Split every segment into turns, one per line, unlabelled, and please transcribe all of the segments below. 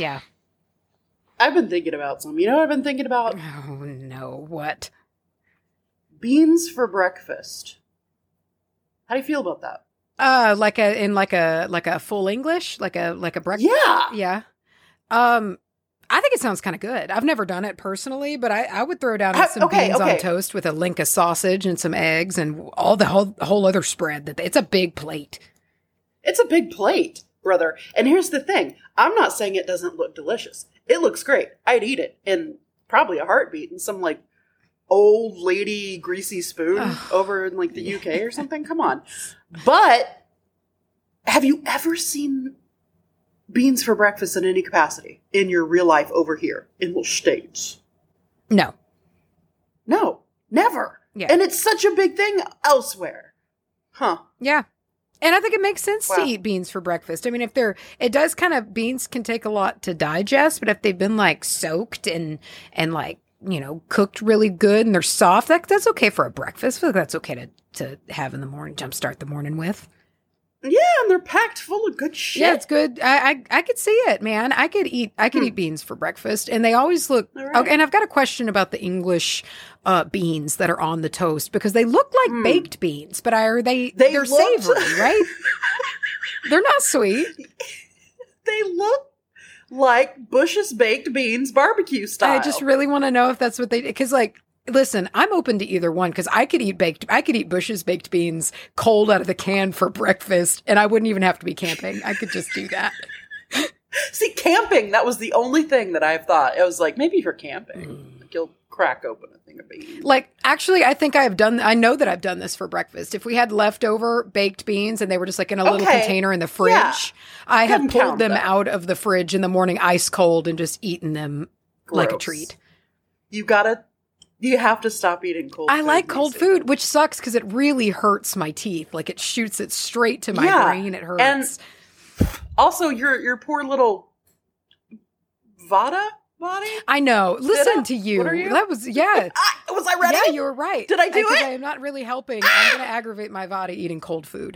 Yeah.
I've been thinking about some. You know what I've been thinking about?
Oh, no. What?
Beans for breakfast. How do you feel about that?
Like a full English? Like a breakfast?
Yeah.
Yeah. I think it sounds kind of good. I've never done it personally, but I would throw down some beans on toast with a link of sausage and some eggs and all the whole other spread. It's a big plate.
It's a big plate, brother. And here's the thing. I'm not saying it doesn't look delicious. It looks great. I'd eat it in probably a heartbeat in some like old lady greasy spoon over in like the UK or something. Come on. But have you ever seen beans for breakfast in any capacity in your real life over here in the States?
No,
never.
Yeah.
And it's such a big thing elsewhere. Huh.
Yeah. And I think it makes sense to eat beans for breakfast. I mean, beans can take a lot to digest, but if they've been like soaked and like, cooked really good and they're soft, that's okay for a breakfast. I feel like that's okay to have in the morning, jumpstart the morning with.
Yeah, and they're packed full of good shit.
Yeah, it's good. I could see it, man. I could eat beans for breakfast, and they always look.
Right.
Okay, and I've got a question about the English beans that are on the toast because they look like baked beans, but they're savory, right? They're not sweet.
They look like Bush's baked beans, barbecue style.
I just really want to know if that's what they did, because like. Listen, I'm open to either one because I could eat Bush's baked beans cold out of the can for breakfast, and I wouldn't even have to be camping. I could just do that.
See, camping, that was the only thing that I've thought. It was like, maybe for camping, like you'll crack open a thing of beans.
Like, actually, I think I know that I've done this for breakfast. If we had leftover baked beans and they were just like in a little container in the fridge, I have pulled them out of the fridge in the morning ice cold and just eaten them like a treat.
You have to stop eating cold food.
I like cold food, which sucks because it really hurts my teeth. Like it shoots it straight to my brain. It hurts.
And also your poor little Vada body.
I know. Listen to you.
What are you?
That was,
was I ready?
Yeah, you were right.
Did I do it?
I am not really helping. I'm going to aggravate my Vada eating cold food.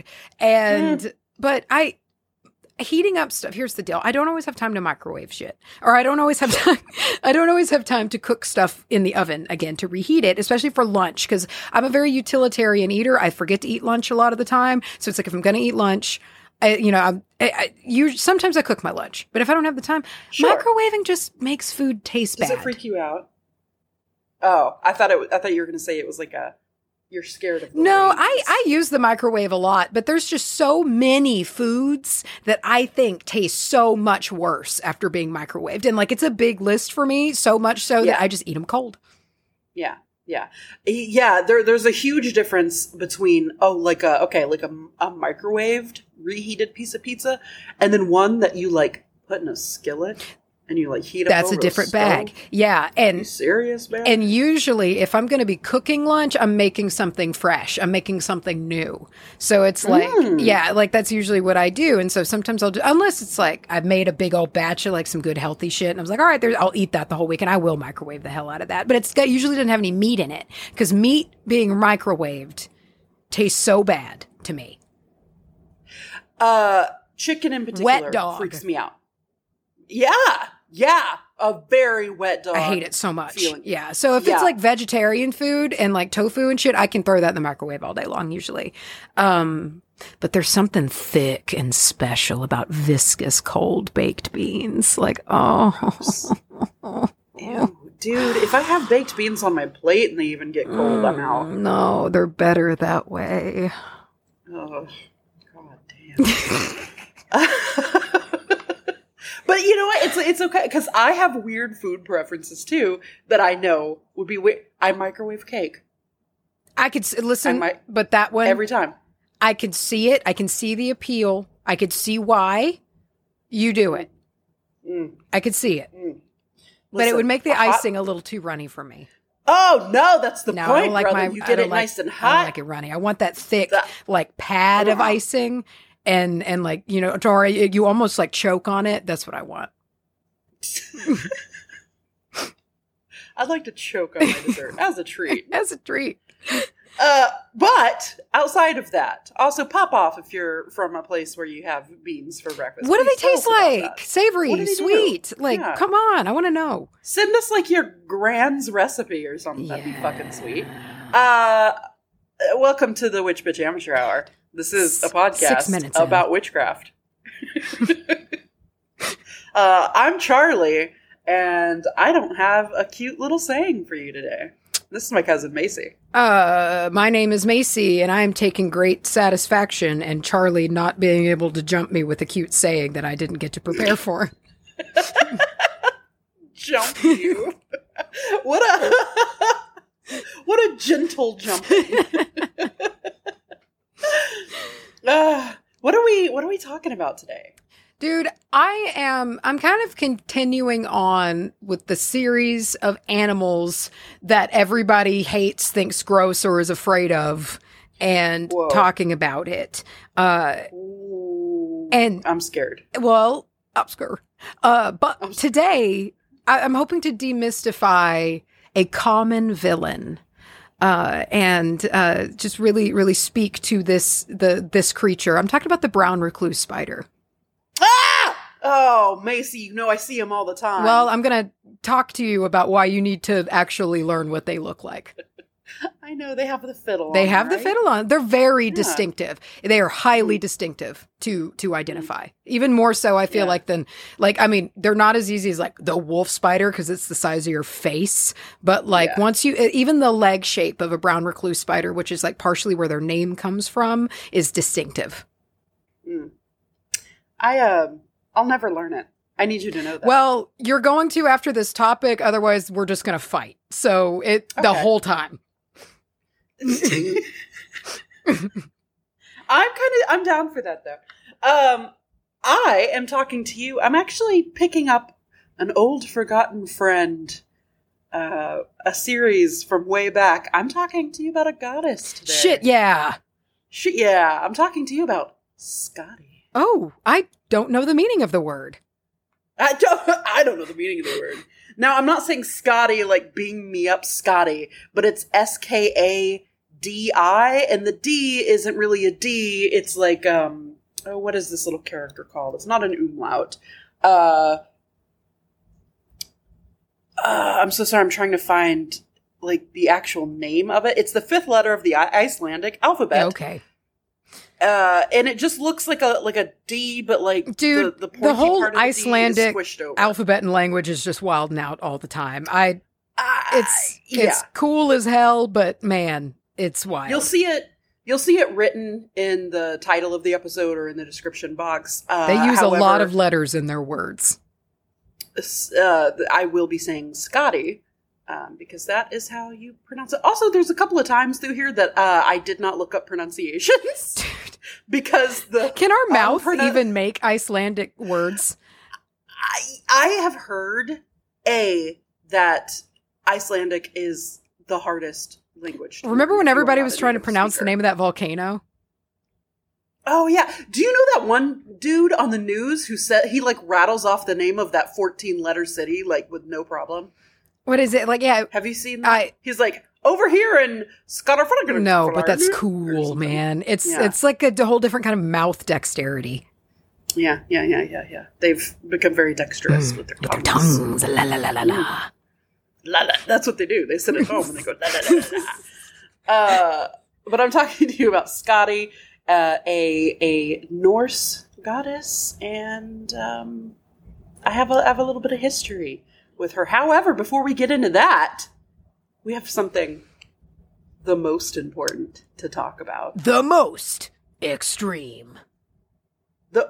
But heating up stuff. Here's the deal. I don't always have time to microwave shit, or I don't always have time to cook stuff in the oven again to reheat it, especially for lunch. Cause I'm a very utilitarian eater. I forget to eat lunch a lot of the time. So it's like, if I'm going to eat lunch, sometimes I cook my lunch, but if I don't have the time, microwaving just makes food taste bad.
Does it freak you out? Oh, I thought you were going to say it was like you're scared of the
No,
rains.
I use the microwave a lot, but there's just so many foods that I think taste so much worse after being microwaved. And like, it's a big list for me, so much so that I just eat them cold.
Yeah. There's a huge difference between, a microwaved reheated piece of pizza and then one that you like put in a skillet. And you like heat up.
That's a different bag. Yeah. And
are you serious, man?
And usually if I'm going to be cooking lunch, I'm making something fresh. I'm making something new. So it's like, that's usually what I do. And so sometimes I'll do, unless it's like I've made a big old batch of like some good healthy shit. And I was like, all right, I'll eat that the whole week. And I will microwave the hell out of that. But usually doesn't have any meat in it because meat being microwaved tastes so bad to me.
Chicken in particular
wet dog
freaks me out. Yeah, a very wet dog.
I hate it so much.
Feeling.
Yeah, so if it's like vegetarian food and like tofu and shit, I can throw that in the microwave all day long usually. But there's something thick and special about viscous cold baked beans. Like,
Ew, dude, if I have baked beans on my plate and they even get cold, I'm out.
No, they're better that way.
Oh, god damn. But you know what? It's okay because I have weird food preferences too that I know would be weird. I microwave cake.
I could listen, but that one
every time
I could see it. I can see the appeal. I could see why you do it. I could see it, but it would make the icing a little too runny for me.
Oh no, that's the point,
I don't like
brother. You get it nice and hot.
I don't like it runny. I want that thick, like pad of icing. And like, Tori, you almost like choke on it. That's what I want.
I'd like to choke on my dessert as a treat.
As a treat.
But outside of that, also pop off if you're from a place where you have beans for breakfast.
What do
Please
they
tell
taste
us about
like?
that.
Savory,
What do they
sweet.
do?
Like,
Yeah.
come on. I want to know.
Send us like your grand's recipe or something. That'd be fucking sweet. Welcome to the Witch Bitch Amateur Hour. This is a
6
podcast
minutes
about witchcraft. I'm Charlie, and I don't have a cute little saying for you today. This is my cousin Macy.
My name is Macy, and I am taking great satisfaction in Charlie not being able to jump me with a cute saying that I didn't get to prepare for.
Jump you. What a gentle jumping. What are we talking about today?
Dude, I'm kind of continuing on with the series of animals that everybody hates, thinks gross, or is afraid of, and talking about it.
Ooh,
and
I'm scared.
Well, I'm scared. But today, I'm hoping to demystify a common villain. And just really, really speak to this creature. I'm talking about the brown recluse spider.
Ah! Oh, Macy, you know I see them all the time.
Well, I'm going to talk to you about why you need to actually learn what they look like.
I know, they have the fiddle
They
on,
have the
right?
fiddle on. They're very distinctive. They are highly distinctive to identify. Even more so, I feel like, than, like, I mean, they're not as easy as, like, the wolf spider because it's the size of your face. But, like, once you, even the leg shape of a brown recluse spider, which is, like, partially where their name comes from, is distinctive.
Mm. I'll never learn it. I need you to know that.
Well, you're going to after this topic, otherwise we're just going to fight. So the whole time.
I'm down for that though. I am talking to you. I'm actually picking up an old forgotten friend, a series from way back. I'm talking to you about a goddess today.
Shit, yeah.
I'm talking to you about Skadi.
Oh, I don't know the meaning of the word.
I don't know the meaning of the word. Now, I'm not saying Skadi like beam me up Skadi, but it's Skadi, and the D isn't really a D. It's like, what is this little character called? It's not an umlaut. I'm so sorry. I'm trying to find like the actual name of it. It's the 5th letter of the Icelandic alphabet.
Okay.
And it just looks like a D, but like
dude,
the
whole
part of
Icelandic
the D is squished over.
alphabet and language is just wilding out all the time. It's
yeah.
cool as hell, but man, it's wild.
You'll see it written in the title of the episode or in the description box.
They use a lot of letters in their words.
I will be saying Skadi. Because that is how you pronounce it. Also, there's a couple of times through here that I did not look up pronunciations. Dude. Because
Can our mouth even make Icelandic words?
I have heard, that Icelandic is the hardest language.
Remember when everybody was trying to pronounce the name of that volcano?
Oh, yeah. Do you know that one dude on the news who said he, like, rattles off the name of that 14-letter city, like, with no problem?
What is it? Like, yeah.
Have you seen that? He's like, over here in Scotland.
No, but that's cool, man. It's like a whole different kind of mouth dexterity.
Yeah. They've become very dexterous with their tongues.
La la la la la.
La la. That's what they do. They sit at home and they go la la la la. But I'm talking to you about Skadi, a Norse goddess, and I have a little bit of history with her. However, before we get into that, we have something the most important to talk about.
The most extreme.
Did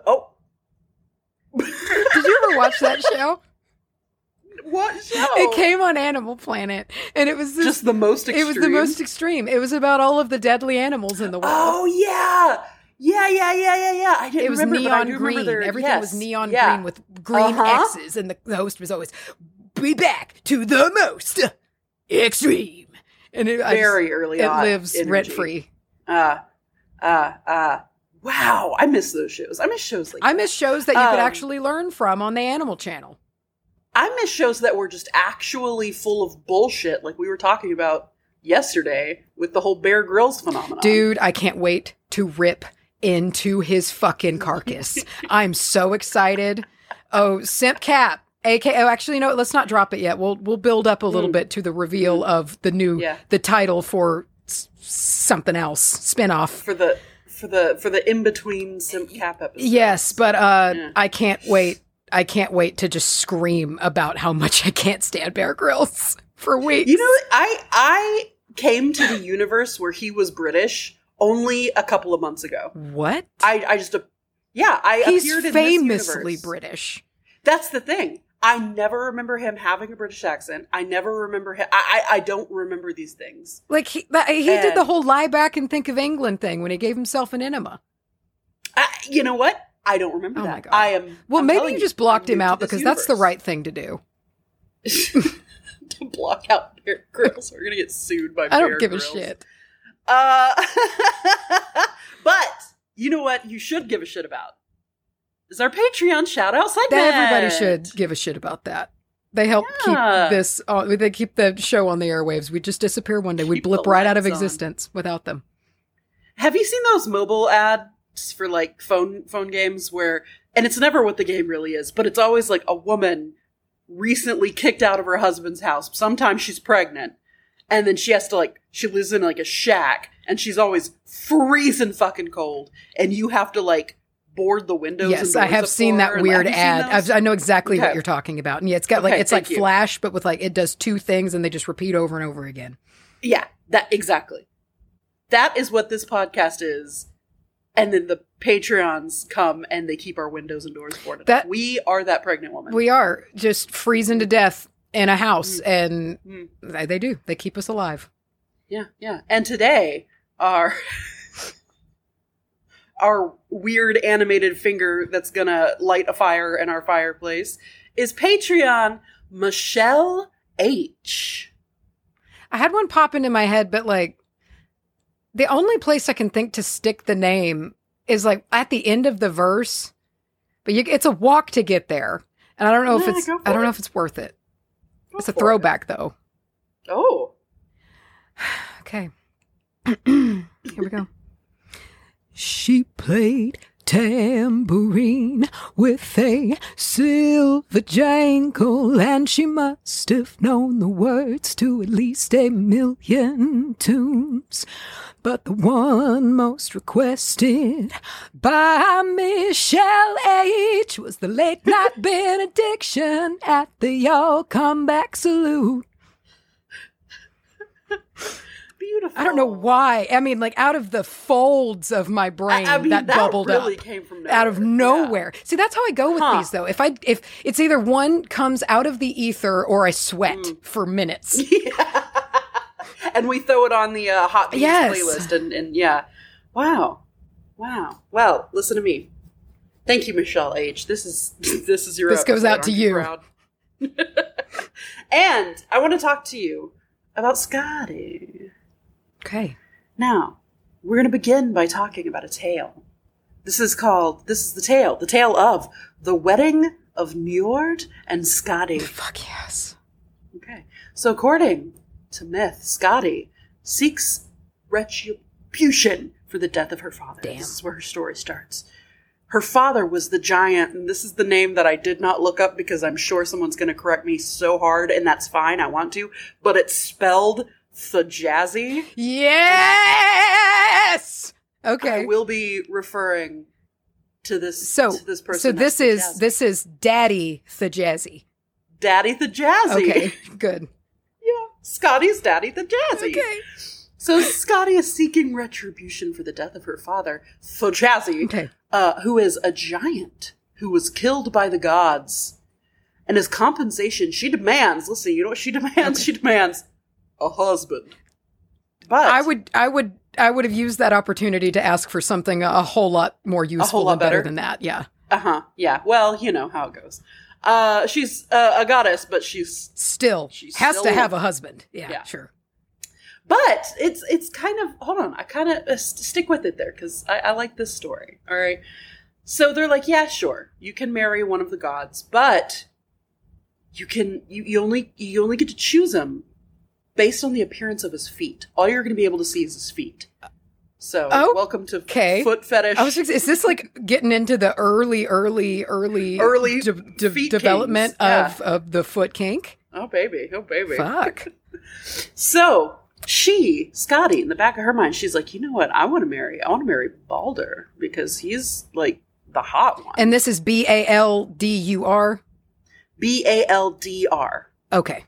you ever watch that show?
What show?
It came on Animal Planet, and it was
just the most extreme.
It was the most extreme. It was about all of the deadly animals in the world.
Oh yeah. I didn't
It was
remember,
neon green. Everything was neon green with green X's, and the host was always, "Be back to the most extreme." And it
early on.
It lives rent free.
Wow, I miss those shows. I miss shows like
I miss shows that you could actually learn from on the Animal Channel.
I miss shows that were just actually full of bullshit, like we were talking about yesterday with the whole Bear Grylls phenomenon.
Dude, I can't wait to rip into his fucking carcass. I'm so excited. Oh, Simp Cap. Actually, no, let's not drop it yet. We'll build up a little bit to the reveal of the new, the title for something else, spinoff.
For the in-between Simp Cap episode.
Yes, but I can't wait. I can't wait to just scream about how much I can't stand Bear Grylls for weeks.
You know, I came to the universe where he was British only a couple of months ago.
What?
I appeared in this universe.
He's famously British.
That's the thing. I never remember him having a British accent. I never remember him. I don't remember these things.
Like he did the whole lie back and think of England thing when he gave himself an enema.
You know what? I don't remember that.
My God. Well, maybe you just blocked him out because that's the right thing to do.
To block out Bear Grylls. We're going to get sued by Bear Grylls.
I don't give a shit.
But you know what you should give a shit about? Is our Patreon shout-out segment.
Everybody should give a shit about that. They help keep this. They keep the show on the airwaves. We just disappear one day. We blip right out of existence without them.
Have you seen those mobile ads for like phone games where, and it's never what the game really is, but it's always like a woman recently kicked out of her husband's house. Sometimes she's pregnant, and then she has to she lives in like a shack, and she's always freezing fucking cold, and you have to board the windows.
Yes, I have seen that weird ad. I know exactly what you're talking about. And yeah, it's got it's like Flash, but with it does two things and they just repeat over and over again.
Yeah, exactly. That is what this podcast is. And then the Patreons come and they keep our windows and doors boarded. We are that pregnant woman.
We are just freezing to death in a house. And they do. They keep us alive.
Yeah, yeah. And today, our weird animated finger that's gonna light a fire in our fireplace is Patreon Michelle H.
I had one pop into my head, but the only place I can think to stick the name is at the end of the verse. But it's a walk to get there, and I don't know if it's worth it. It's a throwback though.
Oh.
Okay. Here we go. She played tambourine with a silver jangle, and she must have known the words to at least 1,000,000 tunes. But the one most requested by Michelle H. was the late night benediction at the Y'all Come Back Salute.
Beautiful.
I don't know why. I mean, out of the folds of my brain, that bubbled
really
up.
Came from nowhere.
Out of nowhere. Yeah. See, that's how I go with these, though. If it's either one comes out of the ether or I sweat for minutes.
Yeah. And we throw it on the Hot Beats playlist, and yeah. Wow. Well, listen to me. Thank you, Michelle H. This is your.
This goes out to you.
Proud? And I want to talk to you about Scotty.
Okay.
Now, we're going to begin by talking about a tale. This is the tale of The Wedding of Njord and Scotty.
Fuck yes.
Okay. So according to myth, Scotty seeks retribution for the death of her father.
Damn.
This is where her story starts. Her father was the giant, and this is the name that I did not look up because I'm sure someone's going to correct me so hard, and that's fine, I want to, but it's spelled Thjazzy.
Yes! Okay.
I will be referring to this person.
So this is Daddy Thjazzy.
Daddy Thjazzy.
Okay, good.
Yeah, Scotty's Daddy Thjazzy.
Okay.
So Scotty is seeking retribution for the death of her father, Thjazzy, who is a giant who was killed by the gods. And as compensation, she demands, listen, you know what she demands? Okay. She demands a husband. But
I would have used that opportunity to ask for something a whole lot more useful and better than that. Yeah.
Uh-huh. Yeah. Well, you know how it goes. She's a goddess, but she's
has to have a husband. Yeah, sure.
But it's kind of, hold on, I kind of stick with it there because I like this story. All right. So they're like, yeah, sure, you can marry one of the gods, but you only get to choose them based on the appearance of his feet. All you're going to be able to see is his feet. So, welcome to foot fetish.
Is this like getting into the early development of the foot kink?
Oh, baby.
Fuck.
So, Scotty, in the back of her mind, she's like, you know what? I want to marry Balder because he's like the hot one.
And this is Baldur?
Baldr.
Okay.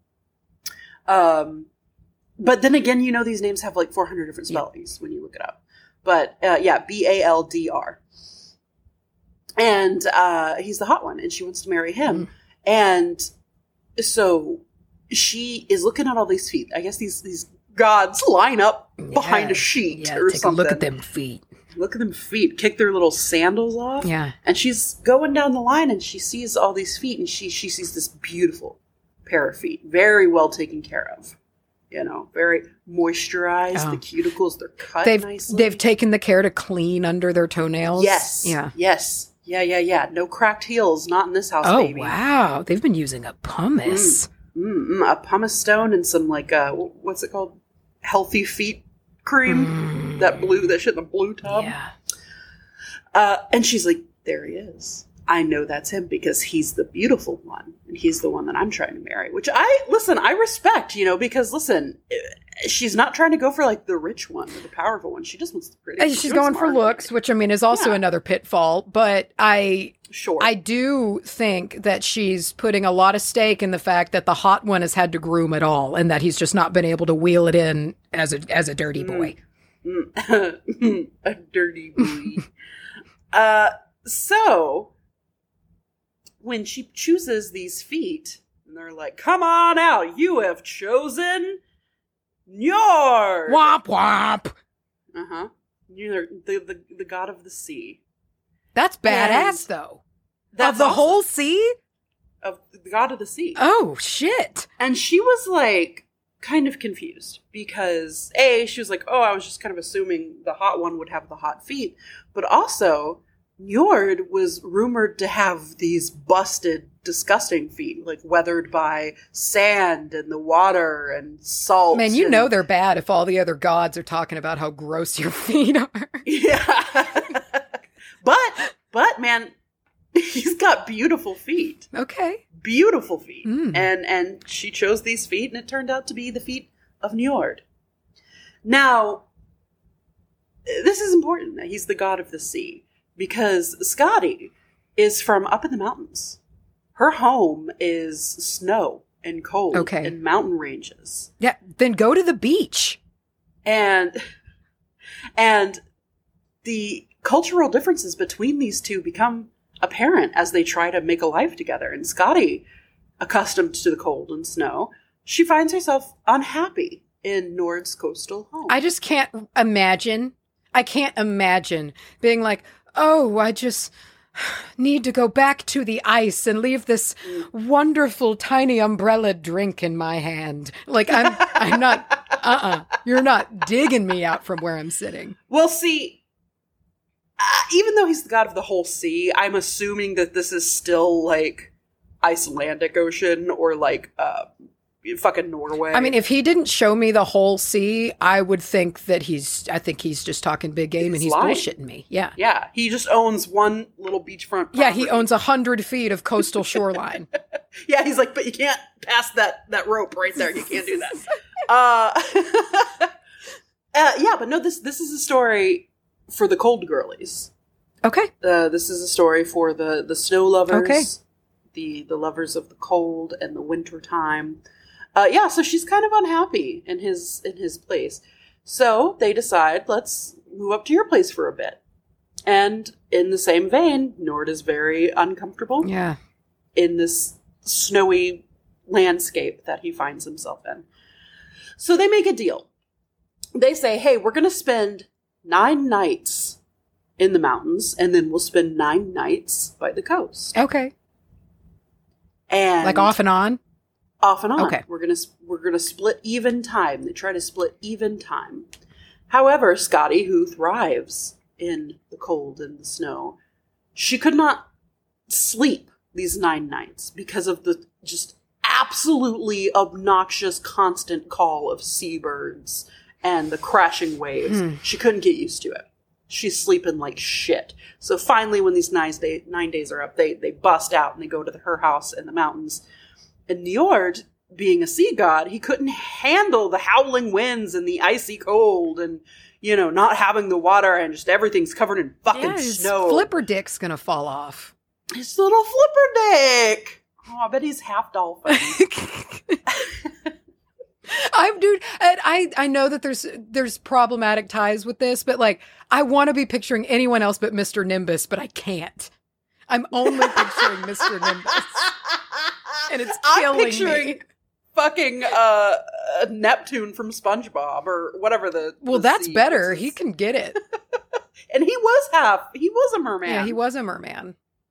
But then again, these names have like 400 different spellings when you look it up. But, Baldr. And, he's the hot one and she wants to marry him. And so she is looking at all these feet. I guess these gods line up behind a sheet or
take
something.
A look at them feet.
Look at them feet. Kick their little sandals off.
Yeah.
And she's going down the line and she sees all these feet and she sees this beautiful pair of feet. Very well taken care of. Very moisturized. The cuticles, they're cut nicely.
They've taken the care to clean under their toenails.
Yes.
Yeah.
Yes. Yeah. No cracked heels. Not in this house, baby.
Oh, wow. They've been using a pumice.
A pumice stone and some like, what's it called? Healthy feet cream. That shit in the blue tub.
Yeah.
And she's like, there he is. I know that's him because he's the beautiful one. And he's the one that I'm trying to marry. Which I respect, because listen, she's not trying to go for like the rich one or the powerful one. She just wants the pretty.
She's going for looks, which I mean is also another pitfall. But I do think that she's putting a lot of stake in the fact that the hot one has had to groom it all and that he's just not been able to wheel it in as a dirty boy.
A dirty boy. So when she chooses these feet, and they're like, come on out, you have chosen Njord.
Womp womp.
Uh-huh. You're the god of the sea.
That's badass, though. Of the whole sea?
Of the god of the sea.
Oh, shit.
And she was like, kind of confused because she was like, I was just kind of assuming the hot one would have the hot feet. But also, Njord was rumored to have these busted, disgusting feet, like weathered by sand and the water and salt.
Man, they're bad if all the other gods are talking about how gross your feet are.
Yeah. But man, he's got beautiful feet.
Okay.
Beautiful feet. And she chose these feet and it turned out to be the feet of Njord. Now, this is important that he's the god of the sea. Because Scotty is from up in the mountains. Her home is snow and cold and mountain ranges.
Yeah, then go to the beach.
And the cultural differences between these two become apparent as they try to make a life together. And Scotty, accustomed to the cold and snow, she finds herself unhappy in Njord's coastal home.
I just can't imagine. I can't imagine being like, I just need to go back to the ice and leave this wonderful tiny umbrella drink in my hand. Like, I'm not, you're not digging me out from where I'm sitting.
Well, see, even though he's the god of the whole sea, I'm assuming that this is still like Icelandic Ocean or like, fucking Norway.
I mean, if he didn't show me the whole sea, I would think that he's just talking big game and he's bullshitting me. Yeah.
Yeah. He just owns one little beachfront property.
Yeah, he owns 100 feet of coastal shoreline.
Yeah, he's like, but you can't pass that rope right there. You can't do that. But no, this is a story for the cold girlies.
Okay.
This is a story for the snow lovers.
Okay.
The lovers of the cold and the winter time. So she's kind of unhappy in his place. So they decide, let's move up to your place for a bit. And in the same vein, Njord is very uncomfortable in this snowy landscape that he finds himself in. So they make a deal. They say, hey, we're going to spend 9 nights in the mountains, and then we'll spend 9 nights by the coast.
Okay.
And
like off and on?
Off and on.
Okay.
We're gonna split even time. They try to split even time. However, Scotty, who thrives in the cold and the snow, she could not sleep these 9 nights because of the just absolutely obnoxious constant call of seabirds and the crashing waves. She couldn't get used to it. She's sleeping like shit. So finally, when these 9 days are up, they bust out and they go to her house in the mountains. And Njord, being a sea god, he couldn't handle the howling winds and the icy cold and, you know, not having the water and just everything's covered in fucking snow.
His flipper dick's gonna fall off.
His little flipper dick. Oh, I bet he's half dolphin.
I know that there's problematic ties with this, but like I want to be picturing anyone else but Mr. Nimbus, but I can't. I'm only picturing Mr. Nimbus, and it's killing
I'm picturing
me.
Fucking Neptune from SpongeBob or whatever the.
Well, that's better. He can get it,
and he was a merman.
Yeah, he was a merman.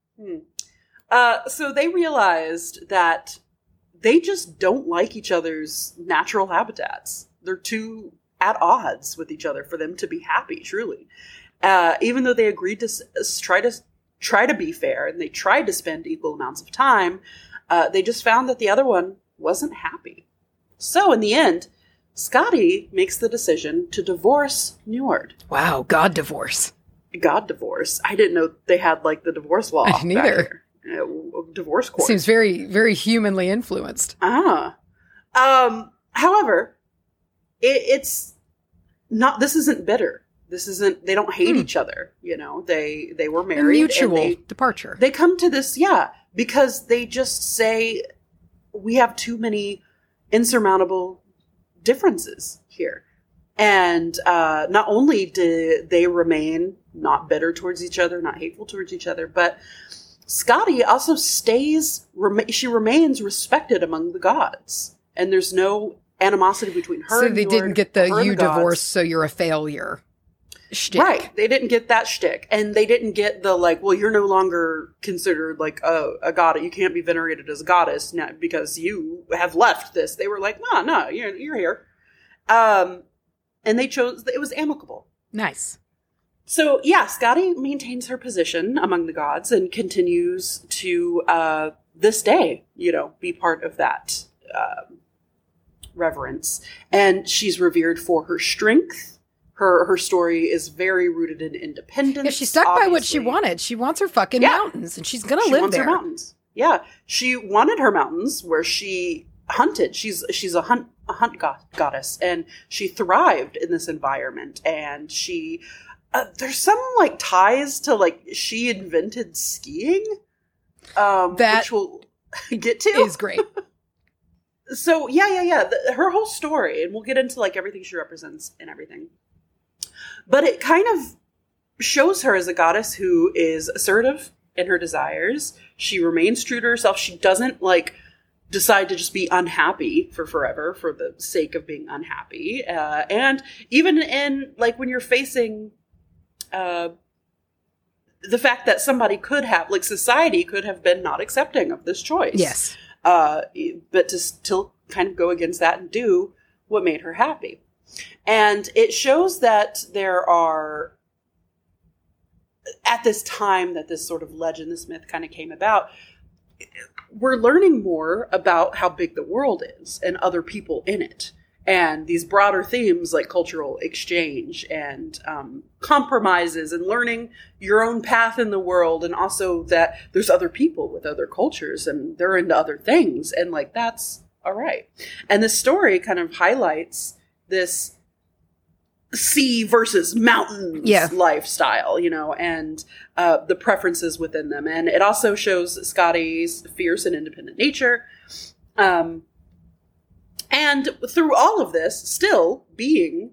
So they realized that they just don't like each other's natural habitats. They're too at odds with each other for them to be happy, truly. Even though they agreed to try to be fair and they tried to spend equal amounts of time, they just found that the other one wasn't happy. So in the end, Scotty makes the decision to divorce Njord.
Wow, God divorce.
God divorce. I didn't know they had like the divorce law.
I didn't either.
Divorce court.
Seems very, very humanly influenced.
However, it's not, this isn't bitter. This isn't, they don't hate each other. You know, they were married.
A mutual departure.
They come to this, because they just say, we have too many insurmountable differences here. And not only do they remain not bitter towards each other, not hateful towards each other, but Scotty also she remains respected among the gods. And there's no animosity between her
so
and
they
Njord,
didn't get the you divorce,
gods.
so you're a failure shtick.
Right. They didn't get that shtick. And they didn't get the, like, well, you're no longer considered, like, a goddess. You can't be venerated as a goddess now because you have left this. They were like, no, you're here. And they chose, it was amicable.
Nice.
So, Scotty maintains her position among the gods and continues to, this day, be part of that reverence. And she's revered for her strength. Her story is very rooted in independence.
Yeah, she stuck by what she wanted. She wants her fucking mountains, and she's going to live
wants
there.
Her mountains. Yeah, she wanted her mountains where she hunted. She's a hunt goddess, and she thrived in this environment. And she there's some like ties to like she invented skiing,
that
which we'll get to.
Is great.
So her whole story, and we'll get into like everything she represents and everything. But it kind of shows her as a goddess who is assertive in her desires. She remains true to herself. She doesn't like decide to just be unhappy for forever for the sake of being unhappy. And even in like when you're facing the fact that somebody could have, like society could have been not accepting of this choice.
Yes.
But to still kind of go against that and do what made her happy. And it shows that there are, at this time that this sort of legend, this myth kind of came about, we're learning more about how big the world is and other people in it. And these broader themes like cultural exchange and compromises and learning your own path in the world. And also that there's other people with other cultures and they're into other things. And like, that's all right. And this story kind of highlights this sea versus mountains lifestyle, and the preferences within them. And it also shows Scotty's fierce and independent nature. And through all of this, still being,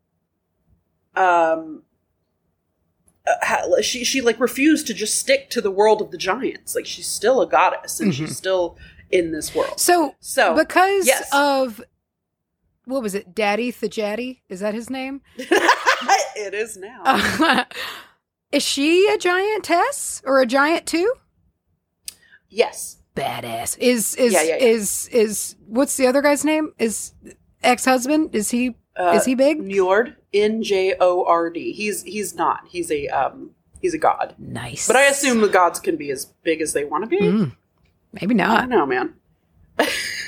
she like refused to just stick to the world of the giants. Like she's still a goddess and she's still in this world.
So because of, what was it? Daddy Thajati? Is that his name?
It is now.
Is she a giantess or a giant too?
Yes.
Badass. Is what's the other guy's name? Is ex-husband? Is he big?
Njord. Njord. He's not. He's a god.
Nice.
But I assume the gods can be as big as they want to be.
Maybe not.
I don't know, man.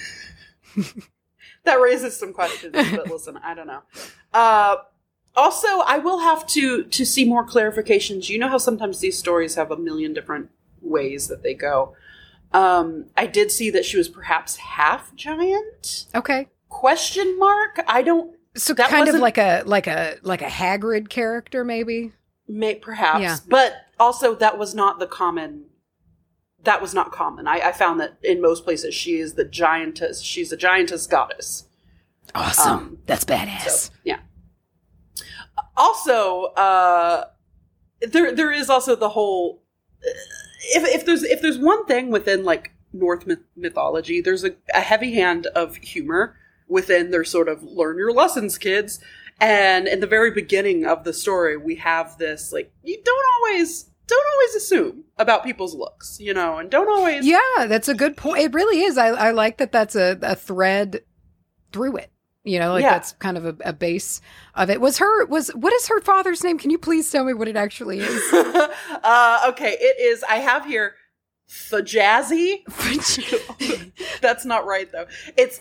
That raises some questions, but listen, I don't know. Also, I will have to see more clarifications. You know how sometimes these stories have a million different ways that they go. I did see that she was perhaps half giant.
Okay.
Question mark? I don't.
So kind of like a Hagrid character, maybe.
Perhaps,
yeah.
But also that was not common. I found that in most places she is the giantess. She's a giantess goddess.
Awesome. That's badass.
So, yeah. Also, there is also the whole. If there's one thing within like Norse mythology, there's a heavy hand of humor within their sort of learn your lessons, kids. And in the very beginning of the story, we have this like you don't always assume about people's looks, you know, and don't always.
Yeah, that's a good point. It really is. I like that. That's a thread through it. You know, like that's kind of a base of it. What is her father's name? Can you please tell me what it actually is?
Okay, it is. I have here Thjazzy. That's not right though. It's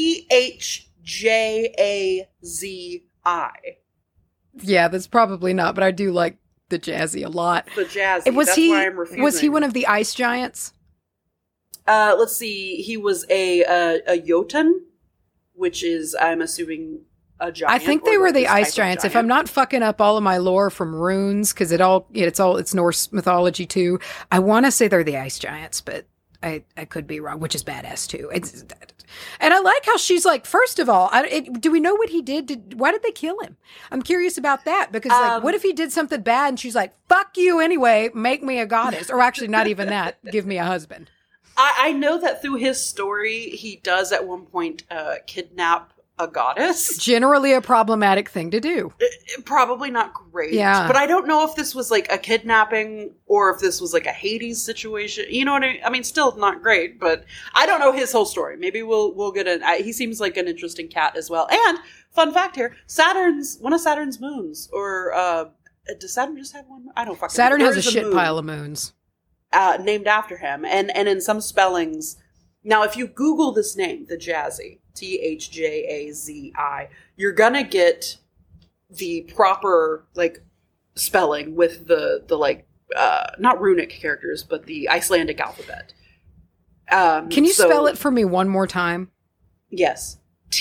Thjazzi.
Yeah, that's probably not, but I do like the Jazzy a lot.
Thjazzy.
That's why
I'm refusing.
Was he one of the ice giants?
Let's see. He was a Jotun, which is, I'm assuming, a giant.
I think they were the ice giants. If I'm not fucking up all of my lore from runes, because it's Norse mythology too. I want to say they're the ice giants, but I could be wrong, which is badass too. And I like how she's like, first of all, do we know what he did? Why did they kill him? I'm curious about that, because like, what if he did something bad and she's like, fuck you anyway, make me a goddess. Or actually not even that, give me a husband.
I know that through his story, he does at one point kidnap a goddess.
Generally a problematic thing to do.
Probably not great.
Yeah.
But I don't know if this was like a kidnapping or if this was like a Hades situation. You know what I mean? Still not great, but I don't know his whole story. Maybe we'll get he seems like an interesting cat as well. And fun fact here, one of Saturn's moons, or does Saturn just have one? I don't fucking know.
Saturn has a shit pile of moons.
Named after him, and in some spellings. Now, if you Google this name, Thjazzi, Thjazzi, you're gonna get the proper like spelling with the like not runic characters, but the Icelandic alphabet.
Can you spell it for me one more time?
Yes,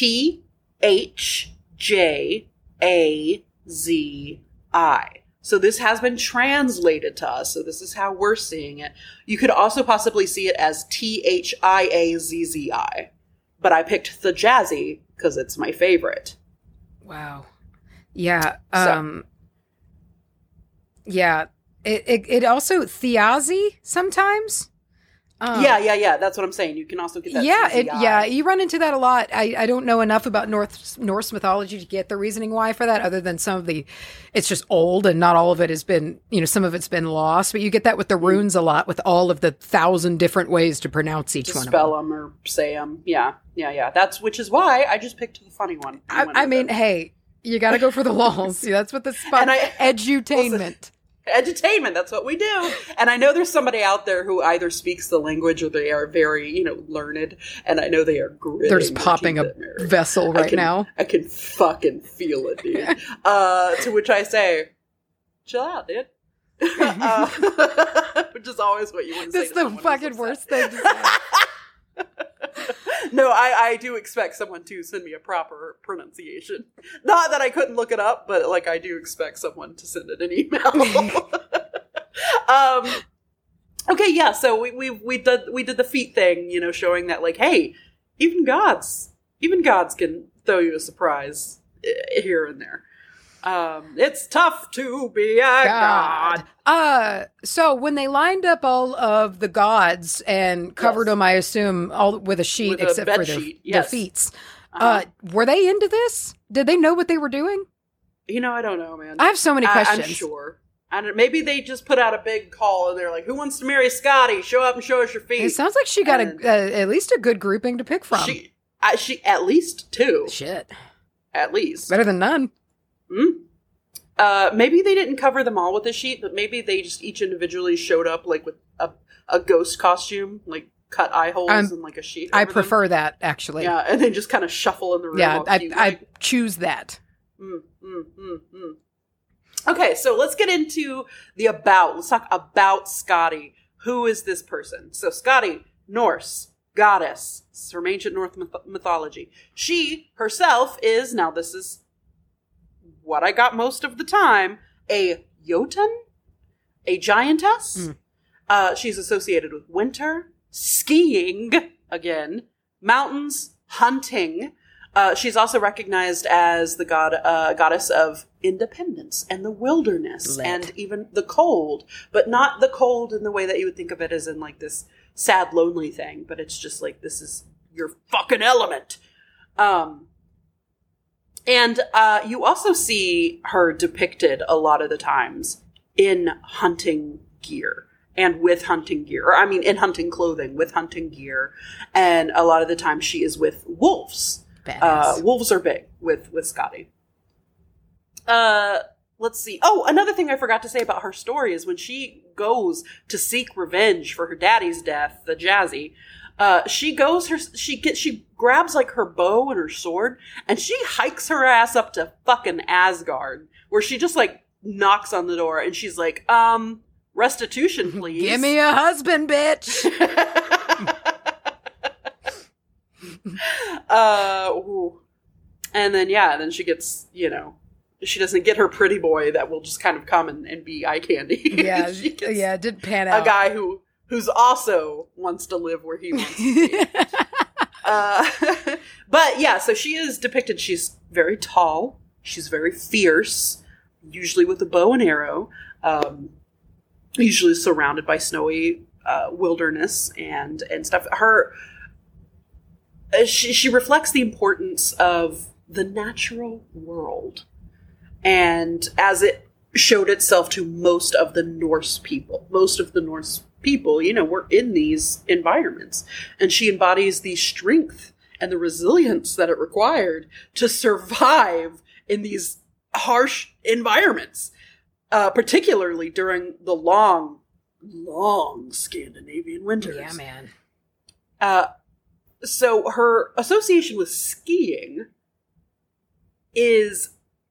Thjazzi. So this has been translated to us. So this is how we're seeing it. You could also possibly see it as Thiazzi. But I picked Thjazzi because it's my favorite.
Wow. Yeah. Yeah. It also Thiazzi sometimes.
Yeah. That's what I'm saying. You can also get that.
Yeah, you run into that a lot. I don't know enough about Norse mythology to get the reasoning why for that, other than some of it's just old and not all of it has been, some of it's been lost. But you get that with the runes a lot, with all of the 1,000 different ways to pronounce each one.
Spell them or say them. Yeah. Which is why I just picked the funny one.
I mean, hey, you got to go for the lulls. That's what this fun edutainment.
Edutainment, that's what we do. And I know there's somebody out there who either speaks the language or they are very, learned. And I know they are gritting.
They're just popping a vessel now.
I can fucking feel it, dude. To which I say, chill out, dude. Which is always what you want to say.
That's the fucking worst thing to say.
No, I do expect someone to send me a proper pronunciation. Not that I couldn't look it up, but like I do expect someone to send it an email. Okay, yeah. So we did the feet thing, showing that like, hey, even gods can throw you a surprise here and there. It's tough to be a god.
So when they lined up all of the gods and covered them, I assume, all with a sheet, except for their feet, were they into this? Did they know what they were doing?
I don't know, man.
I have so many questions.
I'm sure. Maybe they just put out a big call and they're like, who wants to marry Scotty? Show up and show us your feet.
It sounds like she got at least a good grouping to pick from.
She at least 2.
Shit.
At least.
Better than none.
Maybe they didn't cover them all with a sheet, but maybe they just each individually showed up like with a ghost costume, like cut eye holes and like a sheet.
I prefer that, actually.
Yeah, and then just kind of shuffle in the room.
Yeah, I choose that.
Okay, so let's get into the about. Let's talk about Skadi. Who is this person? So Skadi, Norse goddess from ancient Norse mythology. She herself is, now this is what I got most of the time, a Jotun, a giantess. She's associated with winter, skiing, again, mountains, hunting. She's also recognized as the goddess of independence and the wilderness and even the cold, but not the cold in the way that you would think of it as in like this sad, lonely thing, but it's just like, this is your fucking element. And you also see her depicted a lot of the times in hunting gear and with hunting gear, or I mean, in hunting clothing with hunting gear. And a lot of the time she is with wolves. Wolves are big with Skadi. Let's see. Oh, another thing I forgot to say about her story is when she goes to seek revenge for her daddy's death, the Jazzy, she grabs like her bow and her sword and she hikes her ass up to fucking Asgard, where she just like knocks on the door and she's like, restitution, please.
Give me a husband, bitch.
And then she gets, she doesn't get her pretty boy that will just kind of come and be eye candy.
Yeah, it did pan out.
A guy who's also wants to live where he wants to be. But yeah, so she is depicted, she's very tall, she's very fierce, usually with a bow and arrow, usually surrounded by snowy wilderness and stuff. She reflects the importance of the natural world, and as it showed itself to most of the Norse people. Most of the Norse people, were in these environments, and she embodies the strength and the resilience that it required to survive in these harsh environments, particularly during the long, long Scandinavian winters.
Yeah, man.
So her association with skiing is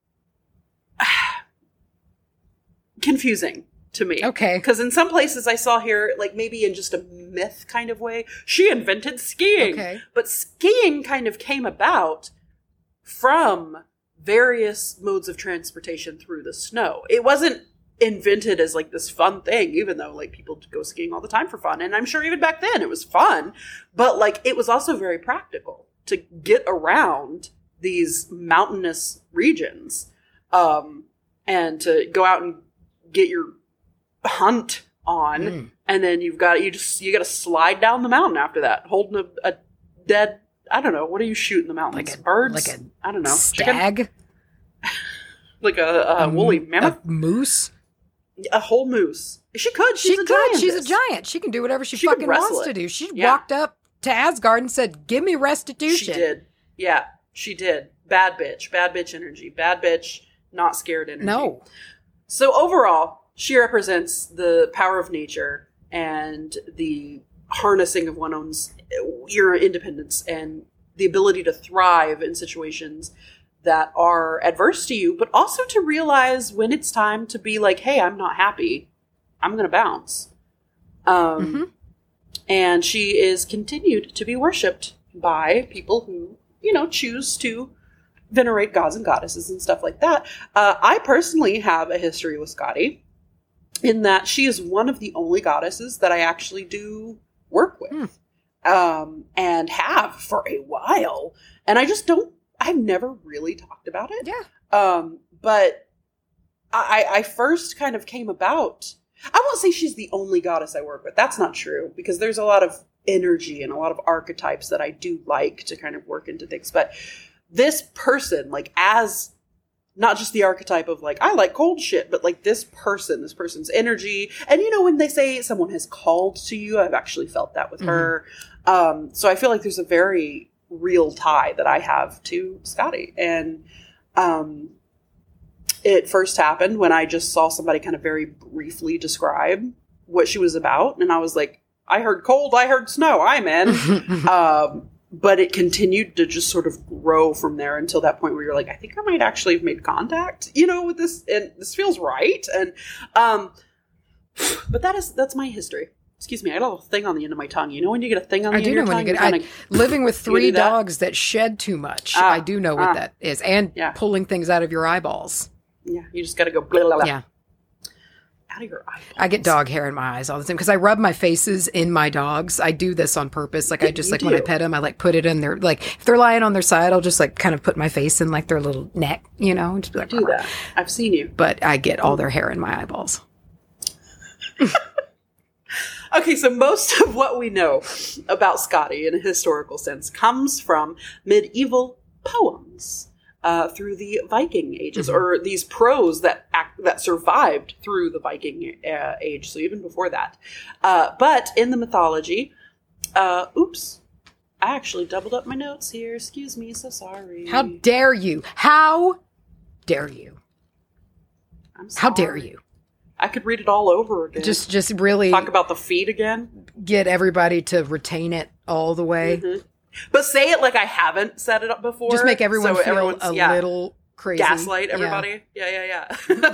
confusing to me.
Okay.
Because in some places I saw here, like maybe in just a myth kind of way, she invented skiing.
Okay.
But skiing kind of came about from various modes of transportation through the snow. It wasn't invented as like this fun thing, even though like people go skiing all the time for fun. And I'm sure even back then it was fun, but like it was also very practical to get around these mountainous regions, and to go out and get your hunt on. And then you got to slide down the mountain after that, holding a dead, I don't know, what do you shoot in the mountains? Birds? I don't know.
Stag?
Chicken? Like a woolly mammoth?
A moose?
A whole moose. She could. She's a
giant. She can do whatever she fucking wants to do. She walked up to Asgard and said, "Give me restitution."
She did. Yeah, she did. Bad bitch. Bad bitch energy. Bad bitch, not scared energy.
No.
So overall, she represents the power of nature and the harnessing of one's your independence and the ability to thrive in situations that are adverse to you, but also to realize when it's time to be like, hey, I'm not happy. I'm going to bounce. And she is continued to be worshipped by people who, choose to venerate gods and goddesses and stuff like that. I personally have a history with Skadi in that she is one of the only goddesses that I actually do work with, and have for a while. And I've never really talked about it.
Yeah.
But I first kind of came about, I won't say she's the only goddess I work with. That's not true, because there's a lot of energy and a lot of archetypes that I do like to kind of work into things. But this person, like, as not just the archetype of like, I like cold shit, but like this person's energy. And when they say someone has called to you, I've actually felt that with her. So I feel like there's a very real tie that I have to Skadi. And it first happened when I just saw somebody kind of very briefly describe what she was about. And I was like, I heard cold, I heard snow, I'm in. But it continued to just sort of grow from there until that point where you're like, I think I might actually have made contact, with this, and this feels right. And, but that's my history. Excuse me, I got a little thing on the end of my tongue. You know when you get a thing on the end of your tongue?
Living with 3 dogs that shed too much. I do know what that is. And pulling things out of your eyeballs.
Yeah, you just got to go blah, blah, blah.
Yeah.
Out of your eyeballs.
I get dog hair in my eyes all the time because I rub my faces in my dogs. I do this on purpose. Like I just when I pet them, I put it in their, if they're lying on their side, I'll just kind of put my face in their little neck, and just be like,
do that. I've seen you.
But I get all their hair in my eyeballs.
Okay, so most of what we know about Skadi in a historical sense comes from medieval poems through the Viking ages, or these prose that survived through the Viking age, so even before that. But in the mythology, oops, I actually doubled up my notes here. Excuse me, so sorry.
How dare you? How dare you?
I'm sorry.
How dare you?
I could read it all over again.
Just really
talk about the feet again.
Get everybody to retain it all the way.
Mm-hmm. But say it like I haven't said it up before.
Just make everyone feel a little crazy.
Gaslight everybody. Yeah.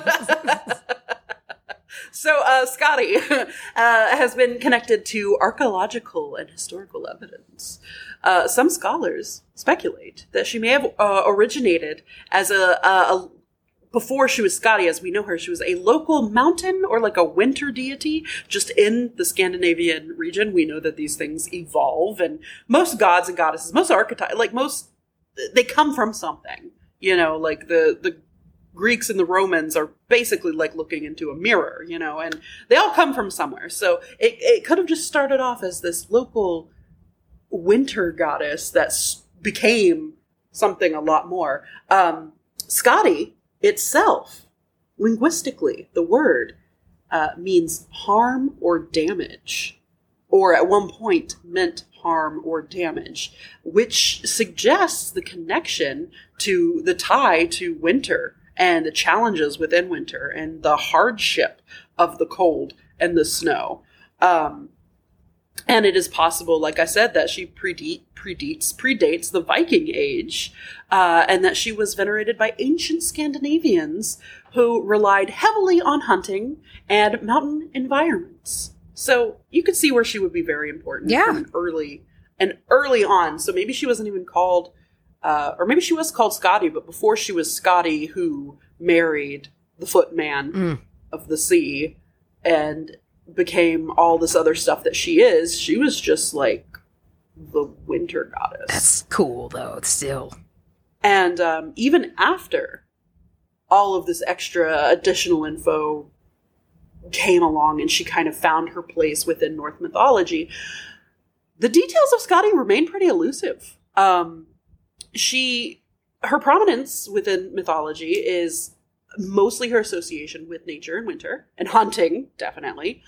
So Skadi has been connected to archaeological and historical evidence. Some scholars speculate that she may have originated as a before she was Skadi, as we know her, she was a local mountain or a winter deity just in the Scandinavian region. We know that these things evolve, and most gods and goddesses, most archetypes, they come from something. The Greeks and the Romans are basically looking into a mirror, and they all come from somewhere. So it could have just started off as this local winter goddess that became something a lot more. Skadi itself, linguistically, the word means harm or damage, or at one point meant harm or damage, which suggests the connection to the tie to winter and the challenges within winter and the hardship of the cold and the snow. And it is possible, like I said, that she predates the Viking age, and that she was venerated by ancient Scandinavians who relied heavily on hunting and mountain environments. So you could see where she would be very important from early on. So maybe she wasn't even called, or maybe she was called Skadi, but before she was Skadi, who married the footman of the sea and became all this other stuff that she is, she was just the winter goddess.
That's cool, though, still.
And even after all of this extra additional info came along and she kind of found her place within Norse mythology, the details of Skadi remain pretty elusive. Her prominence within mythology is mostly her association with nature and winter and hunting, definitely.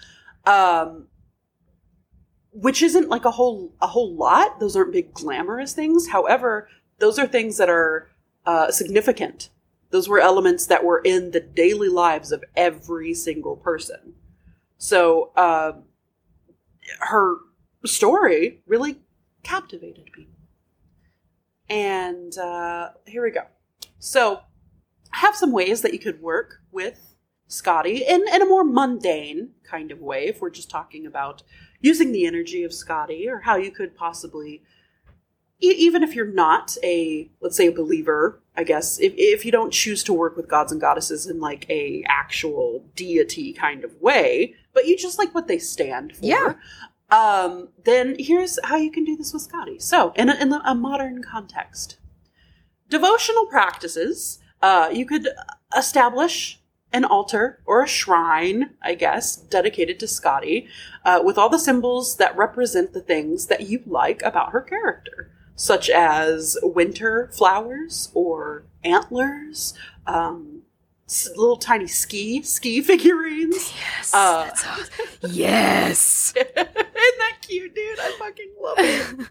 Which isn't a whole lot. Those aren't big glamorous things. However, those are things that are significant. Those were elements that were in the daily lives of every single person. So her story really captivated me. And here we go. So I have some ways that you could work with Skadi in a more mundane kind of way, if we're just talking about using the energy of Skadi, or how you could possibly, even if you're not let's say a believer, I guess, if you don't choose to work with gods and goddesses in a actual deity kind of way, but you just like what they stand for, then here's how you can do this with Skadi. So in a modern context, devotional practices, you could establish an altar or a shrine, I guess, dedicated to Skadi, with all the symbols that represent the things that you like about her character, such as winter flowers or antlers, little tiny ski figurines.
Yes. That's awesome. Yes.
Isn't that cute, dude? I fucking love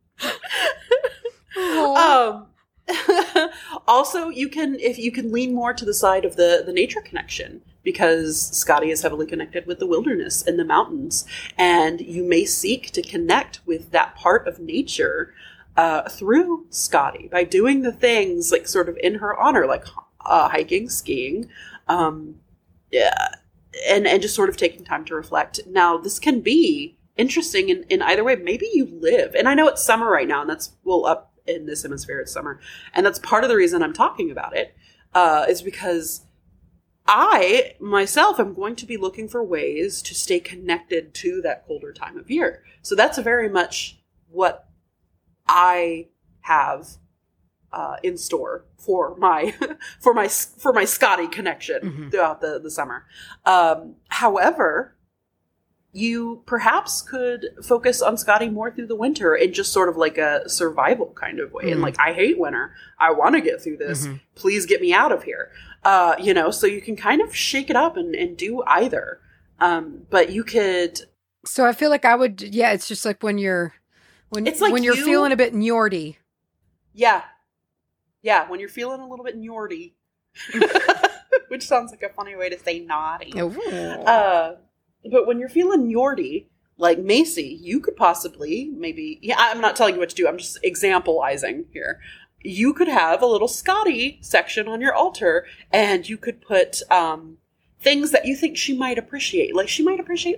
it. Also, if you can lean more to the side of the nature connection, because Skadi is heavily connected with the wilderness and the mountains. And you may seek to connect with that part of nature through Skadi by doing the things like sort of in her honor, like hiking, skiing, yeah, and just sort of taking time to reflect. Now, this can be interesting in either way. Maybe you live, and I know it's summer right now, and that's, well, up in this hemisphere, it's summer. And that's part of the reason I'm talking about it, is because I, myself, am going to be looking for ways to stay connected to that colder time of year. So that's very much what I have in store for my for my Skadi connection throughout the summer. However, you perhaps could focus on Skadi more through the winter in just sort of like a survival kind of way. And like, I hate winter. I want to get through this. Please get me out of here. So you can kind of shake it up and do either. But you could. So
I feel like I would. Yeah, it's just like when you're when you're feeling a bit Njordy.
Yeah. Yeah, when you're feeling a little bit Njordy. Which sounds like a funny way to say naughty. But when you're feeling Njordy, like Macy, you could possibly I'm not telling you what to do, I'm just examplizing here. You could have a little Skadi section on your altar, and you could put things that you think she might appreciate. Like, she might appreciate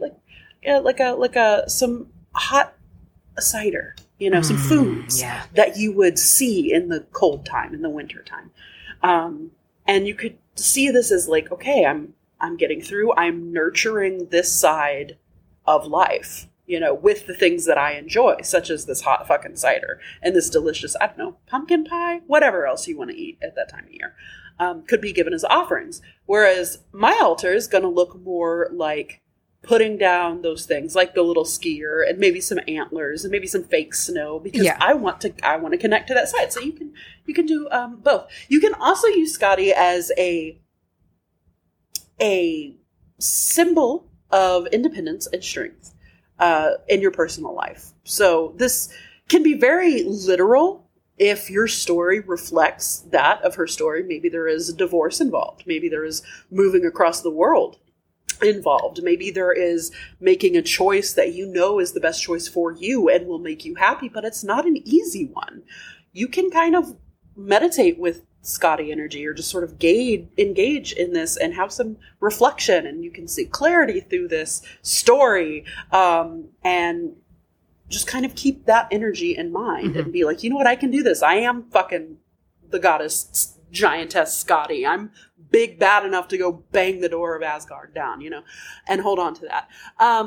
some hot cider, some foods that you would see in the cold time, in the winter time. And you could see this as like, okay, I'm getting through, I'm nurturing this side of life, with the things that I enjoy, such as this hot fucking cider and this delicious, I don't know, pumpkin pie, whatever else you want to eat at that time of year, could be given as offerings. Whereas my altar is going to look more like putting down those things, like the little skier and maybe some antlers and maybe some fake snow, because I want to connect to that side. So you can do both. You can also use Skadi as a symbol of independence and strength in your personal life. So this can be very literal if your story reflects that of her story. Maybe there is a divorce involved. Maybe there is moving across the world involved. Maybe there is making a choice that is the best choice for you and will make you happy, but it's not an easy one. You can kind of meditate with Skadi energy, or just sort of engage in this and have some reflection, and you can see clarity through this story, and just kind of keep that energy in mind and be like, you know what, I can do this. I am fucking the goddess giantess Skadi. I'm big bad enough to go bang the door of Asgard down, and hold on to that.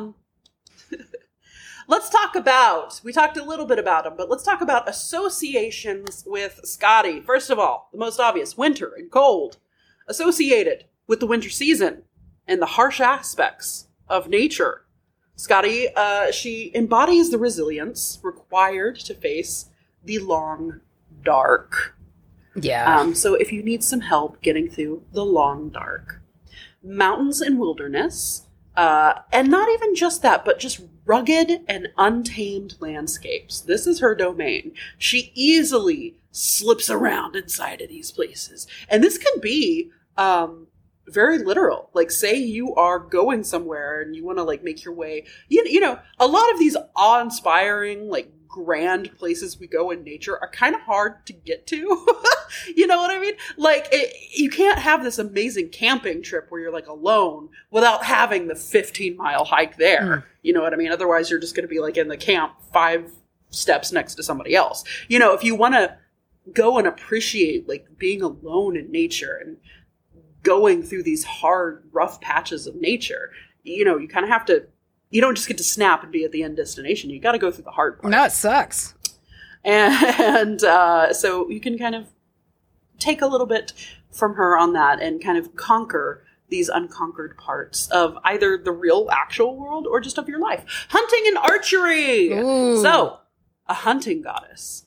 Let's talk about, we talked a little bit about them, but let's talk about associations with Skadi. First of all, the most obvious, winter and cold. Associated with the winter season and the harsh aspects of nature. Skadi, she embodies the resilience required to face the long dark.
Yeah.
So if you need some help getting through the long dark. Mountains and wilderness, and not even just that, but just rugged and untamed landscapes. This is her domain. She easily slips around inside of these places. And this can be very literal. Like, say you are going somewhere and you want to like make your way, a lot of these awe-inspiring, like grand places we go in nature are kind of hard to get to. You know what I mean? Like, you can't have this amazing camping trip where you're like alone without having the 15-mile hike there. You know what I mean? Otherwise, you're just going to be like in the camp 5 steps next to somebody else. If you want to go and appreciate like being alone in nature and going through these hard, rough patches of nature, you kind of have to, you don't just get to snap and be at the end destination. You got to go through the hard part.
No, it sucks.
And so you can kind of take a little bit from her on that and kind of conquer these unconquered parts of either the real actual world or just of your life. Hunting and archery.
Ooh.
So, a hunting goddess.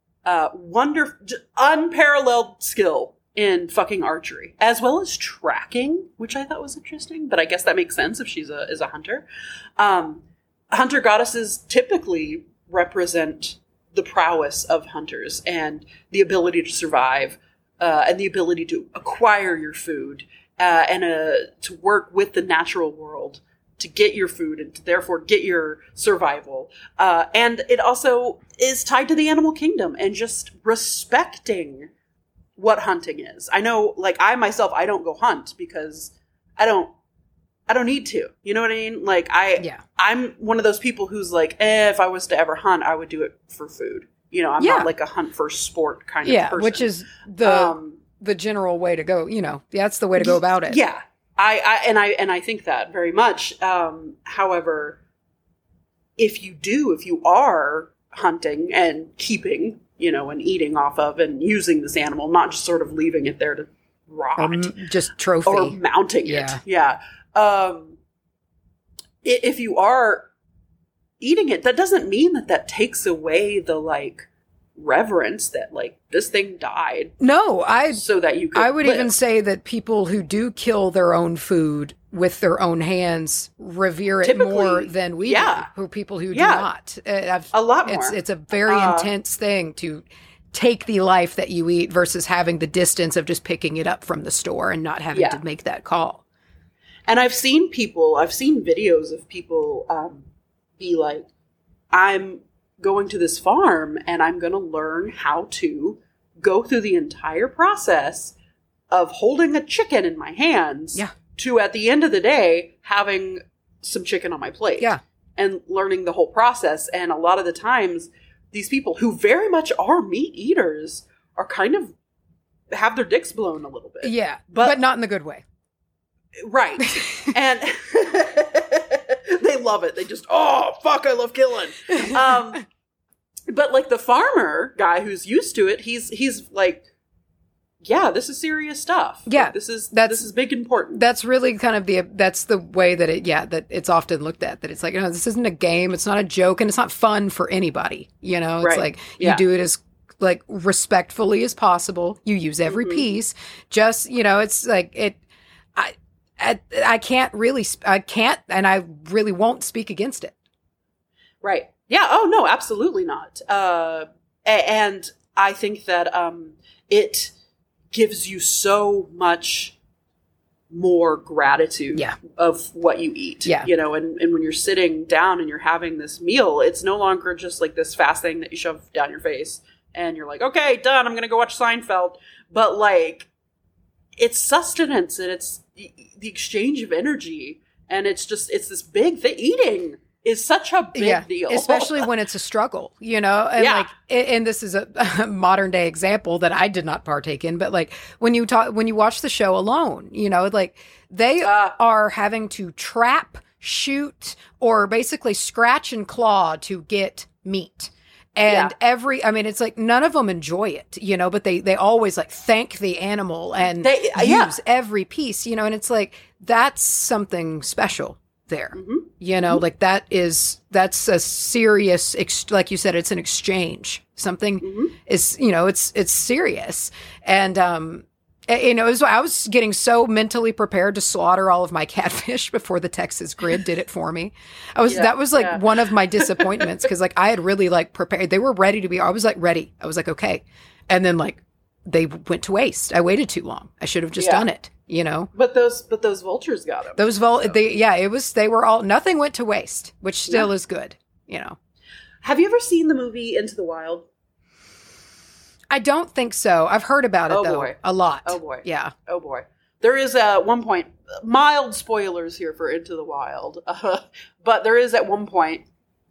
Unparalleled skill in fucking archery, as well as tracking, which I thought was interesting, but I guess that makes sense if she's a hunter. Hunter goddesses typically represent the prowess of hunters and the ability to survive, and the ability to acquire your food to work with the natural world to get your food and to therefore get your survival. And it also is tied to the animal kingdom and just respecting what hunting is. I know, like, I myself, I don't go hunt because I don't need to. You know what I mean? Like, I'm one of those people who's like, if I was to ever hunt, I would do it for food. You know, I'm not like a hunt for sport kind of person.
Which is the general way to go. You know, that's the way to go about it.
Yeah. I think that very much. However, if you are hunting and keeping, you know, and eating off of and using this animal, not just sort of leaving it there to rot,
just trophy
or mounting it. Yeah. If you are eating it, that doesn't mean that takes away the like reverence that like this thing died.
No,
so that you could
I would
live.
even say that people who do kill their own food with their own hands revere it
Typically,
more than we do. Who people who do not.
A lot more.
It's a very intense thing to take the life that you eat versus having the distance of just picking it up from the store and not having to make that call.
And I've seen videos of people be like, I'm going to this farm and I'm going to learn how to go through the entire process of holding a chicken in my hands to, at the end of the day, having some chicken on my plate. Yeah. And learning the whole process. And a lot of the times, these people who very much are meat eaters are kind of have their dicks blown a little bit.
Yeah. But not in the good way.
Right. And they love it. They just, oh, fuck, I love killing. But like the farmer guy who's used to it, he's like, yeah, this is serious stuff.
Yeah.
Like, this is big important.
That's really kind of that's the way that that it's often looked at, that it's like, this isn't a game. It's not a joke, and it's not fun for anybody. You know, it's like you do it as like respectfully as possible. You use every piece. Just, you know, it's like I can't, and I really won't speak against it.
Right. Yeah. Oh, no, absolutely not. And I think that it gives you so much more gratitude of what you eat. Yeah. You know, and when you're sitting down and you're having this meal, it's no longer just like this fast thing that you shove down your face and you're like, okay, done, I'm going to go watch Seinfeld. But like, it's sustenance and it's the exchange of energy. And it's this big thing. Eating is such a big deal.
Especially when it's a struggle, you know? And and this is a modern day example that I did not partake in, but like when you watch the show Alone, you know, like they are having to trap, shoot, or basically scratch and claw to get meat. And it's like none of them enjoy it, you know, but they always like thank the animal and use every piece, you know, and it's like, that's something special there, you know, like that's a serious, like you said, it's an exchange. Something is, you know, it's serious. And, you know, I was getting so mentally prepared to slaughter all of my catfish before the Texas Grid did it for me. That was like one of my disappointments, because like I had really like prepared. They were ready to be. I was like ready. I was like, okay, and then like they went to waste. I waited too long. I should have just done it. You know.
But those vultures got them.
They were all, nothing went to waste, which still is good. You know.
Have you ever seen the movie Into the Wild?
I don't think so. I've heard about it, a lot.
Oh, boy.
Yeah.
Oh, boy. There is at one point, mild spoilers here for Into the Wild, but there is at one point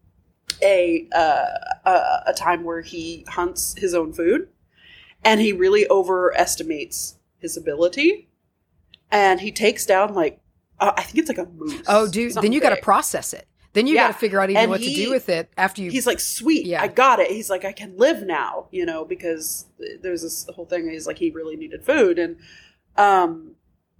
a time where he hunts his own food, and he really overestimates his ability, and he takes down, like, I think it's like a moose.
Oh, dude, then you got to process it. Then you got to figure out even what to do with it after you.
He's like, sweet, I got it. He's like, I can live now, you know, because there's this whole thing. He's like, he really needed food. And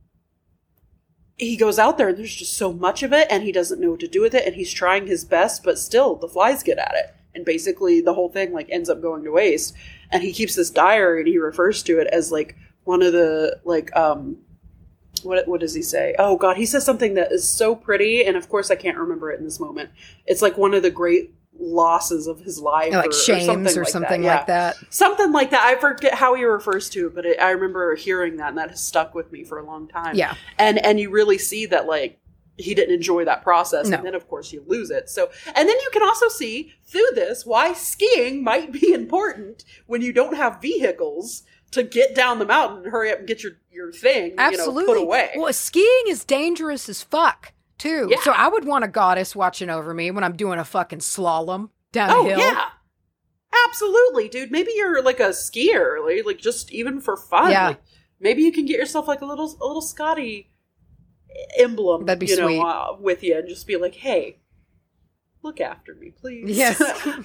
he goes out there and there's just so much of it and he doesn't know what to do with it. And he's trying his best, but still the flies get at it. And basically the whole thing like ends up going to waste. And he keeps this diary and he refers to it as like one of the like, what does he say? Oh God, he says something that is so pretty, and of course I can't remember it in this moment. It's like one of the great losses of his life,
like shames or something like that.
Something like that. I forget how he refers to it, but I remember hearing that, and that has stuck with me for a long time.
Yeah.
And you really see that, like, he didn't enjoy that process, and then, of course, you lose it. So, and then you can also see through this why skiing might be important when you don't have vehicles to get down the mountain and hurry up and get your thing, put away.
Well, skiing is dangerous as fuck, too.
Yeah.
So I would want a goddess watching over me when I'm doing a fucking slalom down a hill.
Yeah. Absolutely, dude. Maybe you're like a skier, like just even for fun.
Yeah.
Like, maybe you can get yourself like a little Scotty emblem,
that'd be sweet.
With you, and just be like, hey, look after me, please.
Yes.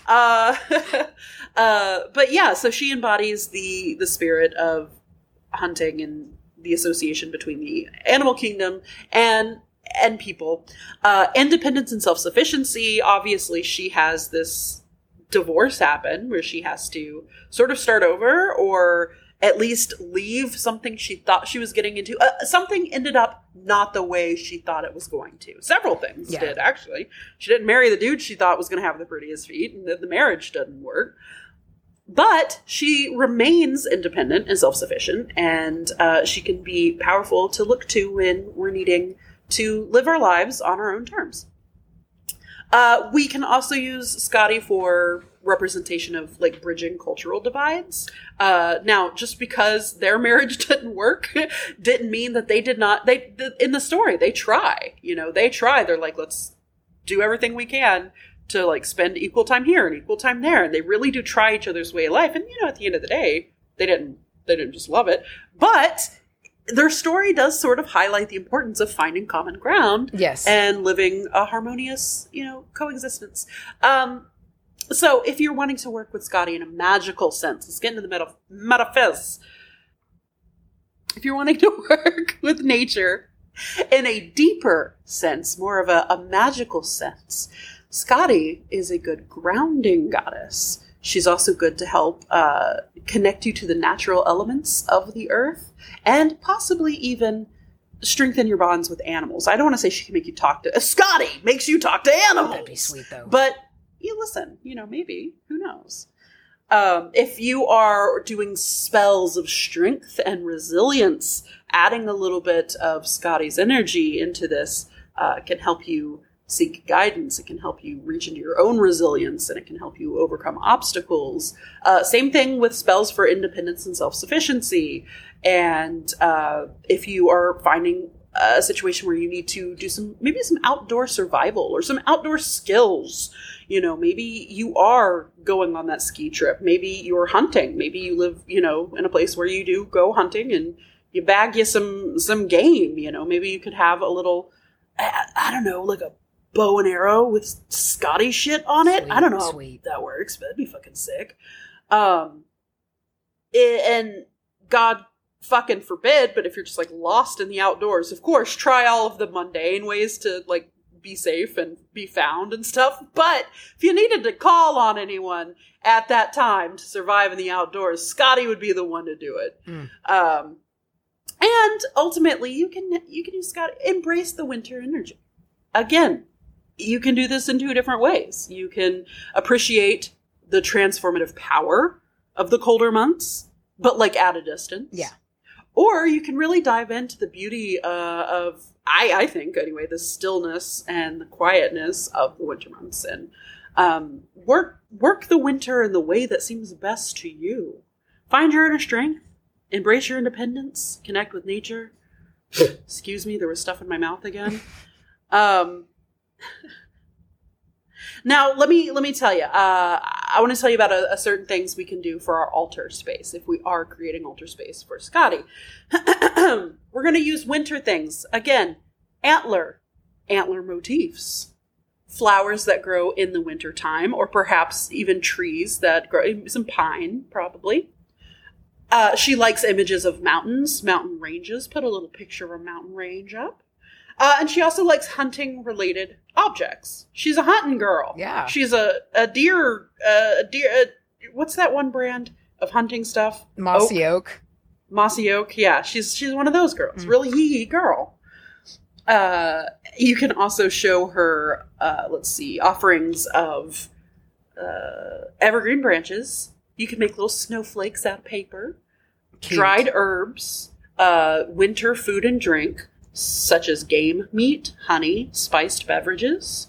But yeah, so she embodies the spirit of hunting and the association between the animal kingdom and people. Independence and self-sufficiency. Obviously, she has this divorce happen where she has to sort of start over, or at least leave something she thought she was getting into. Something ended up not the way she thought it was going to. Several things did, actually. She didn't marry the dude she thought was going to have the prettiest feet, and the marriage didn't work. But she remains independent and self-sufficient, and she can be powerful to look to when we're needing to live our lives on our own terms. We can also use Scotty for representation of, like, bridging cultural divides. Now, just because their marriage didn't work didn't mean that they did not. In the story, they try. They try. They're like, let's do everything we can to, like, spend equal time here and equal time there, and they really do try each other's way of life. And at the end of the day, they didn't just love it, but their story does sort of highlight the importance of finding common ground,
yes,
and living a harmonious, coexistence. So if you're wanting to work with Scotty in a magical sense, let's get into the metaphys. If you're wanting to work with nature in a deeper sense, more of a magical sense, Scotty is a good grounding goddess. She's also good to help connect you to the natural elements of the earth, and possibly even strengthen your bonds with animals. I don't want to say she can make you talk to... Scotty makes you talk to animals!
That'd be sweet, though.
But you listen, maybe. Who knows? If you are doing spells of strength and resilience, adding a little bit of Scotty's energy into this can help you seek guidance. It can help you reach into your own resilience, and it can help you overcome obstacles. Same thing with spells for independence and self-sufficiency. And if you are finding a situation where you need to do some outdoor survival or some outdoor skills, maybe you are going on that ski trip. Maybe you're hunting. Maybe you live, in a place where you do go hunting and you bag you some game, maybe you could have a little, I don't know, like a bow and arrow with Scotty shit on it. I don't know how that works, but that'd be fucking sick. And God fucking forbid, but if you're just, like, lost in the outdoors, of course, try all of the mundane ways to, like, be safe and be found and stuff. But if you needed to call on anyone at that time to survive in the outdoors, Scotty would be the one to do it. And ultimately, you can use Scotty. Embrace the winter energy. Again, you can do this in two different ways. You can appreciate the transformative power of the colder months, but, like, at a distance.
Yeah.
Or you can really dive into the beauty of, I think anyway, the stillness and the quietness of the winter months, and work the winter in the way that seems best to you. Find your inner strength, embrace your independence, connect with nature. Excuse me, there was stuff in my mouth again. Now, let me tell you, I want to tell you about a certain things we can do for our altar space if we are creating altar space for Scotty. We're going to use winter things. Again, antler motifs, flowers that grow in the winter time, or perhaps even trees that grow, some pine, probably. She likes images of mountains, mountain ranges. Put a little picture of a mountain range up. And she also likes hunting-related objects. She's a hunting girl.
Yeah.
She's a deer, what's that one brand of hunting stuff?
Mossy Oak.
Mossy Oak, yeah. She's one of those girls. Really hee girl. You can also show her, offerings of evergreen branches. You can make little snowflakes out of paper.
Cute.
Dried herbs. Winter food and drink, such as game meat, honey, spiced beverages.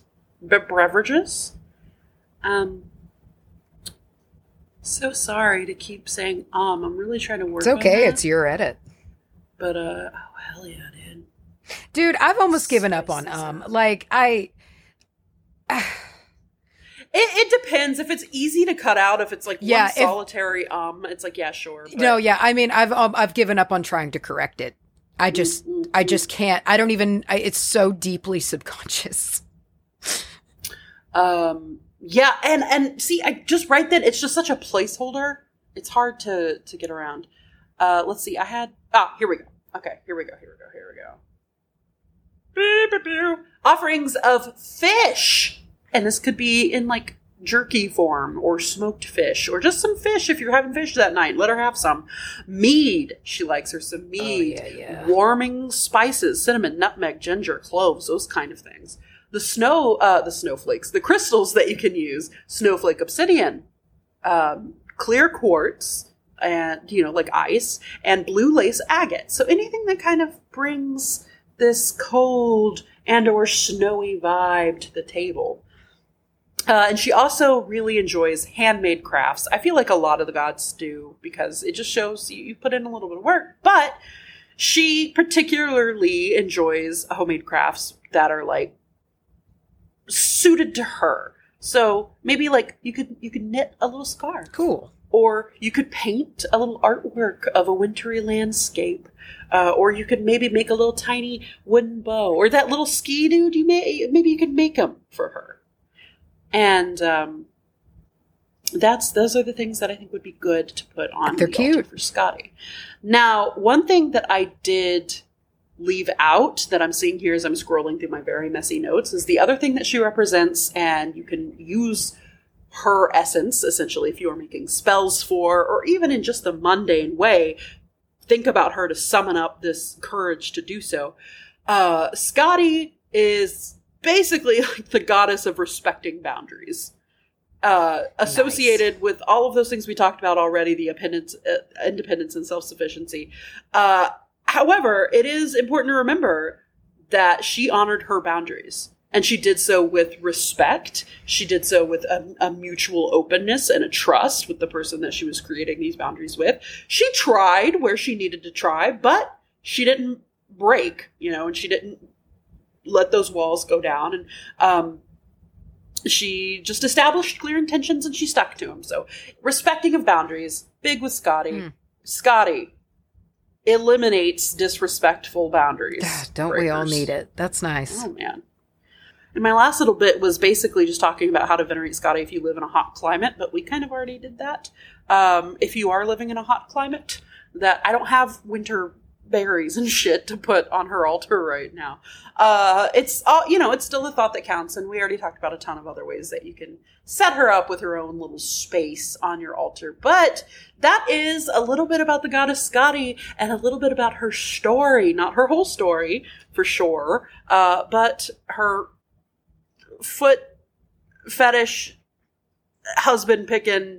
So sorry to keep saying I'm really trying to work
It's okay.
on that.
It's your edit.
But, oh, hell yeah, dude.
Dude, I've almost given up on Like,
It depends. If it's easy to cut out, if it's like one solitary it's like, yeah, sure. But.
No, yeah. I mean, I've given up on trying to correct it. I just can't. I don't even, it's so deeply subconscious.
Yeah, and see, I just right then, it's just such a placeholder. It's hard to get around. Let's see. I had here we go. Okay, here we go. Beep, beep, beep. Offerings of fish, and this could be in like jerky form or smoked fish or just some fish if you're having fish that night. Let her have some. Mead. She likes her some mead.
Oh, yeah.
Warming spices, cinnamon, nutmeg, ginger, cloves, those kind of things. The snowflakes, the crystals that you can use, snowflake obsidian, clear quartz, and, like ice, and blue lace agate. So anything that kind of brings this cold and or snowy vibe to the table. And she also really enjoys handmade crafts. I feel like a lot of the gods do, because it just shows you put in a little bit of work. But she particularly enjoys homemade crafts that are like suited to her. So maybe like you could knit a little scarf.
Cool.
Or you could paint a little artwork of a wintry landscape. Or you could maybe make a little tiny wooden bow. Or that little ski dude, maybe you could make them for her. And those are the things that I think would be good to put on
They're
the
cute.
altar for Scotty. Now, one thing that I did leave out that I'm seeing here as I'm scrolling through my very messy notes is the other thing that she represents, and you can use her essence, essentially, if you are making spells for, or even in just a mundane way, think about her to summon up this courage to do so. Scotty is basically like the goddess of respecting boundaries. Associated with all of those things we talked about already, the independence and self-sufficiency. However, it is important to remember that she honored her boundaries. And she did so with respect. She did so with a mutual openness and a trust with the person that she was creating these boundaries with. She tried where she needed to try, but she didn't break, and she didn't let those walls go down. And she just established clear intentions and she stuck to them. So respecting of boundaries, big with Scotty. Scotty eliminates disrespectful boundaries.
Don't breakers. We all need it? That's nice.
Oh, man. And my last little bit was basically just talking about how to venerate Scotty if you live in a hot climate, but we kind of already did that. If you are living in a hot climate, that I don't have winter berries and shit to put on her altar right now. It's all, it's still a thought that counts, and we already talked about a ton of other ways that you can set her up with her own little space on your altar. But that is a little bit about the goddess Scotty and a little bit about her story, not her whole story for sure, but her foot fetish husband picking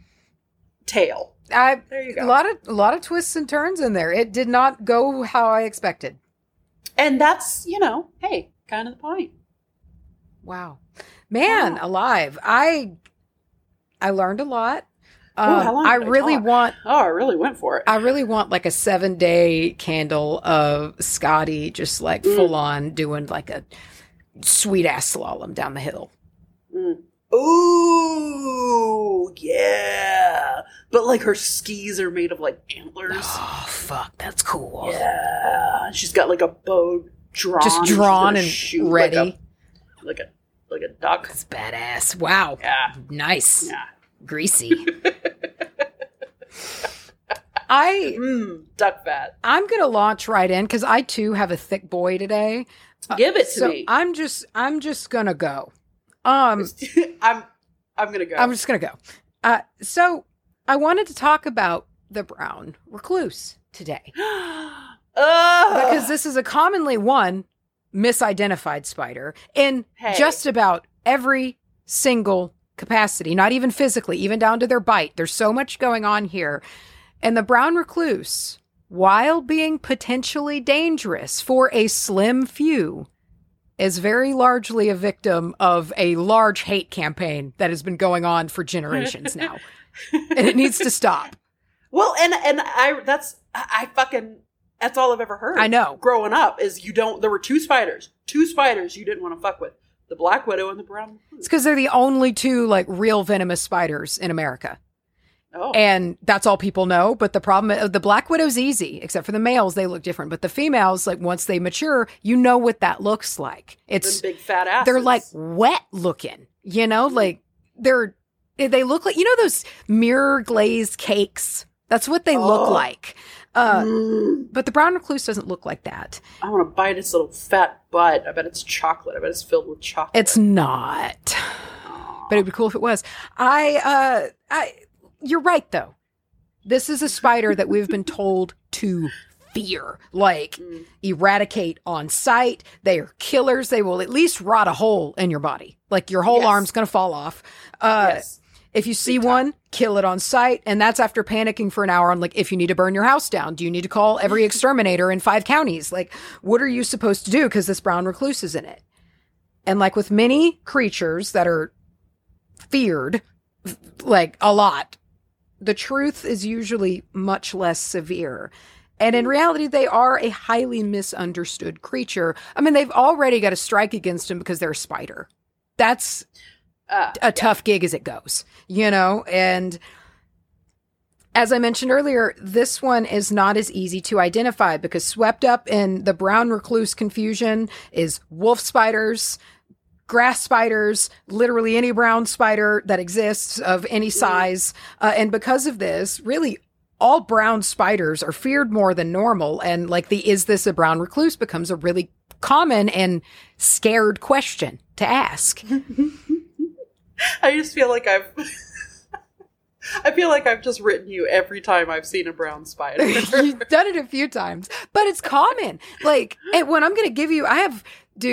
tale. There you go.
A lot of twists and turns in there. It did not go how I expected.
And that's, hey, kind of the point.
Wow. Man, alive. I learned a lot.
How long
I
did
really
talk?
want.
Oh, I really went for it.
I really want like a 7-day candle of Scotty just like full on doing like a sweet ass slalom down the hill.
Ooh, yeah. But like her skis are made of like antlers.
Oh, fuck. That's cool.
Yeah. She's got like a bow drawn.
Just drawn and ready.
Like a duck.
That's badass. Wow.
Yeah.
Nice.
Yeah.
Greasy.
Duck fat.
I'm going to launch right in because I too have a thick boy today.
Give it to me.
I'm just going to go.
I'm gonna go.
I'm just gonna go. So I wanted to talk about the brown recluse today because this is a commonly misidentified spider in just about every single capacity, not even physically, even down to their bite. There's so much going on here. And the brown recluse, while being potentially dangerous for a slim few, is very largely a victim of a large hate campaign that has been going on for generations now. And it needs to stop.
Well, that's all I've ever heard.
I know.
Growing up there were two spiders you didn't want to fuck with. The black widow and the brown recluse.
It's because they're the only two like real venomous spiders in America.
Oh.
And that's all people know. But the problem, the black widow's easy, except for the males, they look different. But the females, like once they mature, you know what that looks like. It's
them big fat asses.
They're like wet looking, like they look like, those mirror glazed cakes. That's what they look like. But the brown recluse doesn't look like that.
I want to bite its little fat butt. I bet it's chocolate. I bet it's filled with chocolate.
It's not. But it'd be cool if it was. You're right, though. This is a spider that we've been told to fear, like eradicate on sight. They are killers. They will at least rot a hole in your body. Like your whole arm's going to fall off.
Yes.
If you see one, kill it on sight. And that's after panicking for an hour on like, if you need to burn your house down, do you need to call every exterminator in 5 counties? Like, what are you supposed to do? Because this brown recluse is in it. And like with many creatures that are feared, like a lot, the truth is usually much less severe. And in reality, they are a highly misunderstood creature. I mean, they've already got a strike against them because they're a spider. That's a tough gig as it goes, And as I mentioned earlier, this one is not as easy to identify because swept up in the brown recluse confusion is wolf spiders, grass spiders, literally any brown spider that exists of any size. And because of this, really all brown spiders are feared more than normal. And like is this a brown recluse becomes a really common and scared question to ask.
I just feel like I've just written you every time I've seen a brown spider.
You've done it a few times, but it's common. Like, and when I'm going to give you, I have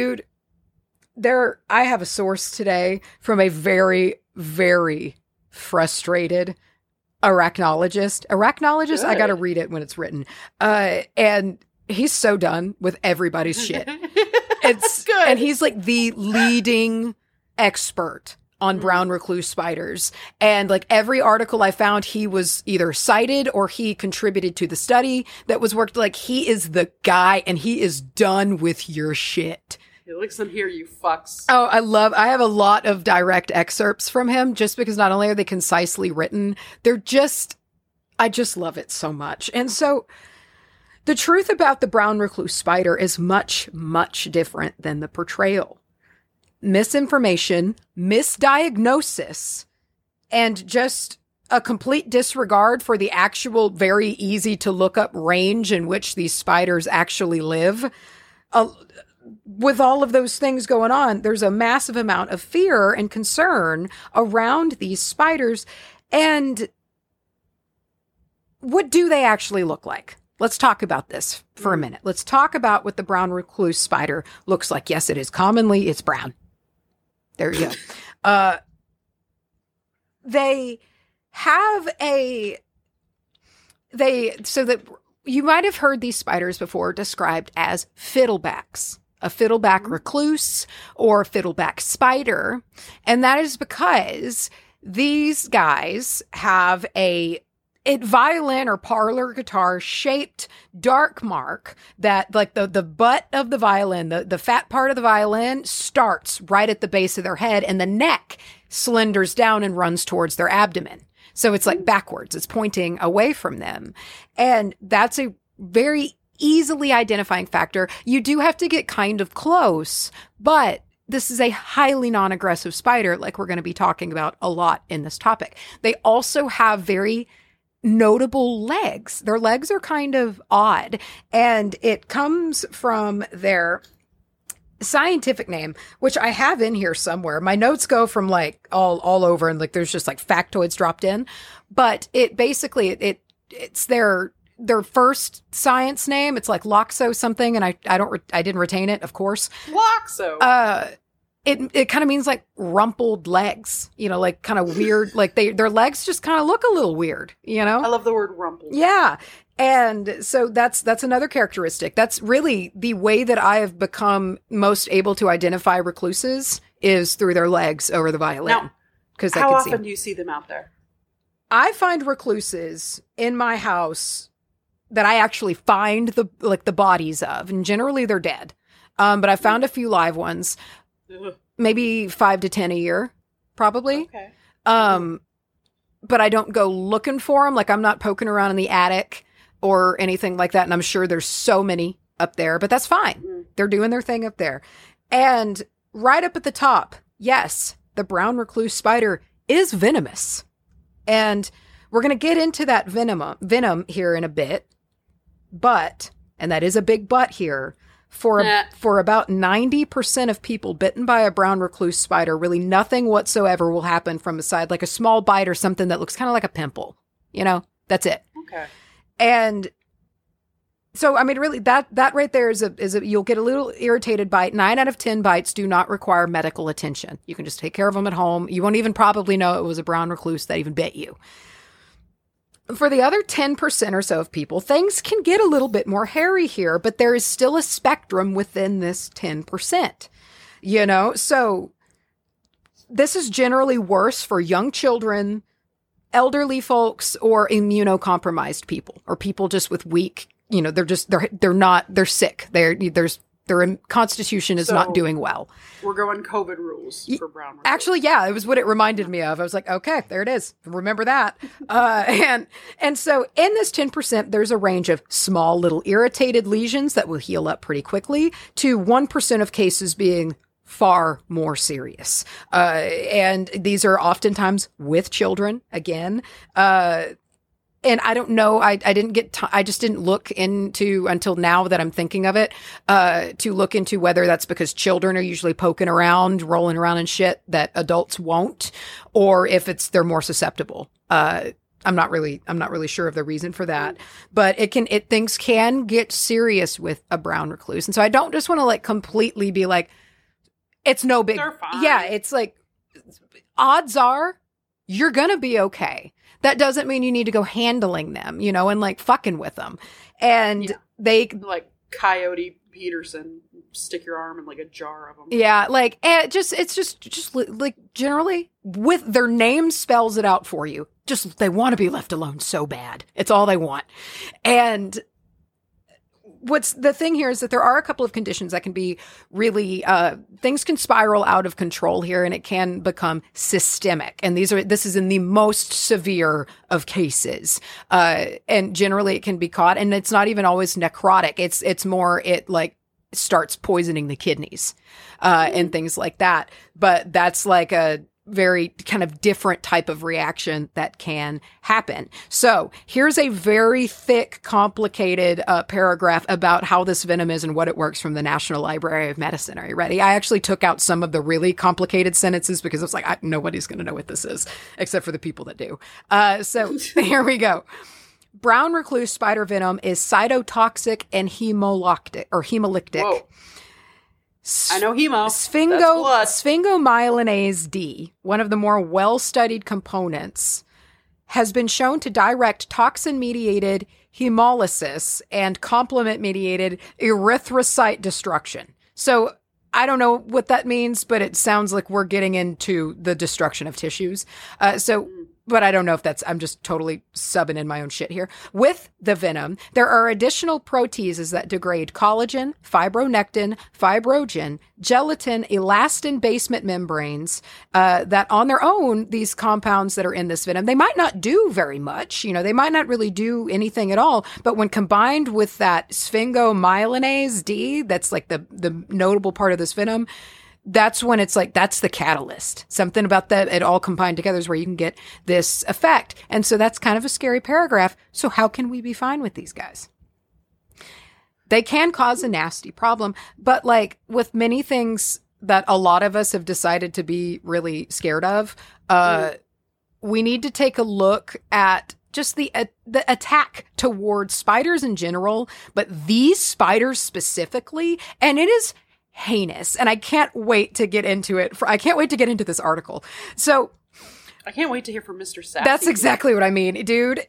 a source today from a very, very frustrated arachnologist. Good. I got to read it when it's written. And he's so done with everybody's shit. It's good. And he's like the leading expert on brown recluse spiders. And like every article I found, he was either cited or he contributed to the study that was worked. Like he is the guy and he is done with your shit.
Hey, listen here, you fucks.
Oh, I have a lot of direct excerpts from him just because not only are they concisely written, I just love it so much. And so the truth about the brown recluse spider is much, much different than the portrayal. Misinformation, misdiagnosis, and just a complete disregard for the actual very easy to look up range in which these spiders actually live. With all of those things going on, there's a massive amount of fear and concern around these spiders. And what do they actually look like? Let's talk about this for a minute. Let's talk about what the brown recluse spider looks like. Yes, it is commonly, it's brown. There you go. So that you might have heard these spiders before described as fiddlebacks, a fiddleback recluse or fiddleback spider. And that is because these guys have a violin or parlor guitar shaped dark mark that like the butt of the violin, the fat part of the violin starts right at the base of their head and the neck slenders down and runs towards their abdomen. So it's like backwards. It's pointing away from them. And that's a very easily identifying factor. You do have to get kind of close, but this is a highly non-aggressive spider like we're going to be talking about a lot in this topic. They also have very notable legs. Their legs are kind of odd, and it comes from their scientific name, which I have in here somewhere. My notes go from like all over, and like there's just like factoids dropped in, but it basically it's their first science name. It's like Loxo something, and I didn't retain it, of course.
Loxo.
it kind of means like rumpled legs, like kind of weird, like their legs just kind of look a little weird,
I love the word rumpled.
Yeah. And so that's another characteristic. That's really the way that I have become most able to identify recluses is through their legs over the violin.
Now, how often do you see them out there?
I find recluses in my house that I actually find the bodies of, and generally they're dead. But I found a few live ones, maybe 5 to 10 a year, probably.
Okay.
But I don't go looking for them. Like I'm not poking around in the attic or anything like that. And I'm sure there's so many up there, but that's fine. They're doing their thing up there. And right up at the top, yes, the brown recluse spider is venomous. And we're going to get into that venom here in a bit. But, and that is a big but here, for about 90% of people bitten by a brown recluse spider, really nothing whatsoever will happen from the side, like a small bite or something that looks kind of like a pimple. That's it.
Okay.
And so, I mean, really, that right there is a you'll get a little irritated bite. 9 out of 10 bites do not require medical attention. You can just take care of them at home. You won't even probably know it was a brown recluse that even bit you. For the other 10% or so of people, things can get a little bit more hairy here, but there is still a spectrum within this 10%. So this is generally worse for young children, elderly folks, or immunocompromised people, or people just with weak, they're sick. Their constitution is not doing well.
We're going COVID rules for brown recluse.
Actually, yeah, it was what it reminded me of. I was like, okay, there it is. Remember that. And so in this 10%, there's a range of small little irritated lesions that will heal up pretty quickly to 1% of cases being far more serious. And these are oftentimes with children again. And I don't know, I just didn't look into, until now that I'm thinking of it, to look into whether that's because children are usually poking around, rolling around and shit that adults won't, or if they're more susceptible. I'm not really sure of the reason for that, but things can get serious with a brown recluse. And so I don't just want to like completely be like, it's no big,
they're fine.
Yeah, it's like, odds are you're going to be okay. That doesn't mean you need to go handling them, and like fucking with them. And they
like Coyote Peterson, stick your arm in like a jar of them.
Yeah. Like, it's just like generally with their name spells it out for you. Just, they want to be left alone so bad. It's all they want. And what's the thing here is that there are a couple of conditions that can be really, things can spiral out of control here, and it can become systemic. And this is in the most severe of cases. And generally it can be caught, and it's not even always necrotic. It's more, it like starts poisoning the kidneys, and things like that. But that's like a very kind of different type of reaction that can happen. So here's a very thick, complicated paragraph about how this venom is and what it works from the National Library of Medicine. Are you ready? I actually took out some of the really complicated sentences because I was like, nobody's going to know what this is except for the people that do. So here we go. Brown recluse spider venom is cytotoxic and hemolytic.
Whoa. I know hemo.
Sphingomyelinase D, one of the more well-studied components, has been shown to direct toxin-mediated hemolysis and complement-mediated erythrocyte destruction. So I don't know what that means, but it sounds like we're getting into the destruction of tissues. But I don't know if I'm just totally subbing in my own shit here. With the venom, there are additional proteases that degrade collagen, fibronectin, fibrogen, gelatin, elastin basement membranes, that on their own, these compounds that are in this venom, they might not do very much. They might not really do anything at all. But when combined with that sphingomyelinase D, that's like the notable part of this venom, that's when it's like, that's the catalyst. Something about that, it all combined together is where you can get this effect. And so that's kind of a scary paragraph. So how can we be fine with these guys? They can cause a nasty problem, but like with many things that a lot of us have decided to be really scared of, we need to take a look at just the attack towards spiders in general, but these spiders specifically, and it is heinous. And I can't wait to get into it. I can't wait to get into this article. So
I can't wait to hear from Mr. Sassy.
that's exactly what I mean, dude.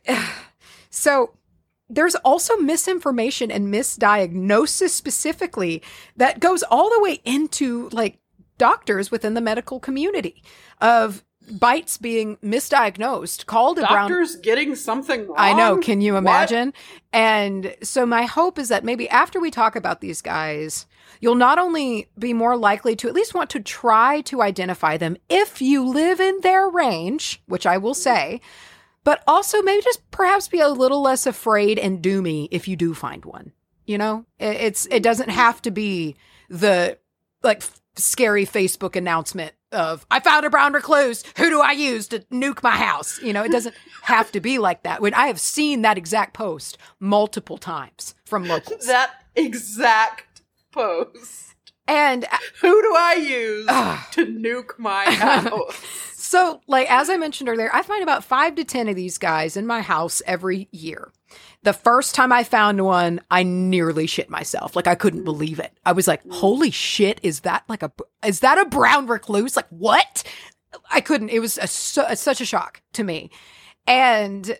So there's also misinformation and misdiagnosis specifically that goes all the way into like doctors within the medical community of bites being misdiagnosed, called a
doctors getting something wrong.
I know. Can you imagine?
What?
And so my hope is that maybe after we talk about these guys, you'll not only be more likely to at least want to try to identify them if you live in their range, which I will say, but also maybe just perhaps be a little less afraid and doomy if you do find one. You know, it doesn't have to be the like scary Facebook announcement of I found a brown recluse. Who do I use to nuke my house? You know, it doesn't have to be like that. When I have seen that exact post multiple times from locals.
That exact post.
And
who do I use to nuke my house?
So, like, as I mentioned earlier, I find about 5 to 10 of these guys in my house every year. The first time I found one, I nearly shit myself. Like, I couldn't believe it. I was like, holy shit, is that a brown recluse? Like, what? I couldn't. It was such a shock to me. And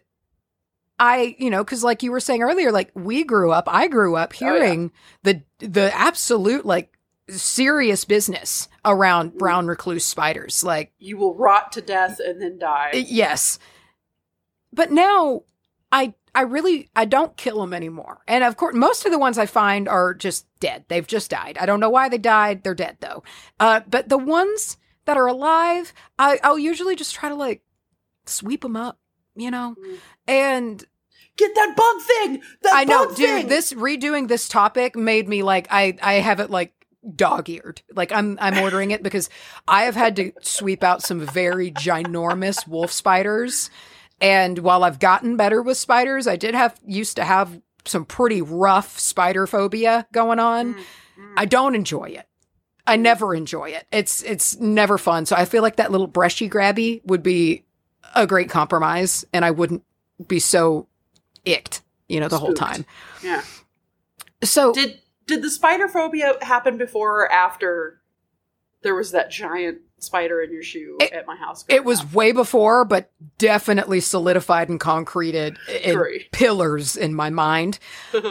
I, you know, because like you were saying earlier, like, I grew up hearing the absolute, like, serious business around brown recluse spiders. Like,
you will rot to death and then die.
Yes. But now I don't kill them anymore. And of course, most of the ones I find are just dead. They've just died. I don't know why they died. They're dead though. But the ones that are alive, I'll usually just try to like sweep them up, you know, and
get that bug thing.
I know, dude, redoing this topic made me like, I have it like dog-eared. Like I'm ordering it because I have had to sweep out some very ginormous wolf spiders. And while I've gotten better with spiders, I used to have some pretty rough spider phobia going on. I don't enjoy it. I never enjoy it. It's never fun. So I feel like that little brushy grabby would be a great compromise and I wouldn't be so icked, you know, the whole time.
Yeah.
So
Did the spider phobia happen before or after there was that giant spider in your shoe at my house?
It was way before, but definitely solidified and concreted in pillars in my mind. But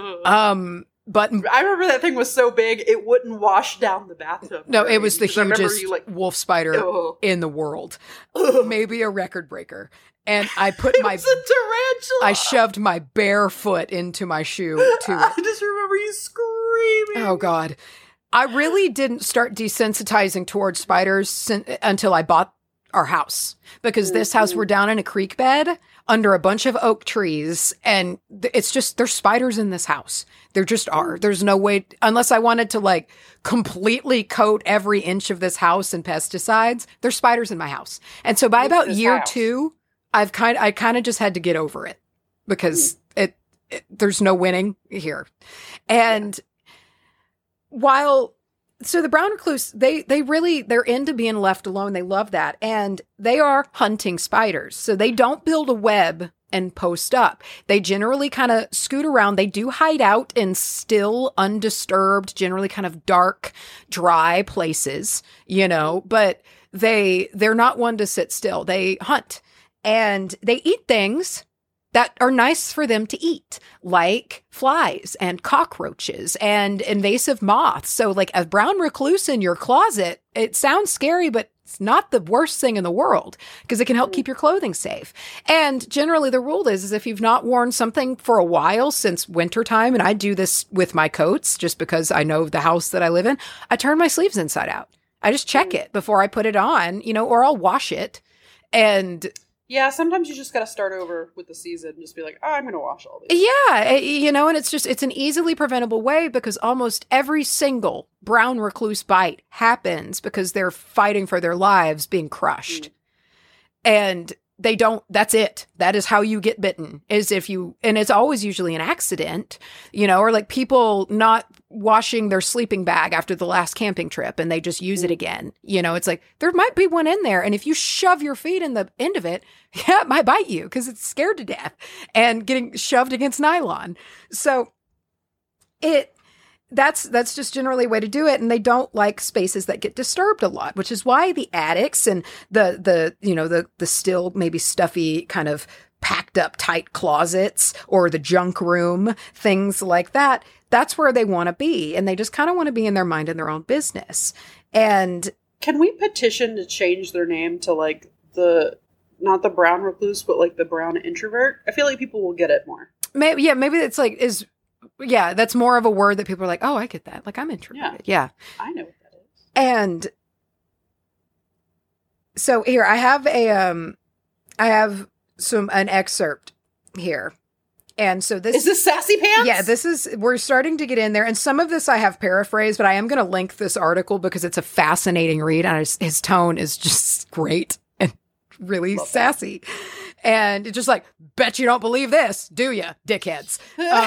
I remember that thing was so big, it wouldn't wash down the bathtub.
No, it was the hugest wolf spider in the world. Maybe a record breaker. And I put
it was a tarantula.
I shoved my bare foot into my shoe to it.
I just remember you screaming.
Oh, God. I really didn't start desensitizing towards spiders until I bought our house. Because this house, we're down in a creek bed under a bunch of oak trees. And it's just, there's spiders in this house. There just are. There's no way, unless I wanted to like completely coat every inch of this house in pesticides, there's spiders in my house. And so by about year 2, I kind of just had to get over it because there's no winning here. And so the brown recluse, they're into being left alone. They love that. And they are hunting spiders. So they don't build a web and post up. They generally kind of scoot around. They do hide out in still, undisturbed, generally kind of dark, dry places, you know, but they're not one to sit still. They hunt. And they eat things that are nice for them to eat, like flies and cockroaches and invasive moths. So like a brown recluse in your closet, it sounds scary, but it's not the worst thing in the world because it can help keep your clothing safe. And generally the rule is if you've not worn something for a while since wintertime, and I do this with my coats just because I know the house that I live in, I turn my sleeves inside out. I just check it before I put it on, you know, or I'll wash it. And
yeah, sometimes you just got to start over with the season and just be like, oh, I'm going to wash all these.
Yeah, you know, and it's an easily preventable way because almost every single brown recluse bite happens because they're fighting for their lives being crushed. And that's it. That is how you get bitten, and it's always usually an accident, you know, or like people not washing their sleeping bag after the last camping trip and they just use it again. You know, it's like there might be one in there. And if you shove your feet in the end of it, yeah, it might bite you because it's scared to death and getting shoved against nylon. So that's just generally a way to do it. And they don't like spaces that get disturbed a lot, which is why the attics and the still maybe stuffy kind of packed up tight closets or the junk room, things like that. That's where they want to be. And they just kind of want to be in their mind and their own business. And
can we petition to change their name to like not the brown recluse, but like the brown introvert? I feel like people will get it more.
Maybe it's like, that's more of a word that people are like, oh, I get that. Like, I'm introverted. Yeah.
I know what that is.
And so here, I have an excerpt here. And so
is this Sassy Pants?
Yeah, we're starting to get in there. And some of this I have paraphrased, but I am going to link this article because it's a fascinating read. And his tone is just great and really sassy. And it's just like, bet you don't believe this, do you, dickheads?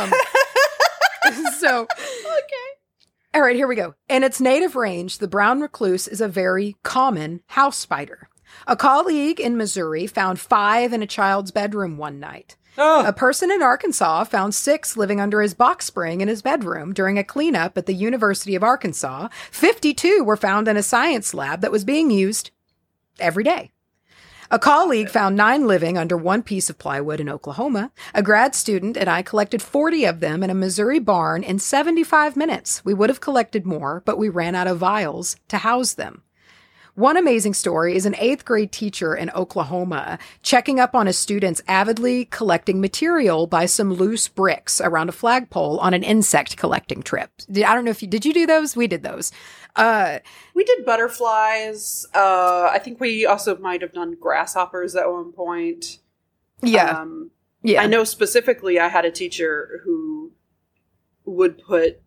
So,
okay.
All right, here we go. In its native range, the brown recluse is a very common house spider. A colleague in Missouri found 5 in a child's bedroom one night.
Oh.
A person in Arkansas found 6 living under his box spring in his bedroom during a cleanup at the University of Arkansas. 52 were found in a science lab that was being used every day. A colleague found 9 living under one piece of plywood in Oklahoma. A grad student and I collected 40 of them in a Missouri barn in 75 minutes. We would have collected more, but we ran out of vials to house them. One amazing story is an 8th grade teacher in Oklahoma checking up on his students avidly collecting material by some loose bricks around a flagpole on an insect collecting trip. I don't know if did you do those? We did those.
We did butterflies. I think we also might have done grasshoppers at one point.
Yeah.
I know specifically I had a teacher who would put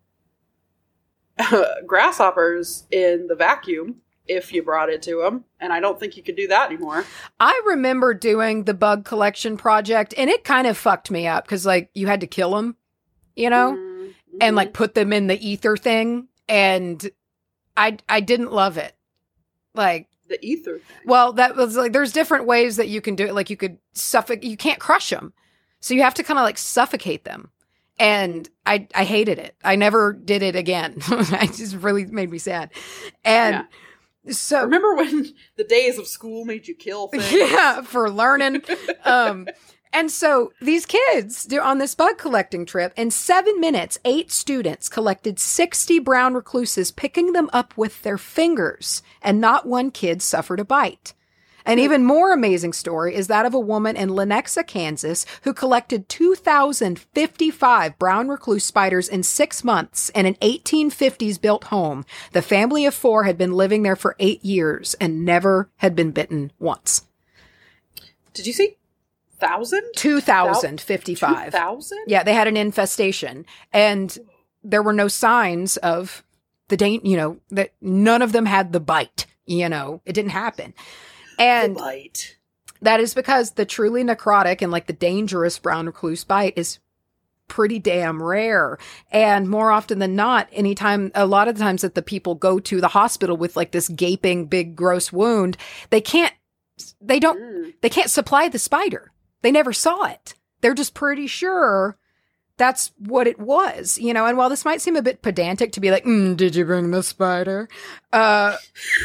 grasshoppers in the vacuum if you brought it to him. And I don't think you could do that anymore.
I remember doing the bug collection project and it kind of fucked me up because like you had to kill them,
Mm-hmm.
and like put them in the ether thing. And I didn't love it. Like
the ether thing.
Well, that was like, there's different ways that you can do it. Like you could you can't crush them. So you have to kind of like suffocate them. And I hated it. I never did it again. It just really made me sad. And so
remember when the days of school made you kill things?
Yeah, for learning. And so these kids on this bug collecting trip, in 7 minutes, 8 students collected 60 brown recluses, picking them up with their fingers, and not one kid suffered a bite. An even more amazing story is that of a woman in Lenexa, Kansas, who collected 2,055 brown recluse spiders in 6 months in an 1850s built home. The family of 4 had been living there for 8 years and never had been bitten once.
Did you see 1,000?
2,055.
2,000?
Yeah, they had an infestation, and there were no signs of that none of them had the bite. It didn't happen. And
the bite. That
is because the truly necrotic and like the dangerous brown recluse bite is pretty damn rare. And more often than not, a lot of the times that the people go to the hospital with like this gaping, big, gross wound, they can't supply the spider. They never saw it. They're just pretty sure that's what it was, and while this might seem a bit pedantic to be like, did you bring the spider? But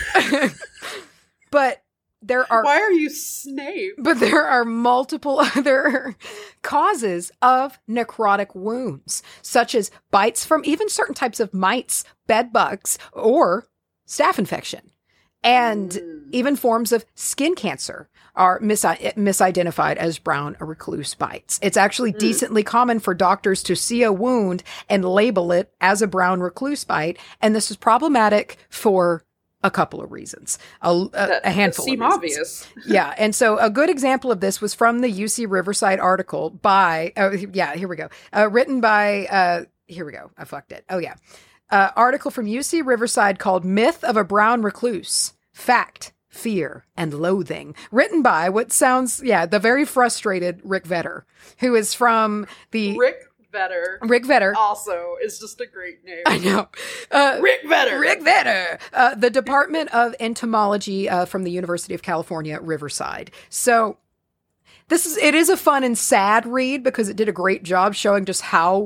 why are you Snape?
But there are multiple other causes of necrotic wounds, such as bites from even certain types of mites, bed bugs, or staph infection. And even forms of skin cancer are misidentified as brown recluse bites. It's actually decently common for doctors to see a wound and label it as a brown recluse bite. And this is problematic for a couple of reasons, a handful of reasons.
Obvious.
Yeah. And so a good example of this was from the UC Riverside article by, here we go. Written by, here we go. I fucked it. Oh, yeah. Article from UC Riverside called Myth of a Brown Recluse. Fact, Fear, and Loathing. Written by what sounds, the very frustrated Rick Vetter, who is from the...
Rick Vetter. Also, is just a great name.
I know.
Rick Vetter.
The Department of Entomology from the University of California, Riverside. So it is a fun and sad read because it did a great job showing just how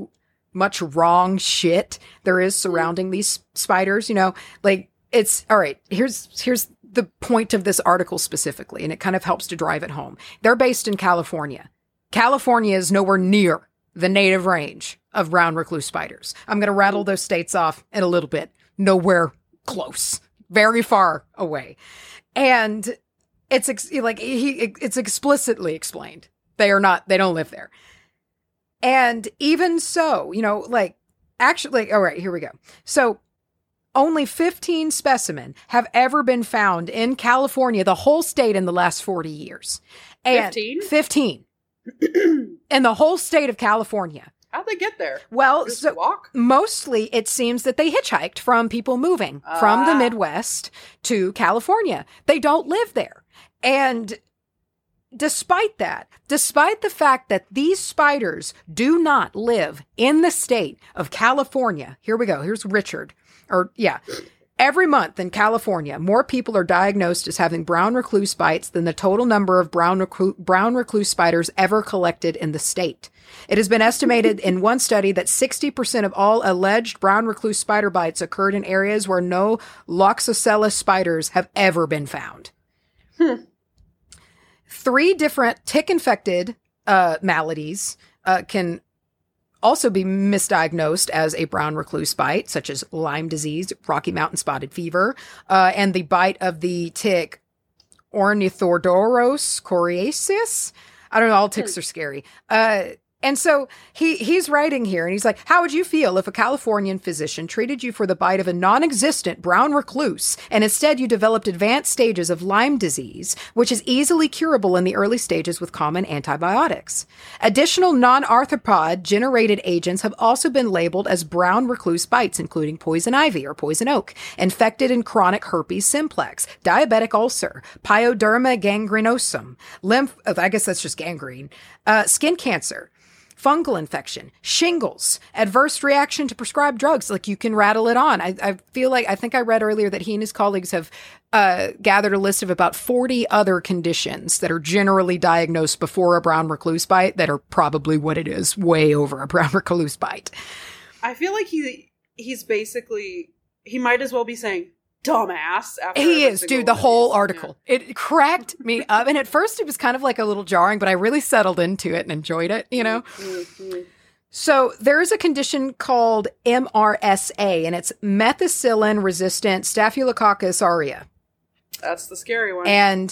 much wrong shit there is surrounding these spiders, like it's all right. Here's the point of this article specifically, and it kind of helps to drive it home. They're based in California. California is nowhere near the native range of brown recluse spiders. I'm going to rattle those states off in a little bit. Nowhere close, very far away. And it's it's explicitly explained. They don't live there. And even so, actually, all right, here we go. So only 15 specimens have ever been found in California, the whole state, in the last 40 years. And 15 in the whole state of California.
How'd they get there?
Well,
just
so
walk?
Mostly it seems that they hitchhiked from people moving from the Midwest to California. They don't live there. And despite the fact that these spiders do not live in the state of California, here we go. Here's Richard. Every month in California, more people are diagnosed as having brown recluse bites than the total number of brown recluse spiders ever collected in the state. It has been estimated in one study that 60% of all alleged brown recluse spider bites occurred in areas where no Loxosceles spiders have ever been found. 3 different tick-infected maladies can also be misdiagnosed as a brown recluse bite, such as Lyme disease, Rocky Mountain spotted fever, and the bite of the tick Ornithodoros coriacis. I don't know, all ticks are scary. And so he's writing here, and he's like, how would you feel if a Californian physician treated you for the bite of a non-existent brown recluse, and instead you developed advanced stages of Lyme disease, which is easily curable in the early stages with common antibiotics? Additional non-arthropod generated agents have also been labeled as brown recluse bites, including poison ivy or poison oak, infected and chronic herpes simplex, diabetic ulcer, pyoderma gangrenosum, I guess that's just gangrene, skin cancer, fungal infection, shingles, adverse reaction to prescribed drugs. Like, you can rattle it on. I think I read earlier that he and his colleagues have gathered a list of about 40 other conditions that are generally diagnosed before a brown recluse bite that are probably what it is, way over a brown recluse bite.
I feel like he's basically, he might as well be saying, dumbass. After
he is, dude, the whole article. Yeah. It cracked me up. And at first it was kind of like a little jarring, but I really settled into it and enjoyed it, Mm-hmm. So there is a condition called MRSA, and it's methicillin-resistant Staphylococcus aureus.
That's the scary one.
And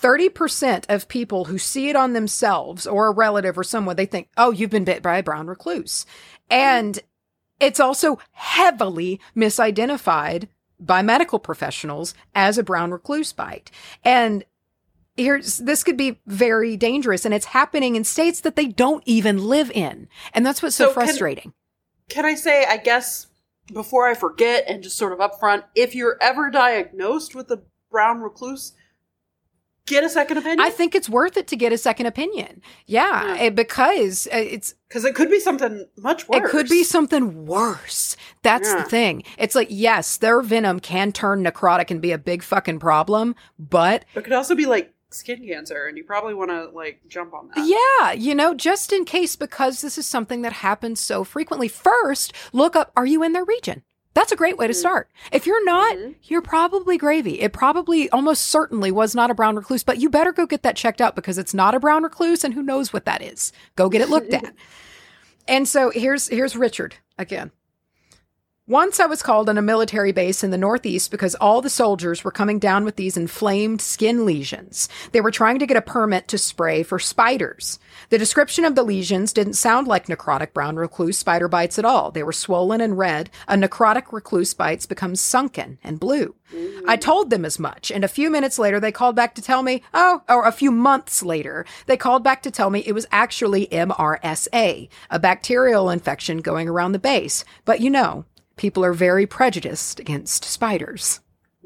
30% of people who see it on themselves or a relative or someone, they think, oh, you've been bit by a brown recluse. And it's also heavily misidentified by medical professionals as a brown recluse bite. And this could be very dangerous, and it's happening in states that they don't even live in. And that's what's so frustrating.
Can I say, I guess, before I forget, and just sort of upfront, if you're ever diagnosed with a brown recluse, get a second opinion?
I think it's worth it to get a second opinion. Yeah. Because
it could be something much worse.
It could be something worse. That's the thing. It's like, yes, their venom can turn necrotic and be a big fucking problem, but
it could also be like skin cancer, and you probably want to like jump on that.
Yeah, just in case, because this is something that happens so frequently. First, look up, are you in their region? That's a great way to start. If you're not, you're probably gravy. It probably almost certainly was not a brown recluse, but you better go get that checked out, because it's not a brown recluse, and who knows what that is. Go get it looked at. And so here's Richard again. Once I was called on a military base in the Northeast because all the soldiers were coming down with these inflamed skin lesions. They were trying to get a permit to spray for spiders. The description of the lesions didn't sound like necrotic brown recluse spider bites at all. They were swollen and red. A necrotic recluse bites become sunken and blue. I told them as much, and a few minutes later they called back to tell me, or a few months later, they called back to tell me it was actually MRSA, a bacterial infection going around the base. But people are very prejudiced against spiders.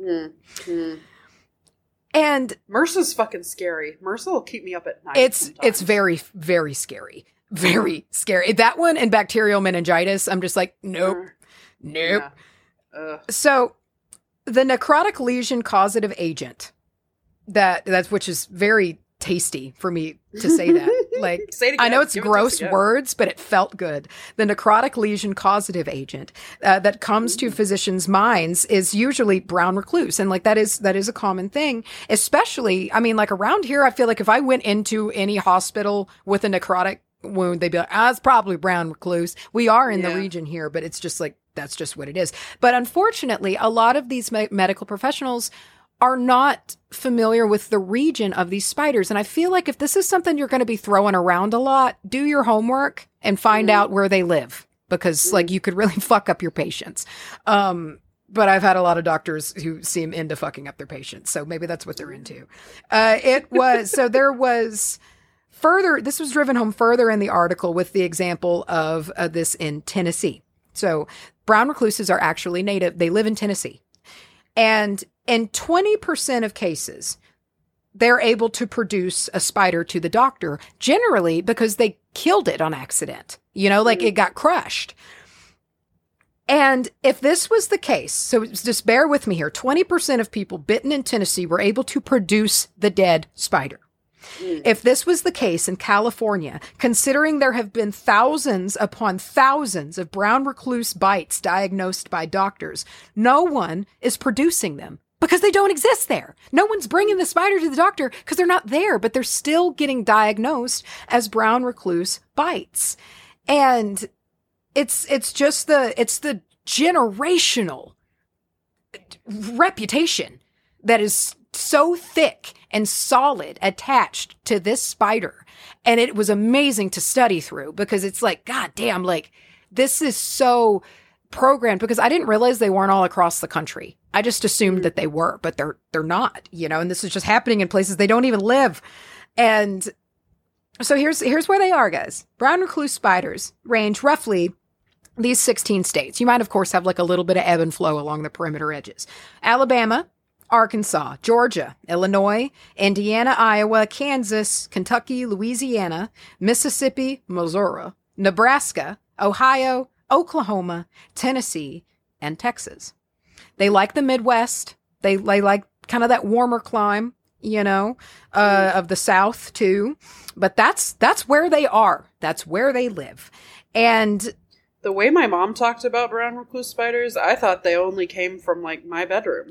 And
MRSA's fucking scary. MRSA will keep me up at night.
It's very, very scary. Very scary. That one and bacterial meningitis, I'm just like, nope. Yeah. So the necrotic lesion causative agent, that's which is very tasty for me to say that. Like,
Say it again.
I know it's
Give it to us
gross
again.
words, but it felt good. The necrotic lesion causative agent that comes to physicians' minds is usually brown recluse. And like, that is a common thing, especially, I mean, like around here, I feel like if I went into any hospital with a necrotic wound, they'd be like, it's probably brown recluse. We are in the region here, but it's just like, that's just what it is. But unfortunately, a lot of these medical professionals are not familiar with the region of these spiders. And I feel like if this is something you're going to be throwing around a lot, do your homework and find out where they live, because like you could really fuck up your patients. But I've had a lot of doctors who seem into fucking up their patients. So maybe that's what they're into. There was further, this was driven home further in the article with the example of this in Tennessee. So brown recluses are actually native. They live in Tennessee. And in 20% of cases, they're able to produce a spider to the doctor, generally because they killed it on accident. You know, like it got crushed. And if this was the case, so just bear with me here, 20% of people bitten in Tennessee were able to produce the dead spider. If this was the case in California, considering there have been thousands upon thousands of brown recluse bites diagnosed by doctors, no one is producing them because they don't exist there. No one's bringing the spider to the doctor because they're not there, but they're still getting diagnosed as brown recluse bites. And it's the generational reputation that is so thick and solid attached to this spider. And it was amazing to study through because it's like, God damn, like this is so programmed, because I didn't realize they weren't all across the country. I just assumed that they were, but they're not, you know, and this is just happening in places they don't even live. And so here's where they are, guys. Brown recluse spiders range roughly these 16 states. You might, of course, have like a little bit of ebb and flow along the perimeter edges. Alabama, Arkansas, Georgia, Illinois, Indiana, Iowa, Kansas, Kentucky, Louisiana, Mississippi, Missouri, Nebraska, Ohio, Oklahoma, Tennessee, and Texas. They like the Midwest. They like kind of that warmer climate, you know, of the South too. But that's where they are. That's where they live. And
the way my mom talked about brown recluse spiders, I thought they only came from like my bedroom.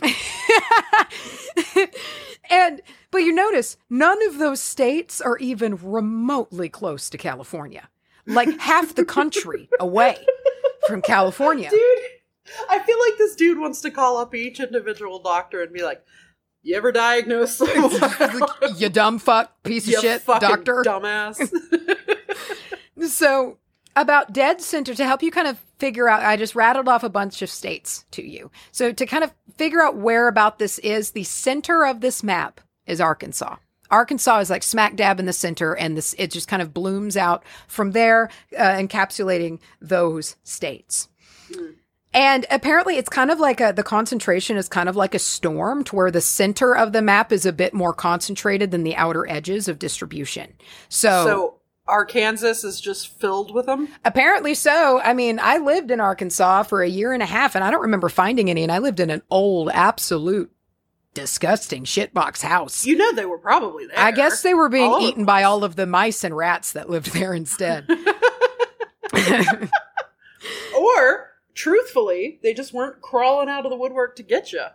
But you notice none of those states are even remotely close to California. Like half the country away from California.
Dude, I feel like this dude wants to call up each individual doctor and be like, you ever diagnose someone?
You dumb fuck, piece of shit, doctor.
Dumbass.
So, about dead center, to help you kind of figure out, I just rattled off a bunch of states to you. So to kind of figure out where about this is, the center of this map is Arkansas. Arkansas is like smack dab in the center, and it just kind of blooms out from there, encapsulating those states. And apparently it's kind of like the concentration is kind of like a storm, to where the center of the map is a bit more concentrated than the outer edges of distribution. So
Arkansas is just filled with them?
Apparently so. I mean, I lived in Arkansas for a year and a half, and I don't remember finding any, and I lived in an old, absolute, disgusting shitbox house.
You know they were probably there.
I guess they were being eaten by all of the mice and rats that lived there instead.
Or, truthfully, they just weren't crawling out of the woodwork to get you.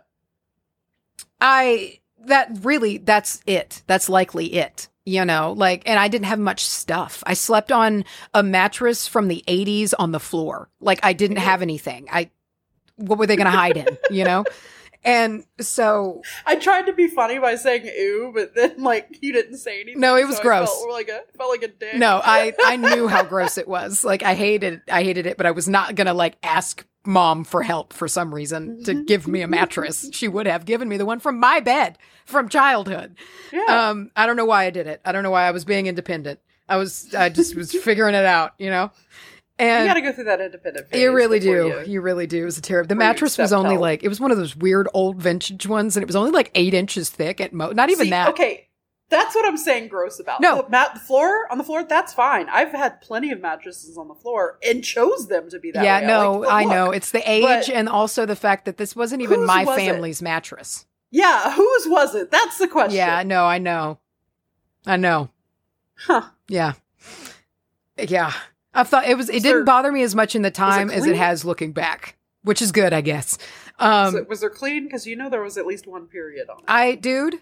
That's it. That's likely it. You know, like, and I didn't have much stuff. I slept on a mattress from the 80s on the floor. Like, I didn't have anything. What were they going to hide in, you know? And so
I tried to be funny by saying ew, but then like you didn't say anything.
No, it was gross.
I felt like a dick.
No, I knew how gross it was. Like I hated it, but I was not going to like ask Mom for help for some reason to give me a mattress. She would have given me the one from my bed from childhood.
Yeah.
I don't know why I did it. I don't know why I was being independent. I just was figuring it out, you know? And
you got to go through that independent phase.
You really do. You really do. It was a terrible. The mattress was only like, it was one of those weird old vintage ones, and it was only like 8 inches thick at most. Not even that.
Okay. That's what I'm saying gross about.
No.
The floor, that's fine. I've had plenty of mattresses on the floor and chose them to be that way.
Yeah, no, I know. It's the age and also the fact that this wasn't even my family's mattress.
Yeah, whose was it? That's the question.
Yeah, no, I know.
Huh.
Yeah. Yeah. I thought it didn't bother me as much in the time as it has looking back, which is good, I guess.
Was there clean? Because there was at least one period on it.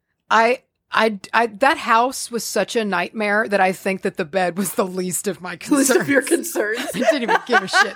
That house was such a nightmare that I think that the bed was the least of my concerns.
Least of your concerns.
I didn't even give a shit,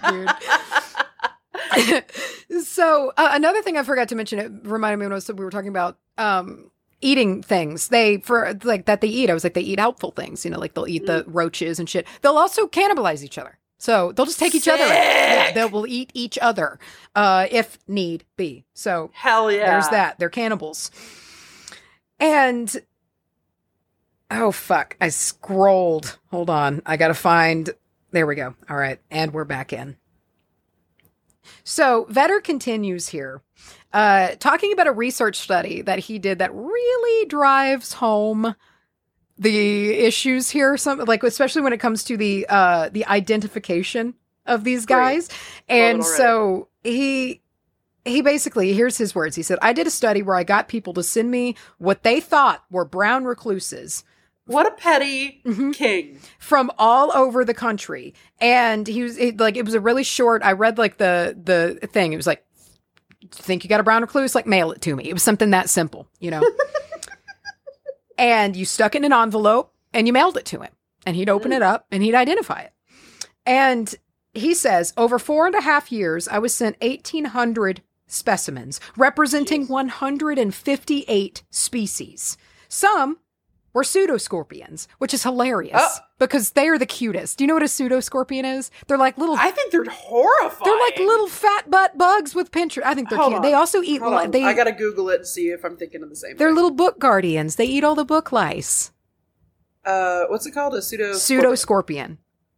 dude. So another thing I forgot to mention, it reminded me when we were talking about eating things. They eat. I was like, they eat helpful things. Like they'll eat the roaches and shit. They'll also cannibalize each other. So they'll just take each other out. Yeah, they will eat each other if need be. So
hell yeah,
there's that. They're cannibals. And oh fuck, I scrolled. Hold on, I gotta find. There we go. All right, and we're back in. So Vetter continues here, talking about a research study that he did that really drives home the issues here, especially when it comes to the identification of these guys. Right. And so he basically, here's his words. He said, I did a study where I got people to send me what they thought were brown recluses.
What a petty king.
From all over the country. And it was a really short, I read the thing. It was like, think you got a brown recluse? Mail it to me. It was something that simple, And you stuck it in an envelope and you mailed it to him. And he'd open it up and he'd identify it. And he says, over 4.5 years, I was sent 1,800 specimens representing 158 species. Some were pseudoscorpions, which is hilarious because they are the cutest. Do you know what a pseudoscorpion is? They're like little...
I think they're horrifying.
They're like little fat butt bugs with pinchers. I think they're cute. They also eat...
I gotta Google it and see if I'm thinking of the same
They're
thing.
little book guardians. They eat all the book lice.
What's it called? A
pseudoscorpion.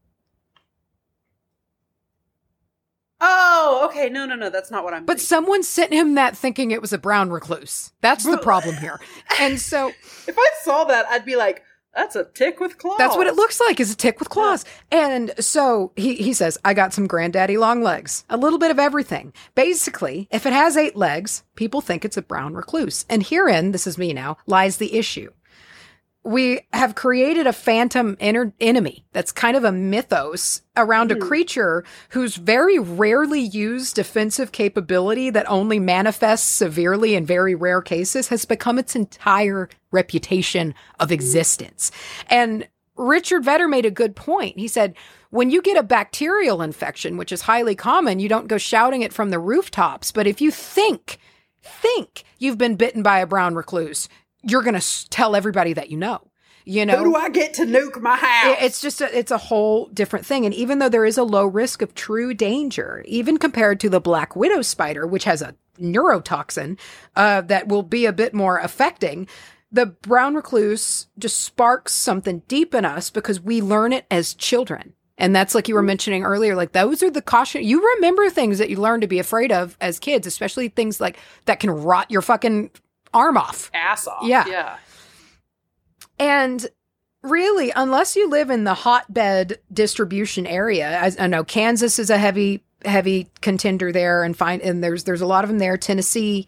Oh, okay. No. That's not what I'm
But
thinking.
someone sent him that thinking it was a brown recluse. That's the problem here. And so...
if I saw that, I'd be like, that's a tick with claws.
That's what it looks like, is a tick with claws. Yeah. And so he says, I got some granddaddy long legs. A little bit of everything. Basically, if it has 8 legs, people think it's a brown recluse. And herein, this is me now, lies the issue. We have created a phantom enemy that's kind of a mythos around a creature whose very rarely used defensive capability that only manifests severely in very rare cases has become its entire reputation of existence. And Richard Vedder made a good point. He said, when you get a bacterial infection, which is highly common, you don't go shouting it from the rooftops. But if you think you've been bitten by a brown recluse, you're going to tell everybody that you know. Who
do I get to nuke my house?
It's just it's a whole different thing. And even though there is a low risk of true danger, even compared to the black widow spider, which has a neurotoxin that will be a bit more affecting, the brown recluse just sparks something deep in us because we learn it as children. And that's like you were mentioning earlier, those are the caution. You remember things that you learn to be afraid of as kids, especially things like that can rot your fucking arm off.
Ass off.
Yeah. And really, unless you live in the hotbed distribution area, I know Kansas is a heavy contender there, and there's a lot of them there. Tennessee,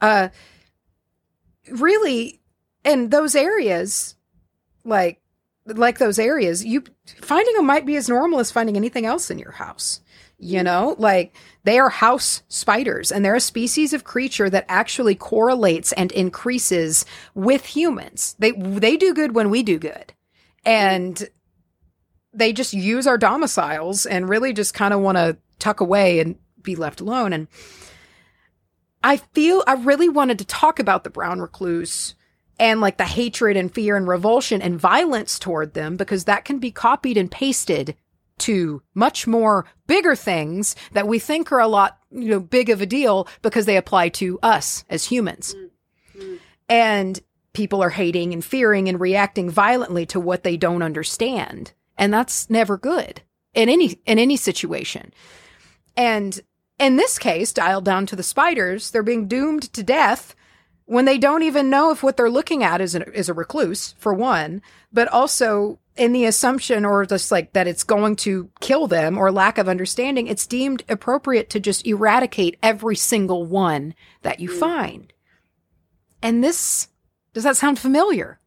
really, in those areas, like those areas, finding them might be as normal as finding anything else in your house. They are house spiders, and they're a species of creature that actually correlates and increases with humans. They do good when we do good. And they just use our domiciles and really just kind of want to tuck away and be left alone. And I really wanted to talk about the brown recluse and the hatred and fear and revulsion and violence toward them, because that can be copied and pasted to much more bigger things that we think are a lot, big of a deal because they apply to us as humans. And people are hating and fearing and reacting violently to what they don't understand. And that's never good in any situation. And in this case, dialed down to the spiders, they're being doomed to death when they don't even know if what they're looking at is a recluse, for one, but also in the assumption or just that it's going to kill them or lack of understanding, it's deemed appropriate to just eradicate every single one that you find. And does that sound familiar?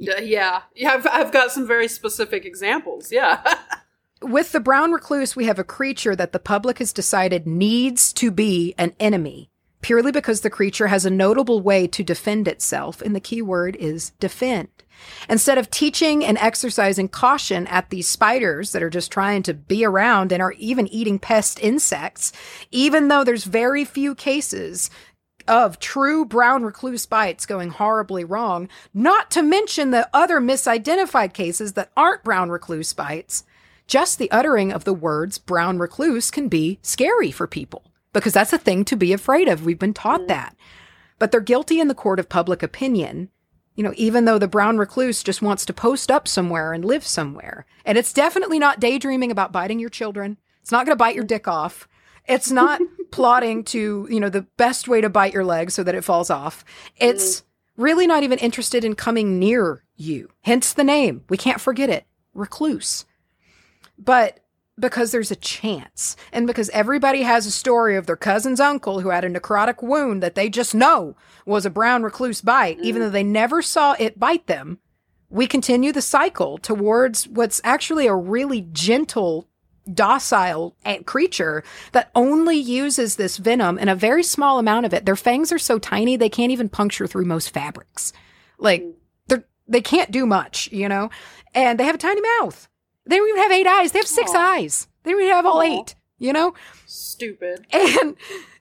Yeah. I've got some very specific examples. Yeah.
With the brown recluse, we have a creature that the public has decided needs to be an enemy, purely because the creature has a notable way to defend itself, and the key word is defend. Instead of teaching and exercising caution at these spiders that are just trying to be around and are even eating pest insects, even though there's very few cases of true brown recluse bites going horribly wrong, not to mention the other misidentified cases that aren't brown recluse bites, just the uttering of the words brown recluse can be scary for people, because that's a thing to be afraid of. We've been taught that. But they're guilty in the court of public opinion, even though the brown recluse just wants to post up somewhere and live somewhere. And it's definitely not daydreaming about biting your children. It's not going to bite your dick off. It's not plotting to, the best way to bite your leg so that it falls off. It's really not even interested in coming near you. Hence the name. We can't forget it. Recluse. But because there's a chance, and because everybody has a story of their cousin's uncle who had a necrotic wound that they just know was a brown recluse bite, even though they never saw it bite them, we continue the cycle towards what's actually a really gentle, docile creature that only uses this venom in a very small amount of it. Their fangs are so tiny, they can't even puncture through most fabrics. They can't do much, and they have a tiny mouth. They don't even have 8 eyes. They have 6 eyes. They don't even have all 8,
Stupid.
And,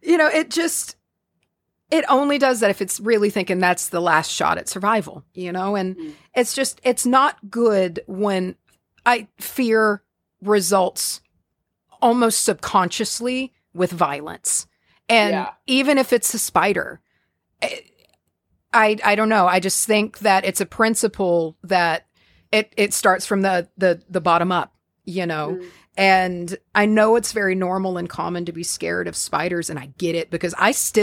it only does that if it's really thinking that's the last shot at survival, and it's not good when fear results almost subconsciously with violence. And even if it's a spider, I don't know. I just think that it's a principle that it starts from the bottom up, and I know it's very normal and common to be scared of spiders. And I get it, because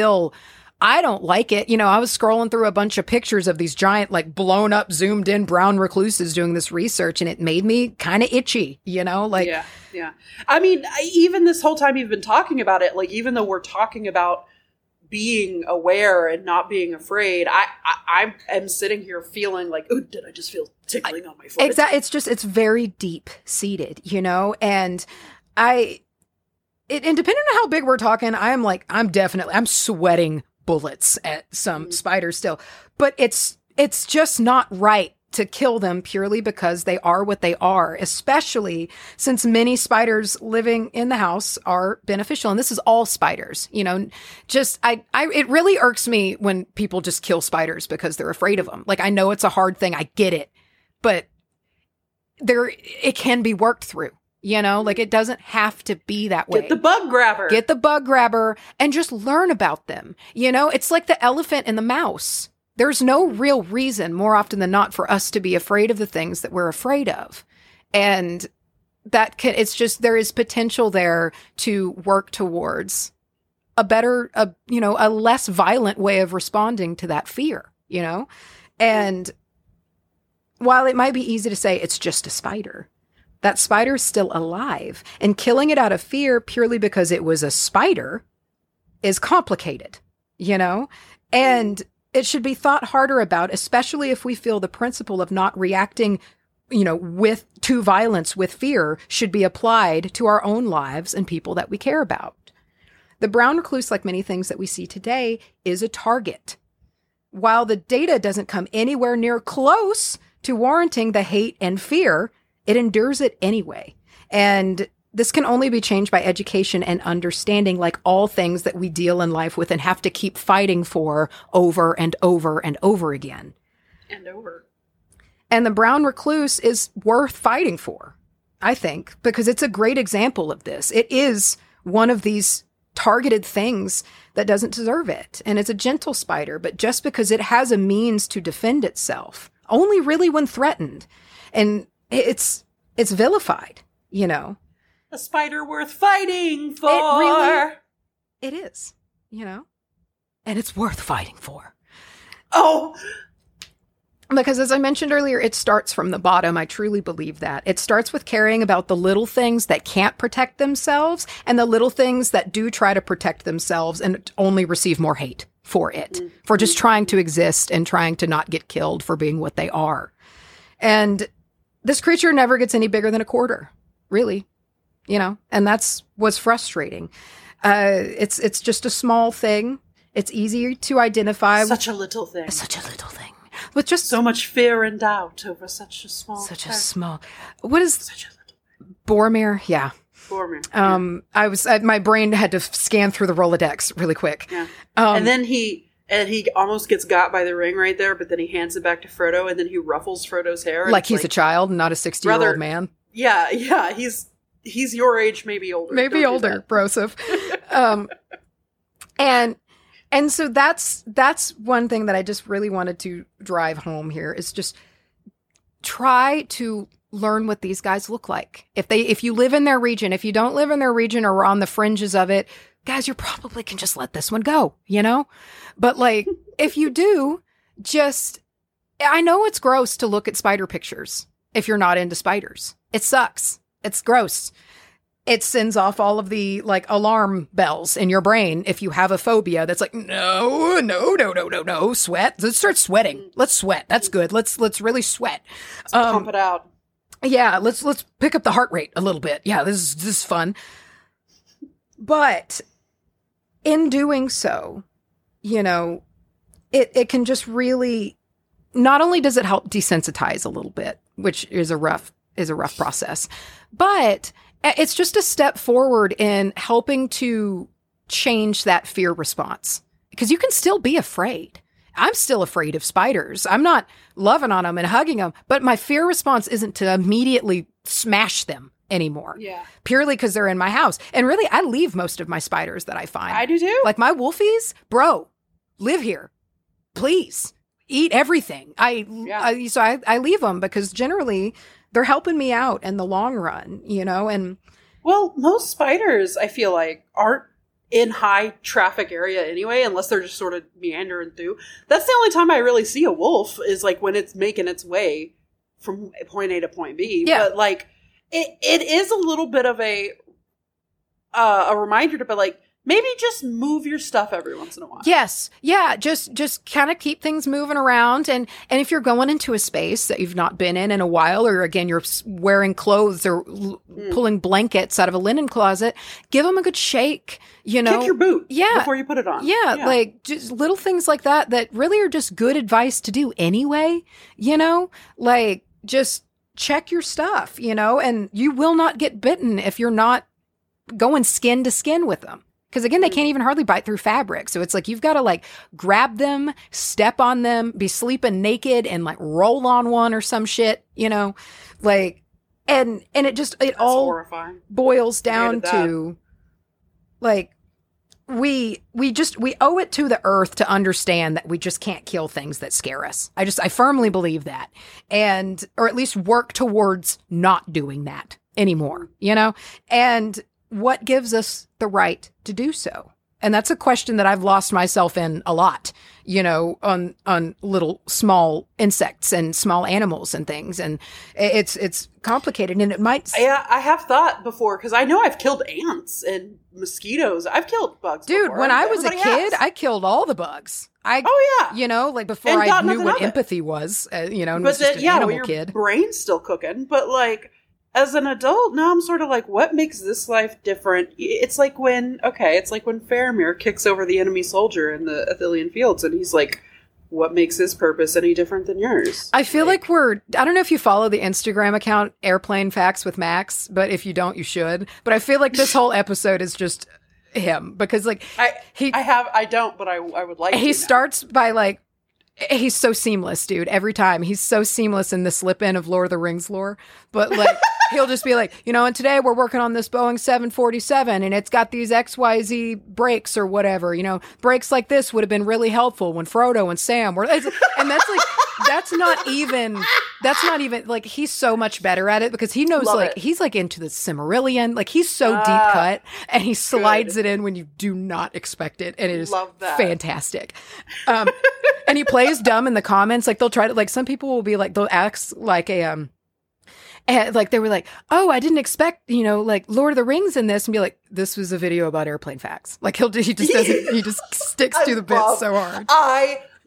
I don't like it. I was scrolling through a bunch of pictures of these giant, blown up, zoomed in brown recluses doing this research, and it made me kind of itchy, Yeah.
I mean, even this whole time you've been talking about it, even though we're talking about being aware and not being afraid, I am sitting here feeling like, oh, did I just feel tickling on my foot?
Exactly. It's very deep seated, and and depending on how big we're talking, I'm sweating bullets at some spiders still, but it's just not right to kill them purely because they are what they are, especially since many spiders living in the house are beneficial. And this is all spiders, it really irks me when people just kill spiders because they're afraid of them. I know it's a hard thing. I get it, but it can be worked through, it doesn't have to be that way.
Get the bug grabber
and just learn about them. It's like the elephant and the mouse. There's no real reason, more often than not, for us to be afraid of the things that we're afraid of. And there is potential there to work towards a better, a less violent way of responding to that fear, And while it might be easy to say it's just a spider, that spider is still alive. And killing it out of fear purely because it was a spider is complicated, And it should be thought harder about, especially if we feel the principle of not reacting, to violence with fear should be applied to our own lives and people that we care about. The brown recluse, like many things that we see today, is a target. While the data doesn't come anywhere near close to warranting the hate and fear, it endures it anyway. And this can only be changed by education and understanding, like all things that we deal in life with and have to keep fighting for over and over and over again. And the brown recluse is worth fighting for, I think, because it's a great example of this. It is one of these targeted things that doesn't deserve it. And it's a gentle spider, but just because it has a means to defend itself, only really when threatened. And it's vilified,
A spider worth fighting for.
It is, and it's worth fighting for.
Oh,
because as I mentioned earlier, it starts from the bottom. I truly believe that. It starts with caring about the little things that can't protect themselves and the little things that do try to protect themselves and only receive more hate for it, for just trying to exist and trying to not get killed for being what they are. And this creature never gets any bigger than a quarter, really, and that's what's frustrating. It's just a small thing. It's easy to identify.
Such a little thing.
With just
so much fear and doubt over such a small.
What is
such a little
Boromir? Yeah.
Boromir.
My brain had to scan through the Rolodex really quick.
Yeah. And then he almost gets got by the ring right there, but then he hands it back to Frodo, and then he ruffles Frodo's hair.
Like he's a child, not a 60-year-old man.
Yeah. He's your age, maybe older.
Maybe older, Broseph. And so that's one thing that I just really wanted to drive home here is just try to learn what these guys look like. If you live in their region, if you don't live in their region or on the fringes of it, guys, you probably can just let this one go, But like, if you do, I know it's gross to look at spider pictures if you're not into spiders. It sucks. It's gross. It sends off all of the like alarm bells in your brain if you have a phobia that's like, no, sweat. Let's start sweating. Let's sweat. That's good. Let's really sweat.
Let's pump it out.
Yeah, let's pick up the heart rate a little bit. Yeah, this is fun. But in doing so, it can just really, not only does it help desensitize a little bit, which is a rough process, but it's just a step forward in helping to change that fear response, because you can still be afraid. I'm still afraid of spiders. I'm not loving on them and hugging them, but my fear response isn't to immediately smash them anymore.
Yeah.
Purely because they're in my house. And really, I leave most of my spiders that I find.
I do too.
Like my wolfies, bro, live here. Please eat everything. So I leave them because generally they're helping me out in the long run, and.
Well, most spiders, I feel like, aren't in high traffic area anyway, unless they're just sort of meandering through. That's the only time I really see a wolf is like when it's making its way from point A to point B.
Yeah.
But like, it is a little bit of a reminder to be like, maybe just move your stuff every once in a while.
Yes. Yeah. Just kind of keep things moving around. And if you're going into a space that you've not been in a while, or again, you're wearing clothes or pulling blankets out of a linen closet, give them a good shake,
Kick your boot
yeah,
before you put it on.
Yeah. Like just little things like that really are just good advice to do anyway, like just check your stuff, and you will not get bitten if you're not going skin to skin with them. Because again, they can't even hardly bite through fabric. So it's like you've got to like grab them, step on them, be sleeping naked and like roll on one or some shit, like, and it all
horrifying.
Boils down to like, we owe it to the earth to understand that we just can't kill things that scare us. I firmly believe that. Or at least work towards not doing that anymore, and what gives us the right to do so? And that's a question that I've lost myself in a lot, on little small insects and small animals and things. And it's complicated, and it might.
Yeah, I have thought before, because I know I've killed ants and mosquitoes. I've killed bugs.
Dude,
before.
when I was a kid, I killed all the bugs. Like before I knew what empathy was, and was just an animal kid.
Brain's still cooking, but like, as an adult, now I'm sort of like, what makes this life different? It's like when Faramir kicks over the enemy soldier in the Athelian fields, and he's like, what makes his purpose any different than yours?
I feel like I don't know if you follow the Instagram account Airplane Facts with Max, but if you don't, you should. But I feel like this whole episode is just him, because like
I don't, but I would like to.
He starts by like, he's so seamless, dude. Every time he's so seamless in the slip in of Lord of the Rings lore, but like he'll just be like, and today we're working on this Boeing 747 and it's got these XYZ brakes or whatever, brakes like this would have been really helpful when Frodo and Sam were, and that's like, that's not even like, he's so much better at it because he knows he's like into the Silmarillion, like he's so deep cut and he slides it in when you do not expect it. And it is fantastic. And he plays dumb in the comments. Like they'll try to, like some people will be like, they'll ask like and like they were like, oh, I didn't expect, like Lord of the Rings in this, and be like, this was a video about airplane facts. Like he just sticks to the bit so hard.
I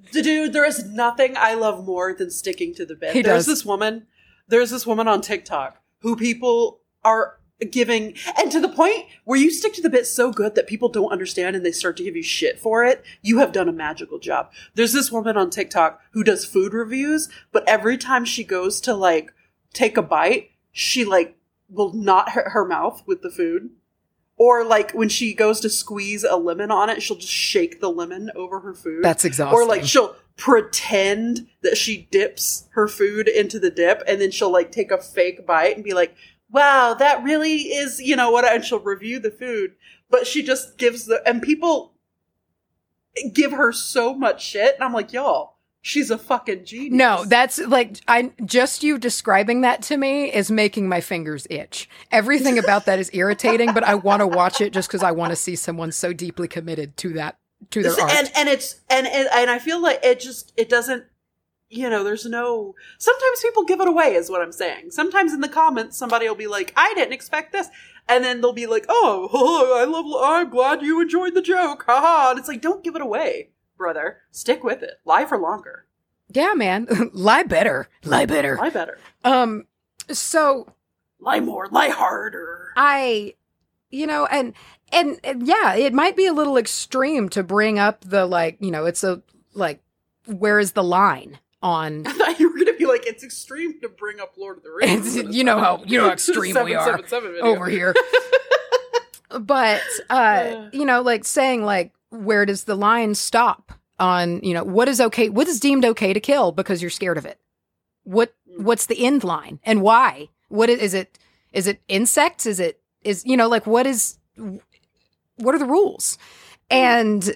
Dude, there is nothing I love more than sticking to the bit. There's this woman on TikTok who people are giving, and to the point where you stick to the bit so good that people don't understand and they start to give you shit for it. You have done a magical job. There's this woman on TikTok who does food reviews, but every time she goes to like take a bite, she like will not hurt her mouth with the food. Or like when she goes to squeeze a lemon on it, she'll just shake the lemon over her food.
That's exhausting.
Or like she'll pretend that she dips her food into the dip, and then she'll like take a fake bite and be like, wow, that really is, you know what, and she'll review the food. But she just gives and people give her so much shit. And I'm like, y'all, she's a fucking genius.
No, that's like, you describing that to me is making my fingers itch. Everything about that is irritating, but I want to watch it just because I want to see someone so deeply committed to that, to their art.
And I feel like it doesn't, you know, sometimes people give it away is what I'm saying. Sometimes in the comments, somebody will be like, I didn't expect this. And then they'll be like, oh, I'm glad you enjoyed the joke. Haha. And it's like, don't give it away, brother. Stick with it. Lie for longer.
Yeah, man. Lie better. Lie better.
Lie better.
So.
Lie more. Lie harder.
You know, and yeah, it might be a little extreme to bring up the, like, you know, it's a, like, where is the line on?
I thought you were going to be like, it's extreme to bring up Lord of the Rings.
you know how extreme we are over here. But, you know, like saying like, where does the line stop on, you know, what is okay? What is deemed okay to kill because you're scared of it? What's the end line and why? What is it? Is it insects? You know, like what are the rules? And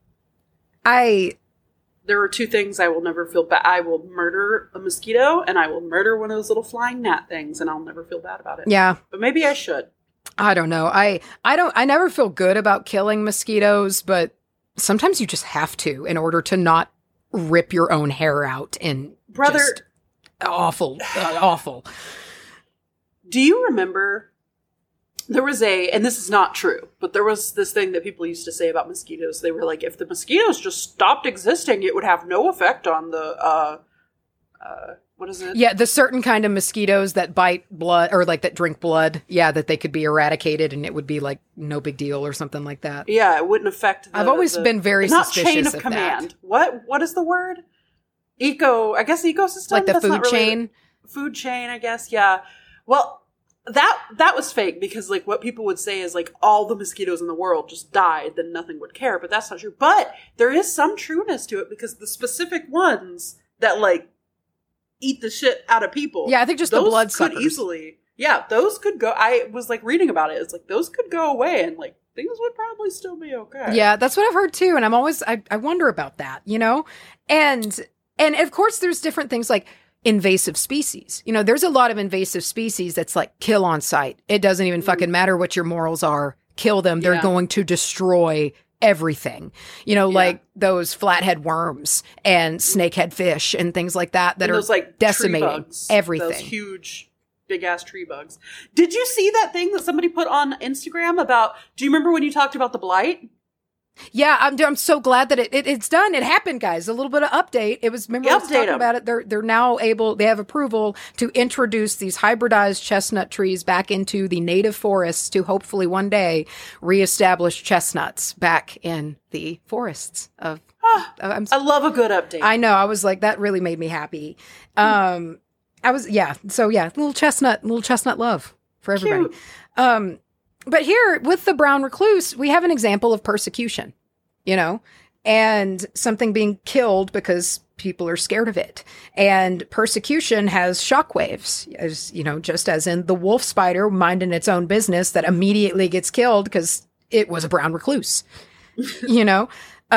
there are two things I will never feel bad. I will murder a mosquito and I will murder one of those little flying gnat things and I'll never feel bad about it.
Yeah.
But maybe I should.
I don't know. I never feel good about killing mosquitoes, but sometimes you just have to in order to not rip your own hair out and
brother,
just awful.
Do you remember there was and this is not true, but there was this thing that people used to say about mosquitoes. They were like, if the mosquitoes just stopped existing, it would have no effect on the, what is it?
Yeah, the certain kind of mosquitoes that bite blood or like that drink blood. Yeah, that they could be eradicated and it would be like no big deal or something like that.
Yeah, it wouldn't affect
I've always been very suspicious
chain of
of
command.
that.
What is the word? I guess ecosystem?
Like the food chain?
Food chain, I guess, yeah. Well, that was fake because like what people would say is like all the mosquitoes in the world just died, then nothing would care, but that's not true. But there is some trueness to it because the specific ones that like eat the shit out of people.
Yeah, I think just the bloodsuckers.
Could easily, yeah, those could go. I was like reading about it. It's like those could go away and like things would probably still be okay.
Yeah, that's what I've heard too. And I'm always, I wonder about that, you know? And of course there's different things like invasive species. You know, there's a lot of invasive species that's like kill on sight. It doesn't even fucking matter what your morals are. Kill them. They're going to destroy everything. You know, like those flathead worms and snakehead fish and things like that
and
are
those, like,
decimating everything.
Those huge, big-ass tree bugs. Did you see that thing that somebody put on Instagram about, do you remember when you talked about the blight?
Yeah, I'm so glad that it's done. It happened, guys. A little bit of update. It was, remember I was talking about it. They're now they have approval to introduce these hybridized chestnut trees back into the native forests to hopefully one day reestablish chestnuts back in the forests of.
I love a good update.
I know. I was like, that really made me happy. So little chestnut love for everybody. Cute. But here with the brown recluse, we have an example of persecution, you know, and something being killed because people are scared of it. And persecution has shockwaves, as you know, just as in the wolf spider minding its own business that immediately gets killed because it was a brown recluse, you know.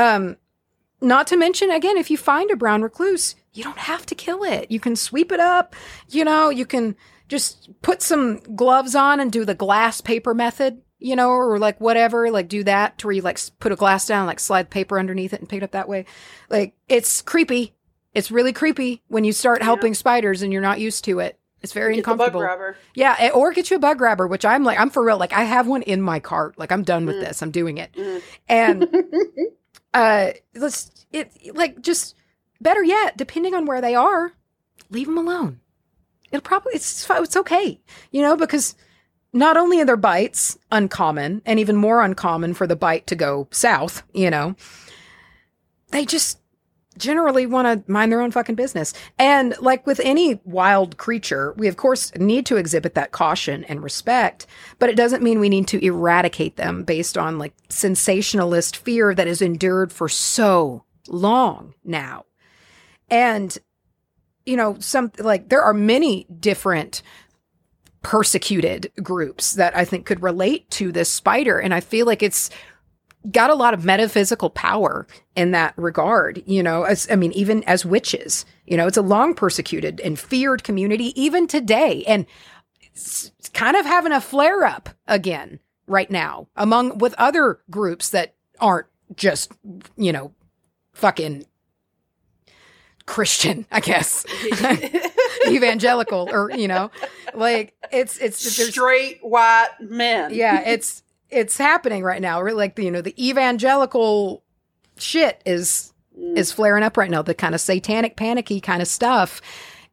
Not to mention, again, if you find a brown recluse, you don't have to kill it. You can sweep it up, you know, you can just put some gloves on and do the glass paper method, you know, or like whatever, like do that to where you like put a glass down, like slide paper underneath it and pick it up that way. Like it's creepy. It's really creepy when you start helping spiders and you're not used to it. It's very uncomfortable.
Get the bug grabber.
Yeah. Or get you a bug grabber, which I'm for real. Like I have one in my cart. Like I'm done with this. I'm doing it. And, better yet, depending on where they are, leave them alone. It's okay, because not only are their bites uncommon, and even more uncommon for the bite to go south, they just generally want to mind their own fucking business. And like with any wild creature, we of course need to exhibit that caution and respect, but it doesn't mean we need to eradicate them based on like sensationalist fear that has endured for so long now. And, there are many different persecuted groups that I think could relate to this spider. And I feel like it's got a lot of metaphysical power in that regard, even as witches, it's a long persecuted and feared community even today. And it's kind of having a flare up again right now with other groups that aren't just, fucking Christian, I guess, evangelical, or, it's
straight white men.
Yeah. It's happening right now. Like, the evangelical shit is flaring up right now. The kind of satanic panicky kind of stuff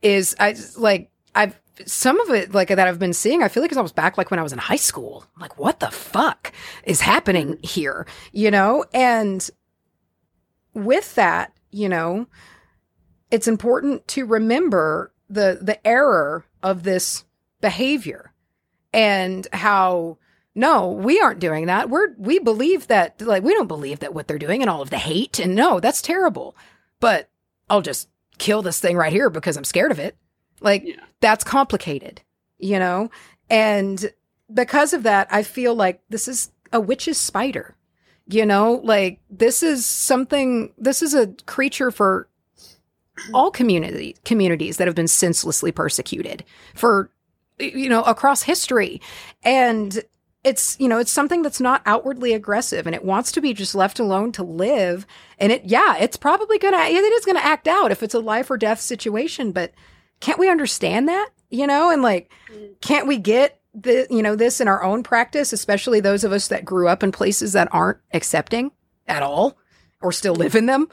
some of it like that I've been seeing, I feel like it's almost back like when I was in high school. I'm like, what the fuck is happening here? And with that, it's important to remember the error of this behavior and how, no, we aren't doing that. We believe that, we don't believe that what they're doing and all of the hate, and no, that's terrible, but I'll just kill this thing right here because I'm scared of it. That's complicated, and because of that, I feel like this is a witch's spider, this is a creature for all communities that have been senselessly persecuted for, across history. And it's something that's not outwardly aggressive, and it wants to be just left alone to live. And it is going to act out if it's a life or death situation, but can't we understand that, and can't we get this in our own practice, especially those of us that grew up in places that aren't accepting at all or still live in them?